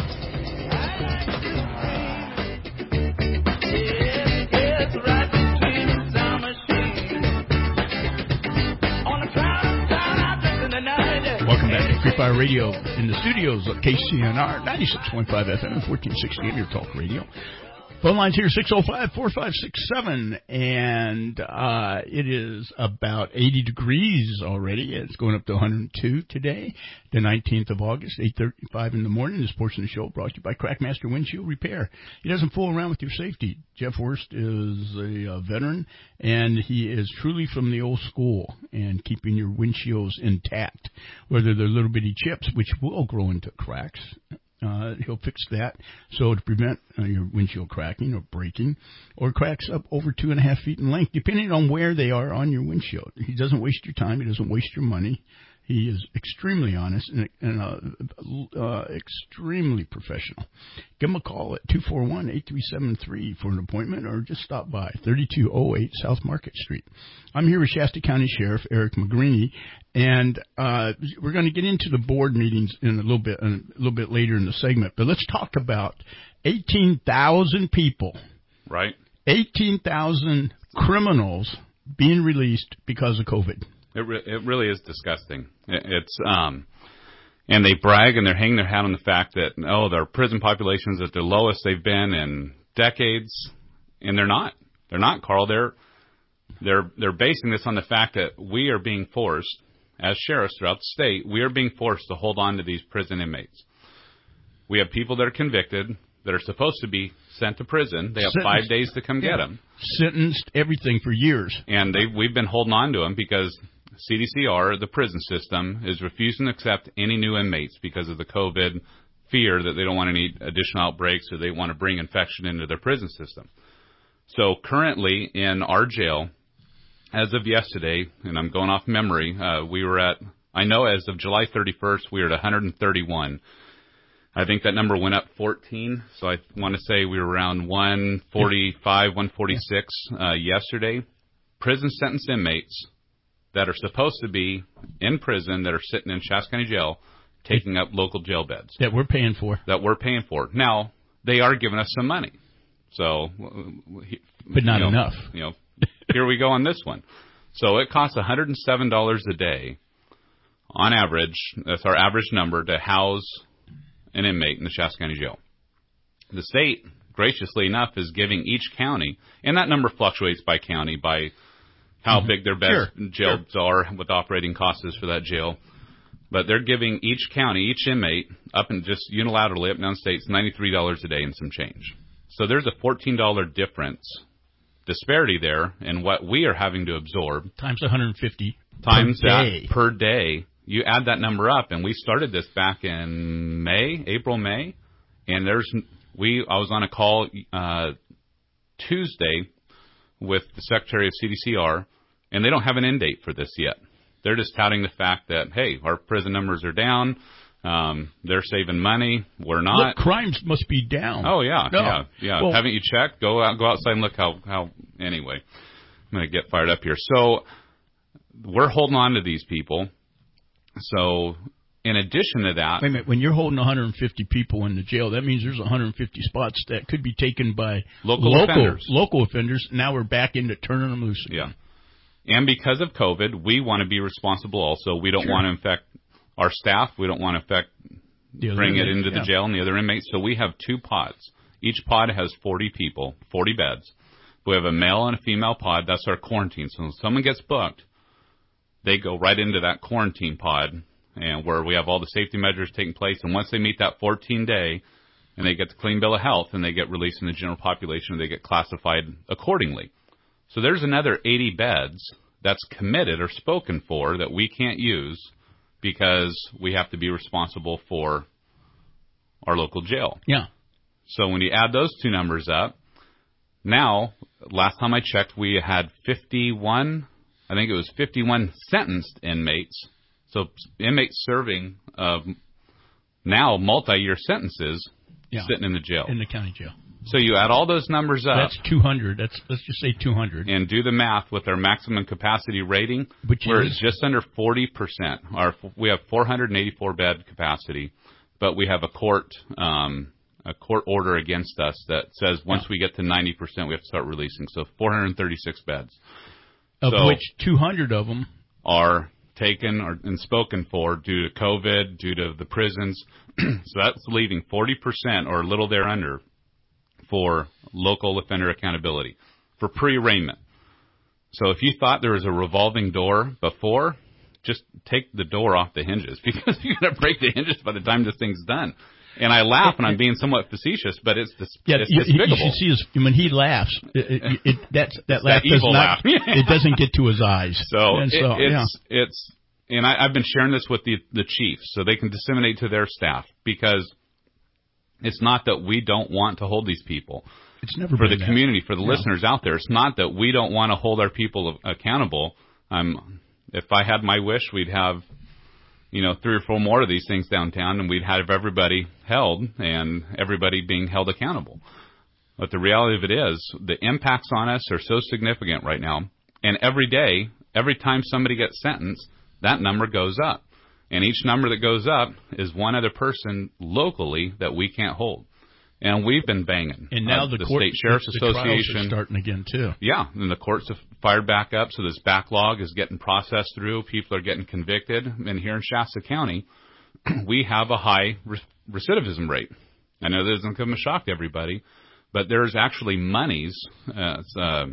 [SPEAKER 2] Welcome back to Free Fire Radio in the studios of K C N R ninety-six point five F M and fourteen sixty A M, your talk radio. Phone lines here, six oh five, four five six seven, and uh, it is about eighty degrees already. It's going up to one hundred two today, the nineteenth of August, eight thirty-five in the morning. This portion of the show brought to you by Crackmaster Windshield Repair. He doesn't fool around with your safety. Jeff Worst is a, a veteran, and he is truly from the old school and keeping your windshields intact, whether they're little bitty chips, which will grow into cracks. Uh, he'll fix that so to prevent uh, your windshield cracking or breaking, or cracks up over two and a half feet in length, depending on where they are on your windshield. He doesn't waste your time. He doesn't waste your money. He is extremely honest and, and uh, uh, extremely professional. Give him a call at two four one, eight three seven three for an appointment, or just stop by, thirty-two oh eight South Market Street. I'm here with Shasta County Sheriff Eric McGreeny, and uh, we're going to get into the board meetings in a little bit, a little bit later in the segment. But let's talk about eighteen thousand people,
[SPEAKER 5] right?
[SPEAKER 2] eighteen thousand criminals being released because of COVID.
[SPEAKER 5] It re- it really is disgusting. It, it's um, and they brag and they're hanging their hat on the fact that oh, their prison populations at the lowest they've been in decades, and they're not. They're not, Carl. They're they're they're basing this on the fact that we are being forced, as sheriffs throughout the state, we are being forced to hold on to these prison inmates. We have people that are convicted that are supposed to be sent to prison. They have
[SPEAKER 2] Sentenced.
[SPEAKER 5] five days to come
[SPEAKER 2] Yeah.
[SPEAKER 5] get them.
[SPEAKER 2] Sentenced, everything for years.
[SPEAKER 5] And they we've been holding on to them because C D C R, the prison system, is refusing to accept any new inmates because of the COVID fear that they don't want any additional outbreaks or they want to bring infection into their prison system. So currently in our jail, as of yesterday, and I'm going off memory, uh, we were at, I know as of July thirty-first, we were at one hundred thirty-one. I think that number went up fourteen, so I want to say we were around one forty-five, one forty-six uh, yesterday. Prison sentence inmates that are supposed to be in prison that are sitting in Shasta County Jail taking up local jail beds.
[SPEAKER 2] That we're paying for.
[SPEAKER 5] That we're paying for. Now, they are giving us some money. So,
[SPEAKER 2] But not
[SPEAKER 5] you know,
[SPEAKER 2] enough.
[SPEAKER 5] You know, here we go on this one. So it costs one hundred seven dollars a day on average. That's our average number to house an inmate in the Shasta County Jail. The state, graciously enough, is giving each county, and that number fluctuates by county, by how mm-hmm. big their best
[SPEAKER 2] sure.
[SPEAKER 5] jails
[SPEAKER 2] sure.
[SPEAKER 5] are, what the operating cost is for that jail. But they're giving each county, each inmate, up and just unilaterally up and down states, ninety-three dollars a day and some change. So there's a fourteen dollars difference, disparity there in what we are having to absorb.
[SPEAKER 2] Times one hundred fifty
[SPEAKER 5] Times
[SPEAKER 2] per
[SPEAKER 5] that
[SPEAKER 2] day.
[SPEAKER 5] per day you add that number up, and we started this back in May, April, May, and there's we. I was on a call uh, Tuesday with the Secretary of C D C R, and they don't have an end date for this yet. They're just touting the fact that, hey, our prison numbers are down. Um, they're saving money. We're not.
[SPEAKER 2] Look, crimes must be down.
[SPEAKER 5] Oh, yeah,
[SPEAKER 2] no.
[SPEAKER 5] yeah, yeah.
[SPEAKER 2] Well,
[SPEAKER 5] haven't you checked? Go out, go outside and look how, how, anyway. I'm going to get fired up here. So we're holding on to these people. So in addition to that.
[SPEAKER 2] Wait a minute. When you're holding one hundred fifty people in the jail, that means there's one hundred fifty spots that could be taken by
[SPEAKER 5] local,
[SPEAKER 2] local
[SPEAKER 5] offenders.
[SPEAKER 2] Local offenders. Now we're back into turning them loose again.
[SPEAKER 5] Yeah. And because of COVID, we want to be responsible also. We don't
[SPEAKER 2] Sure.
[SPEAKER 5] want to infect our staff. We don't want to affect, bring it into the
[SPEAKER 2] yeah.
[SPEAKER 5] jail and the other inmates. So we have two pods. Each pod has forty people, forty beds. We have a male and a female pod. That's our quarantine. So when someone gets booked, they go right into that quarantine pod, and where we have all the safety measures taking place. And once they meet that fourteen day, and they get the clean bill of health, and they get released in the general population, they get classified accordingly. So there's another eighty beds that's committed or spoken for that we can't use because we have to be responsible for our local jail.
[SPEAKER 2] Yeah.
[SPEAKER 5] So when you add those two numbers up, now, last time I checked, we had fifty-one, I think it was fifty-one sentenced inmates. So inmates serving uh, now multi-year sentences
[SPEAKER 2] yeah.
[SPEAKER 5] sitting in the jail.
[SPEAKER 2] In the county jail.
[SPEAKER 5] So you add all those numbers up.
[SPEAKER 2] That's two hundred. That's let's just say two hundred.
[SPEAKER 5] And do the math with our maximum capacity rating.
[SPEAKER 2] Which
[SPEAKER 5] we're
[SPEAKER 2] is?
[SPEAKER 5] just under forty percent. Our we have four hundred eighty-four bed capacity, but we have a court um, a court order against us that says once
[SPEAKER 2] yeah.
[SPEAKER 5] we get to ninety percent, we have to start releasing. So four hundred thirty-six beds,
[SPEAKER 2] of
[SPEAKER 5] so
[SPEAKER 2] which two hundred of them
[SPEAKER 5] are taken or and spoken for due to COVID, due to the prisons. So that's leaving forty percent or a little there under for local offender accountability, for pre-arraignment. So if you thought there was a revolving door before, just take the door off the hinges because you're going to break the hinges by the time this thing's done. And I laugh, and I'm being somewhat facetious, but it's, dis-
[SPEAKER 2] yeah,
[SPEAKER 5] it's
[SPEAKER 2] you,
[SPEAKER 5] despicable.
[SPEAKER 2] You should see his, when he laughs, it, it, it, that's, that
[SPEAKER 5] It's
[SPEAKER 2] laugh
[SPEAKER 5] that
[SPEAKER 2] does
[SPEAKER 5] evil
[SPEAKER 2] not,
[SPEAKER 5] laugh.
[SPEAKER 2] it doesn't get to his eyes.
[SPEAKER 5] So,
[SPEAKER 2] and
[SPEAKER 5] it,
[SPEAKER 2] so
[SPEAKER 5] it's,
[SPEAKER 2] yeah.
[SPEAKER 5] it's, and I, I've been sharing this with the, the chiefs so they can disseminate to their staff because it's not that we don't want to hold these people.
[SPEAKER 2] It's never
[SPEAKER 5] for
[SPEAKER 2] been
[SPEAKER 5] the
[SPEAKER 2] that.
[SPEAKER 5] community, for the
[SPEAKER 2] yeah.
[SPEAKER 5] listeners out there. It's not that we don't want to hold our people accountable. Um, if I had my wish, we'd have, you know, three or four more of these things downtown, and we'd have everybody held and everybody being held accountable. But the reality of it is, the impacts on us are so significant right now. And every day, every time somebody gets sentenced, that number goes up. And each number that goes up is one other person locally that we can't hold. And we've been banging.
[SPEAKER 2] And now
[SPEAKER 5] uh,
[SPEAKER 2] the,
[SPEAKER 5] the
[SPEAKER 2] court,
[SPEAKER 5] State Sheriff's
[SPEAKER 2] the, the
[SPEAKER 5] Association
[SPEAKER 2] trials are starting again too.
[SPEAKER 5] Yeah, and the courts have fired back up, so this backlog is getting processed through. People are getting convicted. And here in Shasta County, we have a high re- recidivism rate. I know that doesn't come as a shock to everybody, but there's actually monies, uh, it's, uh,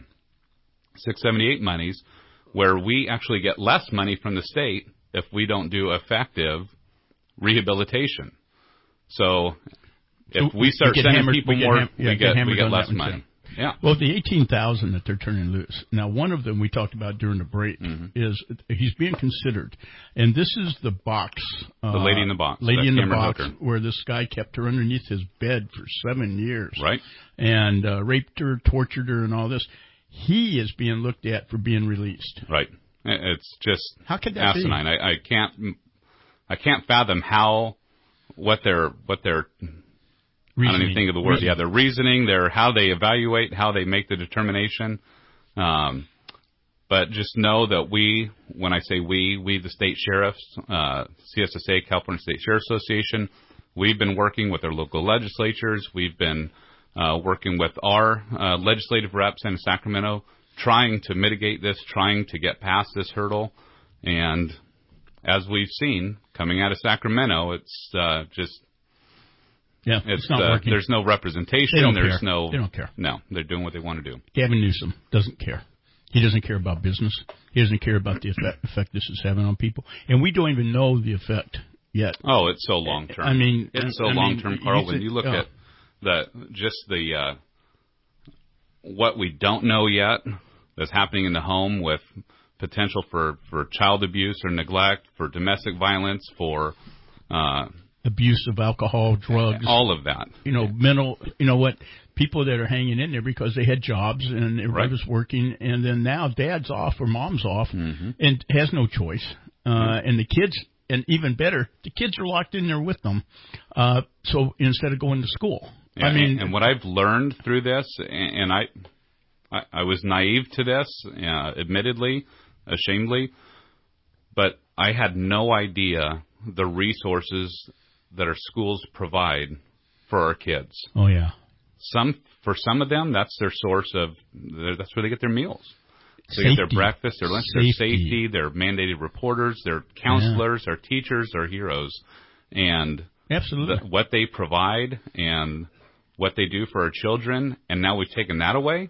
[SPEAKER 5] six seventy-eight monies, where we actually get less money from the state if we don't do effective rehabilitation. So if we start
[SPEAKER 2] we
[SPEAKER 5] sending
[SPEAKER 2] hammered,
[SPEAKER 5] people
[SPEAKER 2] we
[SPEAKER 5] more,
[SPEAKER 2] ham- yeah,
[SPEAKER 5] we get,
[SPEAKER 2] get
[SPEAKER 5] we get less
[SPEAKER 2] too.
[SPEAKER 5] money. Yeah.
[SPEAKER 2] Well, the eighteen thousand that they're turning loose. Now, one of them we talked about during the break
[SPEAKER 5] mm-hmm.
[SPEAKER 2] is he's being considered. And this is the box.
[SPEAKER 5] The
[SPEAKER 2] uh,
[SPEAKER 5] lady in the box.
[SPEAKER 2] Lady in the
[SPEAKER 5] Cameron
[SPEAKER 2] box
[SPEAKER 5] Hooker.
[SPEAKER 2] where this guy kept her underneath his bed for seven years.
[SPEAKER 5] Right.
[SPEAKER 2] And uh, raped her, tortured her, and all this. He is being looked at for being released.
[SPEAKER 5] Right. It's just
[SPEAKER 2] how could that
[SPEAKER 5] asinine.
[SPEAKER 2] be?
[SPEAKER 5] I, I can't I can't fathom how what their what their
[SPEAKER 2] Reasoning.
[SPEAKER 5] I don't even think of the word.
[SPEAKER 2] Reasoning.
[SPEAKER 5] Yeah, their reasoning, their how they evaluate, how they make the determination. Um, but just know that we, when I say we, we the state sheriffs, uh, C S S A, California State Sheriff's Association, we've been working with our local legislatures. We've been uh, working with our uh, legislative reps in Sacramento, trying to mitigate this, trying to get past this hurdle. And as we've seen, coming out of Sacramento, it's uh, just
[SPEAKER 2] yeah,
[SPEAKER 5] it's,
[SPEAKER 2] it's not
[SPEAKER 5] uh,
[SPEAKER 2] working.
[SPEAKER 5] There's no representation.
[SPEAKER 2] They don't
[SPEAKER 5] there's
[SPEAKER 2] care.
[SPEAKER 5] no.
[SPEAKER 2] They don't care.
[SPEAKER 5] No, they're doing what they want to do.
[SPEAKER 2] Gavin Newsom doesn't care. He doesn't care about business. He doesn't care about the effect, effect this is having on people. And we don't even know the effect yet.
[SPEAKER 5] Oh, it's so long term.
[SPEAKER 2] I mean,
[SPEAKER 5] it's so
[SPEAKER 2] I
[SPEAKER 5] long term,
[SPEAKER 2] mean,
[SPEAKER 5] Carl.
[SPEAKER 2] you
[SPEAKER 5] when
[SPEAKER 2] think,
[SPEAKER 5] you look
[SPEAKER 2] oh.
[SPEAKER 5] at the just the uh, what we don't know yet that's happening in the home with potential for, for child abuse or neglect, for domestic violence, for uh,
[SPEAKER 2] abuse of alcohol, drugs,
[SPEAKER 5] all of that.
[SPEAKER 2] You know, mental. You know what? People that are hanging in there because they had jobs and everybody right. was working, and then now dad's off or mom's off mm-hmm. and has no choice. Uh, mm-hmm. And the kids, and even better, the kids are locked in there with them. Uh, so instead of going to school,
[SPEAKER 5] yeah,
[SPEAKER 2] I mean,
[SPEAKER 5] and, and what I've learned through this, and, and I, I, I was naive to this, uh, admittedly, ashamedly, but I had no idea the resources that our schools provide for our kids.
[SPEAKER 2] Oh yeah.
[SPEAKER 5] Some for some of them, that's their source of. That's where they get their meals. They
[SPEAKER 2] Safety.
[SPEAKER 5] get their breakfast, their lunch,
[SPEAKER 2] Safety.
[SPEAKER 5] their safety, their mandated reporters, their counselors, yeah. their teachers, their heroes, and
[SPEAKER 2] absolutely
[SPEAKER 5] the, what they provide and what they do for our children. And now we've taken that away.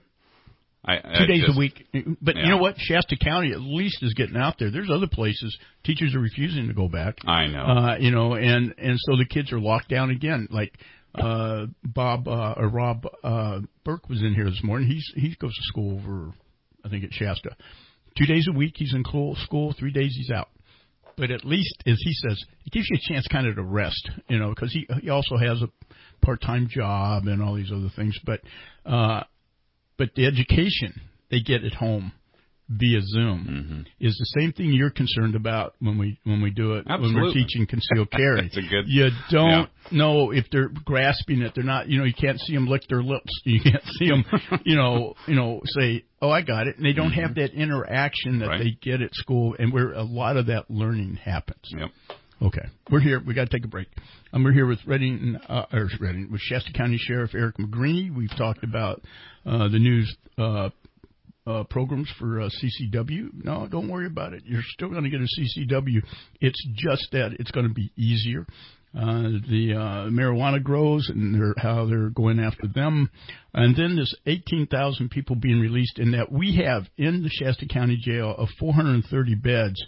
[SPEAKER 5] I,
[SPEAKER 2] Two
[SPEAKER 5] I
[SPEAKER 2] days
[SPEAKER 5] just,
[SPEAKER 2] a week, but
[SPEAKER 5] yeah.
[SPEAKER 2] you know what? Shasta County at least is getting out there. There's other places teachers are refusing to go back.
[SPEAKER 5] I know.
[SPEAKER 2] Uh, you know, and and so the kids are locked down again. Like. Uh, Bob uh, or Rob uh, Burke was in here this morning. He's he goes to school over, I think at Shasta. Two days a week he's in school. Three days he's out. But at least, as he says, it gives you a chance kind of to rest, you know, because he he also has a part-time job and all these other things. But uh, but the education they get at home via Zoom mm-hmm. is the same thing you're concerned about when we when we do it
[SPEAKER 5] Absolutely.
[SPEAKER 2] when we're teaching concealed carry.
[SPEAKER 5] That's a good,
[SPEAKER 2] you don't
[SPEAKER 5] yeah.
[SPEAKER 2] know if they're grasping it. They're not. You know, you can't see them lick their lips. You can't see them. you know, you know, say, "Oh, I got it." And they don't mm-hmm. have that interaction that
[SPEAKER 5] right.
[SPEAKER 2] they get at school, and where a lot of that learning happens.
[SPEAKER 5] Yep.
[SPEAKER 2] Okay, we're here. We got to take a break. Um, we're here with Redding, uh, or Redding, with Shasta County Sheriff Eric McGreeny. We've talked about uh, the news. Uh, Uh, programs for uh, C C W. No, don't worry about it. You're still going to get a C C W. It's just that it's going to be easier. Uh, the uh, marijuana grows and they're, how they're going after them. And then this eighteen thousand people being released, and that we have in the Shasta County Jail of four hundred thirty beds,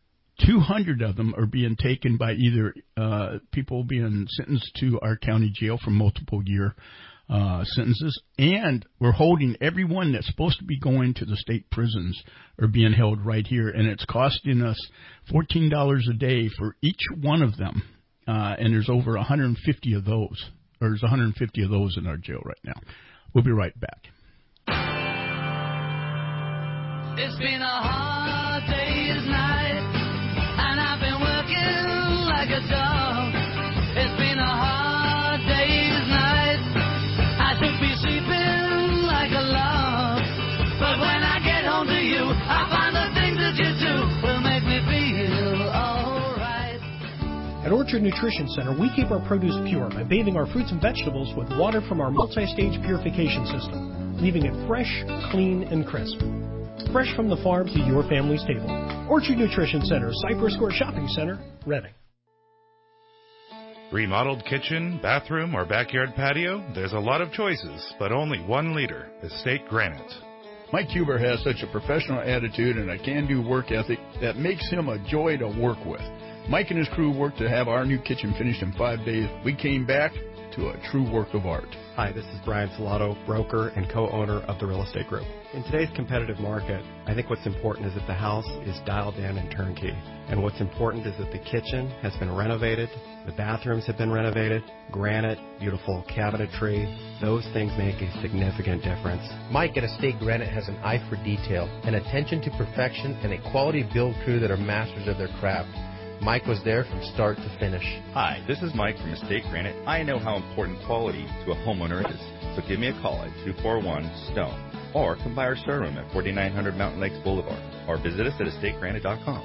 [SPEAKER 2] two hundred of them are being taken by either uh, people being sentenced to our county jail for multiple year Uh, sentences, and we're holding everyone that's supposed to be going to the state prisons are being held right here, and it's costing us fourteen dollars a day for each one of them, uh, and there's over one hundred fifty of those, or there's one hundred fifty of those in our jail right now. We'll be right back.
[SPEAKER 6] It's been a hard day's night, and I've been working like a dog. It's been a hard day's night. I should be sleeping like a log, but when I get home to you, I find the things that you do will make me feel alright.
[SPEAKER 4] At Orchard Nutrition Center, we keep our produce pure by bathing our fruits and vegetables with water from our multi-stage purification system, leaving it fresh, clean, and crisp. Fresh from the farm to your family's table. Orchard Nutrition Center, Cypress Square Shopping Center, Redding.
[SPEAKER 22] Remodeled kitchen, bathroom, or backyard patio? There's a lot of choices, but only one leader, Estate Granite.
[SPEAKER 2] Mike Huber has such a professional attitude and a can-do work ethic that makes him a joy to work with. Mike and his crew worked to have our new kitchen finished in five days. We came back to a true work of art.
[SPEAKER 23] Hi, this is Brian Salato, broker and co-owner of the Real Estate Group. In today's competitive market, I think what's important is that the house is dialed in and turnkey. And what's important is that the kitchen has been renovated, the bathrooms have been renovated, granite, beautiful cabinetry. Those things make a significant difference.
[SPEAKER 24] Mike at Estate Granite has an eye for detail, an attention to perfection, and a quality build crew that are masters of their craft. Mike was there from start to finish.
[SPEAKER 25] Hi, this is Mike from Estate Granite. I know how important quality to a homeowner is, so give me a call at two four one STONE or come by our showroom at forty-nine hundred Mountain Lakes Boulevard or visit us at estate granite dot com.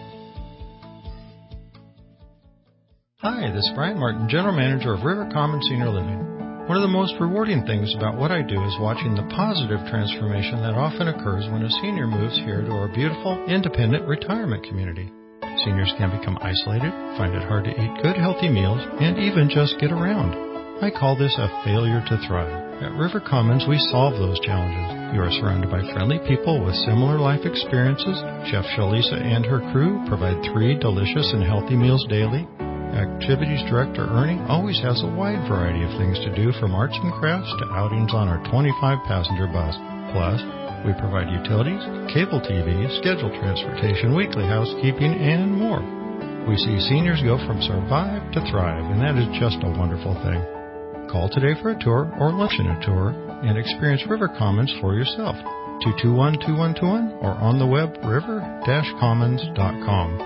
[SPEAKER 26] Hi, this is Brian Martin, General Manager of River Common Senior Living. One of the most rewarding things about what I do is watching the positive transformation that often occurs when a senior moves here to our beautiful, independent retirement community. Seniors can become isolated, find it hard to eat good, healthy meals, and even just get around. I call this a failure to thrive. At River Commons, we solve those challenges. You are surrounded by friendly people with similar life experiences. Chef Shalisa and her crew provide three delicious and healthy meals daily. Activities Director Ernie always has a wide variety of things to do, from arts and crafts to outings on our twenty-five passenger bus. Plus, We provide utilities, cable T V, scheduled transportation, weekly housekeeping, and more. We see seniors go from survive to thrive, and that is just a wonderful thing. Call today for a tour or luncheon a tour and experience River Commons for yourself. two two one, two one two one or on the web river dash commons dot com.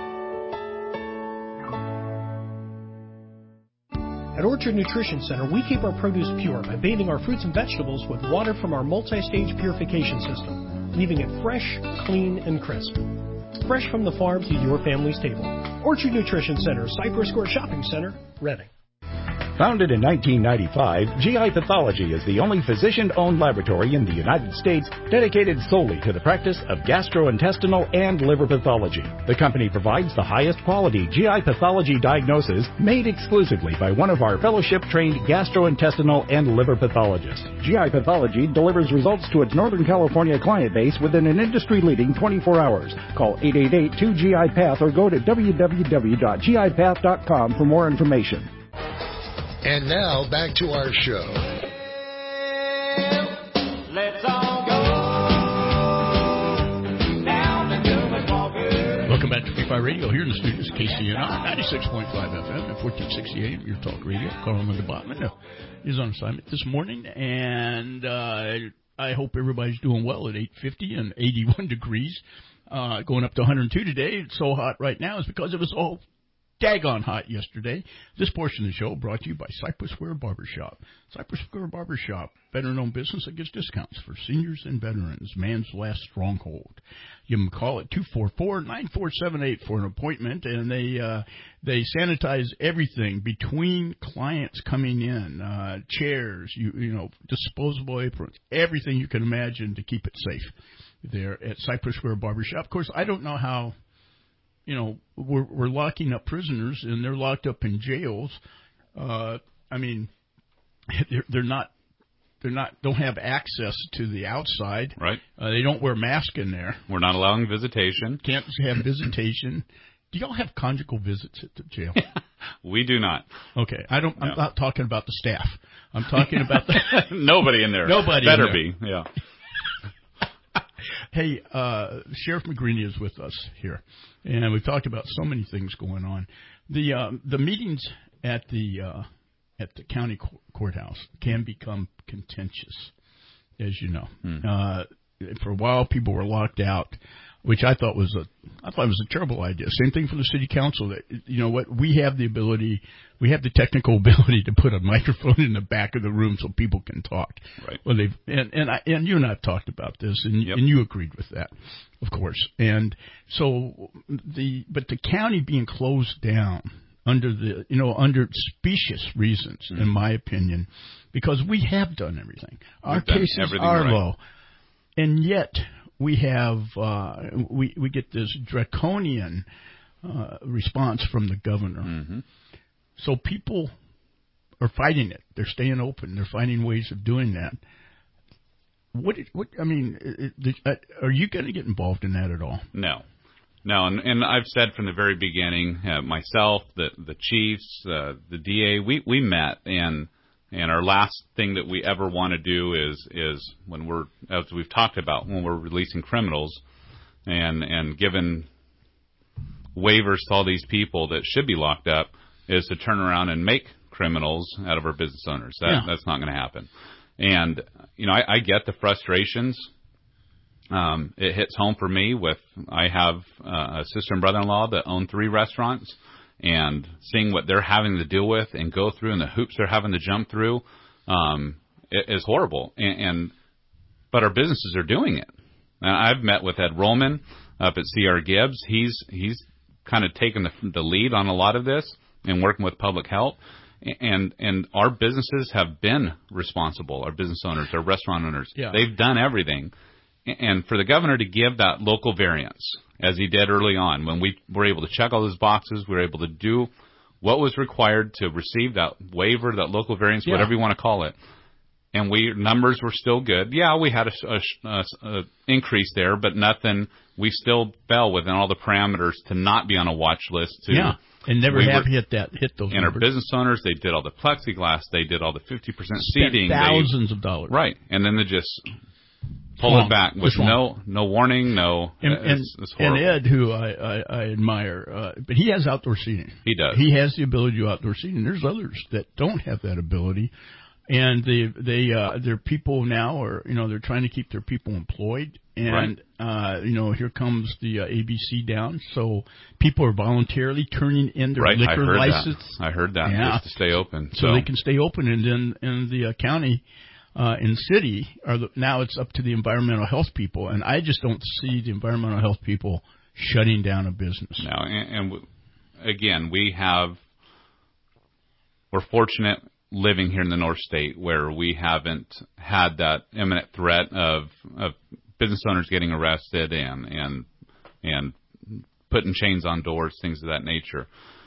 [SPEAKER 4] At Orchard Nutrition Center, we keep our produce pure by bathing our fruits and vegetables with water from our multi-stage purification system, leaving it fresh, clean, and crisp. Fresh from the farm to your family's table. Orchard Nutrition Center, Cypress Square Shopping Center, Reading.
[SPEAKER 7] Founded in nineteen ninety-five, G I Pathology is the only physician-owned laboratory in the United States dedicated solely to the practice of gastrointestinal and liver pathology. The company provides the highest quality G I pathology diagnosis made exclusively by one of our fellowship-trained gastrointestinal and liver pathologists. G I Pathology delivers results to its Northern California client base within an industry-leading twenty-four hours. Call eight eight eight, two G I Path or go to w w w dot g i path dot com for more information.
[SPEAKER 1] And now, back to our show.
[SPEAKER 6] Let's all go down to Newman Walker.
[SPEAKER 2] Welcome back to Free Fire Radio here in the studios, K C N R, ninety-six point five F M and fourteen sixty A M, your talk radio. Carl Lindenbotman uh, is on assignment this morning, and uh, I hope everybody's doing well at eight fifty and eighty-one degrees, uh, going up to one hundred two today. It's so hot right now is because it was all daggone hot yesterday. This portion of the show brought to you by Cypress Square Barbershop. Cypress Square Barbershop, veteran-owned business that gives discounts for seniors and veterans. Man's last stronghold. You can call it two four four, nine four seven eight for an appointment, and they uh, they sanitize everything between clients coming in, uh, chairs, you you know, disposable aprons, everything you can imagine to keep it safe there at Cypress Square Barbershop. Of course, I don't know how. You know, we're, we're locking up prisoners, and they're locked up in jails. Uh, I mean, they're, they're not, they're not, don't have access to the outside.
[SPEAKER 5] Right.
[SPEAKER 2] Uh, they don't wear masks in there.
[SPEAKER 5] We're not allowing visitation.
[SPEAKER 2] Can't have visitation. Do y'all have conjugal visits at the jail?
[SPEAKER 5] We do not.
[SPEAKER 2] Okay, I don't. No. I'm not talking about the staff. I'm talking about the
[SPEAKER 5] nobody in there.
[SPEAKER 2] Nobody
[SPEAKER 5] better
[SPEAKER 2] in there.
[SPEAKER 5] be. Yeah.
[SPEAKER 2] Hey, uh, Sheriff McGreeny is with us here, and we've talked about so many things going on. The uh, the meetings at the uh, at the county co- courthouse can become contentious, as you know. Hmm. Uh, for a while, people were locked out, which I thought was a I thought it was a terrible idea. Same thing for the city council. That you know what, we have the ability, we have the technical ability to put a microphone in the back of the room so people can talk.
[SPEAKER 5] Right.
[SPEAKER 2] Well, they've and and, I, and you and I have talked about this, and
[SPEAKER 5] yep.
[SPEAKER 2] and you agreed with that, of course. And so the but the county being closed down under the you know under specious reasons, mm-hmm. in my opinion, because we have done everything. Our
[SPEAKER 5] We've
[SPEAKER 2] cases are
[SPEAKER 5] right.
[SPEAKER 2] low, and yet. We have uh, we we get this draconian uh, response from the governor.
[SPEAKER 5] Mm-hmm.
[SPEAKER 2] So people are fighting it. They're staying open. They're finding ways of doing that. What what I mean, it, it, are you going to get involved in that at all?
[SPEAKER 5] No, no. And, and I've said from the very beginning, uh, myself, the the chiefs, uh, the D A, we we met and. And our last thing that we ever want to do is is when we're, as we've talked about, when we're releasing criminals and and giving waivers to all these people that should be locked up, is to turn around and make criminals out of our business owners. That,
[SPEAKER 2] yeah.
[SPEAKER 5] That's not going to happen. And, you know, I, I get the frustrations. Um, it hits home for me with, I have uh, a sister and brother-in-law that own three restaurants. And seeing what they're having to deal with and go through and the hoops they're having to jump through um, is horrible. And, and but our businesses are doing it. And I've met with Ed Rollman up at C R Gibbs. He's he's kind of taken the, the lead on a lot of this and working with public health. And and our businesses have been responsible. Our business owners, our restaurant owners,
[SPEAKER 2] yeah.
[SPEAKER 5] they've done everything. And for the governor to give that local variance, as he did early on, when we were able to check all those boxes, we were able to do what was required to receive that waiver, that local variance,
[SPEAKER 2] yeah.
[SPEAKER 5] whatever you want to call it. And we numbers were still good. Yeah, we had a, a, a increase there, but nothing. We still fell within all the parameters to not be on a watch list. To,
[SPEAKER 2] yeah, and never
[SPEAKER 5] we
[SPEAKER 2] have
[SPEAKER 5] were,
[SPEAKER 2] hit that hit those.
[SPEAKER 5] And
[SPEAKER 2] numbers.
[SPEAKER 5] Our business owners, they did all the plexiglass, they did all the fifty percent seating,
[SPEAKER 2] thousands
[SPEAKER 5] they,
[SPEAKER 2] of dollars,
[SPEAKER 5] right? And then they just pull
[SPEAKER 2] wrong.
[SPEAKER 5] it back with
[SPEAKER 2] It's wrong.
[SPEAKER 5] no no warning, no.
[SPEAKER 2] And,
[SPEAKER 5] it's,
[SPEAKER 2] and,
[SPEAKER 5] it's
[SPEAKER 2] and
[SPEAKER 5] horrible.
[SPEAKER 2] Ed, who I, I, I admire, uh, but he has outdoor seating.
[SPEAKER 5] He does.
[SPEAKER 2] He has the ability to do outdoor seating. There's others that don't have that ability, and they they uh, their people now are you know they're trying to keep their people employed, and right. uh, you know here comes the uh, A B C down, so people are voluntarily turning in their
[SPEAKER 5] right.
[SPEAKER 2] liquor
[SPEAKER 5] I heard
[SPEAKER 2] license.
[SPEAKER 5] That. I heard that
[SPEAKER 2] yeah.
[SPEAKER 5] just to stay open,
[SPEAKER 2] so. so they can stay open, and then in the uh, county. Uh, in city, are the, now it's up to the environmental health people, and I just don't see the environmental health people shutting down a business.
[SPEAKER 5] No, and, and w- again, we have, we're fortunate living here in the North State where we haven't had that imminent threat of, of business owners getting arrested and, and, and putting chains on doors, things of that nature.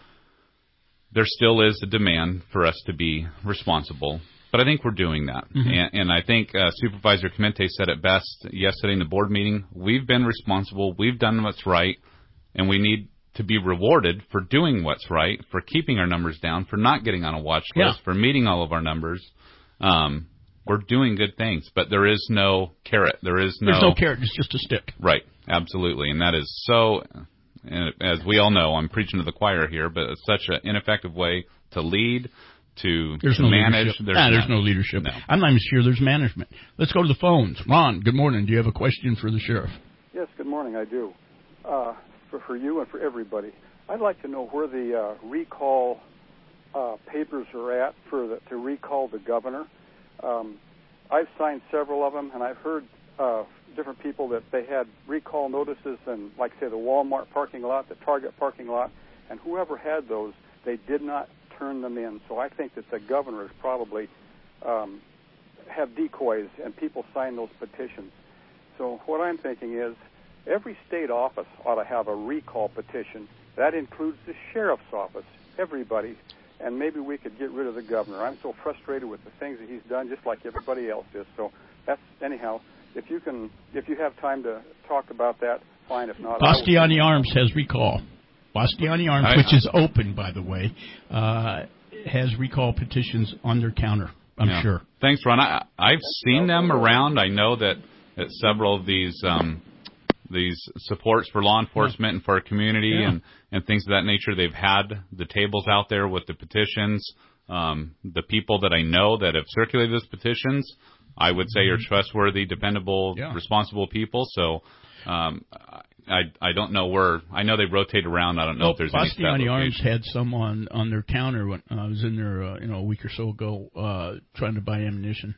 [SPEAKER 5] There still is a demand for us to be responsible. But I think we're doing that. Mm-hmm. And, and I think uh, Supervisor Clemente said it best yesterday in the board meeting. We've been responsible. We've done what's right. And we need to be rewarded for doing what's right, for keeping our numbers down, for not getting on a watch list,
[SPEAKER 2] yeah.
[SPEAKER 5] for meeting all of our numbers. Um, we're doing good things. But there is no carrot. There is no...
[SPEAKER 2] There's no carrot. It's just a stick.
[SPEAKER 5] Right. Absolutely. And that is so... And as we all know, I'm preaching to the choir here, but it's such an ineffective way to lead... To,
[SPEAKER 2] there's
[SPEAKER 5] to
[SPEAKER 2] no
[SPEAKER 5] manage.
[SPEAKER 2] Leadership.
[SPEAKER 5] There's,
[SPEAKER 2] ah,
[SPEAKER 5] no,
[SPEAKER 2] there's no leadership.
[SPEAKER 5] No.
[SPEAKER 2] I'm not even sure there's management. Let's go to the phones. Ron, good morning. Do you have a question for the sheriff?
[SPEAKER 8] Yes, good morning. I do. Uh, for, for you and for everybody, I'd like to know where the uh, recall uh, papers are at for the, to recall the governor. Um, I've signed several of them, and I've heard uh, different people that they had recall notices in, like, say, the Walmart parking lot, the Target parking lot, and whoever had those, they did not turn them in. So I think that the governor is probably um, have decoys, and people sign those petitions. So what I'm thinking is every state office ought to have a recall petition. That includes the sheriff's office, everybody, and maybe we could get rid of the governor. I'm so frustrated with the things that he's done, just like everybody else is. So that's, anyhow, if you can, if you have time to talk about that, fine. If not,
[SPEAKER 2] Bastiani Arms has recall. Bastiani Arms, I, which is open, by the way, uh, has recall petitions on their counter, I'm
[SPEAKER 5] yeah.
[SPEAKER 2] sure.
[SPEAKER 5] Thanks, Ron. I, I've seen them around. I know that, that several of these um, these supports for law enforcement yeah. and for our community yeah. and, and things of that nature, they've had the tables out there with the petitions. Um, the people that I know that have circulated those petitions, I would say, mm-hmm. are trustworthy, dependable, yeah. responsible people. So um, I I don't know where. I know they rotate around. I don't know
[SPEAKER 2] well,
[SPEAKER 5] if there's
[SPEAKER 2] Bastiani
[SPEAKER 5] any.
[SPEAKER 2] Arms had some on, on their counter when I was in there, uh, you know, a week or so ago, uh, trying to buy ammunition.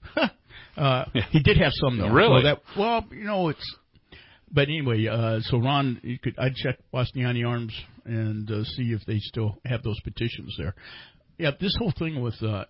[SPEAKER 2] uh, he did have some though.
[SPEAKER 5] Really?
[SPEAKER 2] So that, well, you know, it's. But anyway, uh, so Ron, you could I'd check Bastiani Arms and uh, see if they still have those petitions there. Yeah, this whole thing with uh,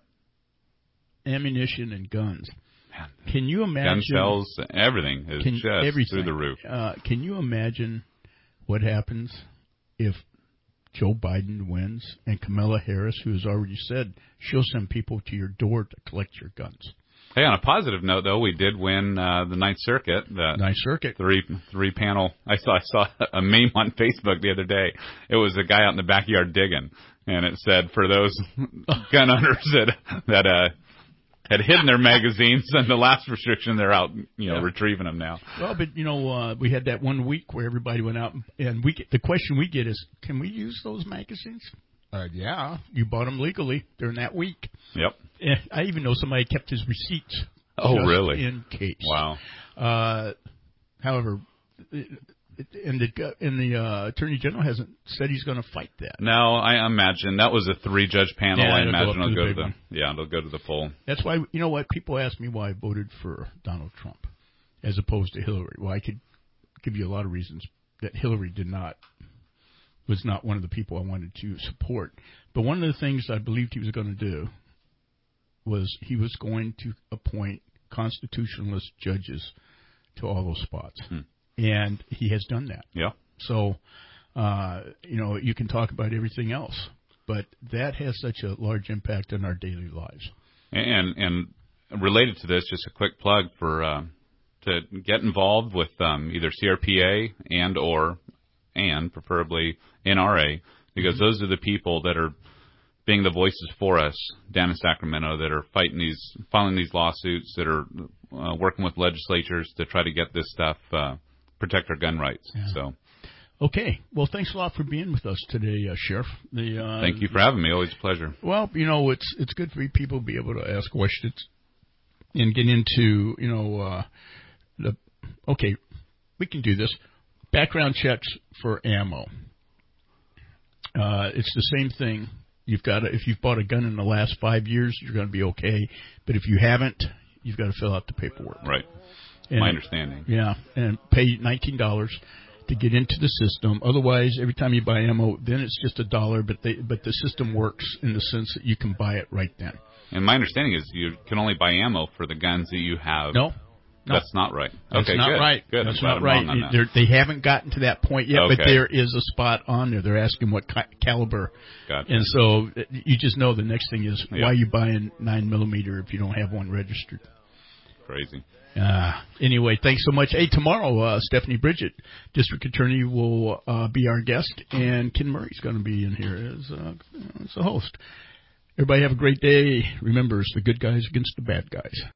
[SPEAKER 2] ammunition and guns. Can you imagine?
[SPEAKER 5] Gun sales, everything is
[SPEAKER 2] can,
[SPEAKER 5] just
[SPEAKER 2] everything.
[SPEAKER 5] through the roof.
[SPEAKER 2] Uh, can you imagine what happens if Joe Biden wins and Kamala Harris, who has already said she'll send people to your door to collect your guns?
[SPEAKER 5] Hey, on a positive note, though, we did win uh, the Ninth Circuit. The
[SPEAKER 2] Ninth Circuit.
[SPEAKER 5] Three three panel. I saw I saw a meme on Facebook the other day. It was a guy out in the backyard digging, and it said for those gun owners that that uh. had hidden their magazines, and the last restriction, they're out, you know, yeah. retrieving them now.
[SPEAKER 2] Well, but, you know, uh, we had that one week where everybody went out, and we get, the question we get is, can we use those magazines? Uh, yeah. You bought them legally during that week.
[SPEAKER 5] Yep.
[SPEAKER 2] And I even know somebody kept his receipts.
[SPEAKER 5] Oh, really?
[SPEAKER 2] In case.
[SPEAKER 5] Wow.
[SPEAKER 2] Uh, however... And the and the uh, Attorney General hasn't said he's going to fight that.
[SPEAKER 5] No, I imagine that was a three-judge panel.
[SPEAKER 2] Yeah,
[SPEAKER 5] I imagine
[SPEAKER 2] it'll
[SPEAKER 5] go,
[SPEAKER 2] go
[SPEAKER 5] to the
[SPEAKER 2] one.
[SPEAKER 5] yeah, it'll go to the full.
[SPEAKER 2] That's why, you know what, people ask me why I voted for Donald Trump as opposed to Hillary. Well, I could give you a lot of reasons that Hillary did not was not one of the people I wanted to support. But one of the things I believed he was going to do was he was going to appoint constitutionalist judges to all those spots. Hmm. And he has done that.
[SPEAKER 5] Yeah.
[SPEAKER 2] So, uh, you know, you can talk about everything else, but that has such a large impact on our daily lives.
[SPEAKER 5] And and related to this, just a quick plug for uh, to get involved with um, either C R P A and or and preferably N R A, because mm-hmm. those are the people that are being the voices for us down in Sacramento that are fighting these, filing these lawsuits, that are uh, working with legislatures to try to get this stuff, uh, protect our gun rights.
[SPEAKER 2] Yeah.
[SPEAKER 5] So.
[SPEAKER 2] Okay. Well, thanks a lot for being with us today, uh, Sheriff. The, uh,
[SPEAKER 5] Thank you for having me. Always a pleasure.
[SPEAKER 2] Well, you know, it's it's good for people to be able to ask questions and get into, you know, uh, the. Okay, we can do this. Background checks for ammo. Uh, it's the same thing. You've got to, if you've bought a gun in the last five years, you're going to be okay. But if you haven't, you've got to fill out the paperwork.
[SPEAKER 5] Right.
[SPEAKER 2] And,
[SPEAKER 5] my understanding.
[SPEAKER 2] Yeah, and pay nineteen dollars to get into the system. Otherwise, every time you buy ammo, then it's just a dollar, but they, but the system works in the sense that you can buy it right then.
[SPEAKER 5] And my understanding is you can only buy ammo for the guns that you have.
[SPEAKER 2] No. No.
[SPEAKER 5] That's not right.
[SPEAKER 2] That's
[SPEAKER 5] okay,
[SPEAKER 2] not
[SPEAKER 5] good.
[SPEAKER 2] right.
[SPEAKER 5] Good.
[SPEAKER 2] That's
[SPEAKER 5] I'm
[SPEAKER 2] not right.
[SPEAKER 5] that.
[SPEAKER 2] They haven't gotten to that point yet,
[SPEAKER 5] okay.
[SPEAKER 2] but there is a spot on there. They're asking what ca- caliber.
[SPEAKER 5] Gotcha.
[SPEAKER 2] And so you just know the next thing is,
[SPEAKER 5] yeah.
[SPEAKER 2] why are you buying nine millimeter if you don't have one registered?
[SPEAKER 5] Crazy.
[SPEAKER 2] Uh, anyway, thanks so much. Hey, tomorrow, uh, Stephanie Bridget, District Attorney, will uh, be our guest, and Ken Murray's going to be in here as, uh, as a host. Everybody have a great day. Remember, it's the good guys against the bad guys.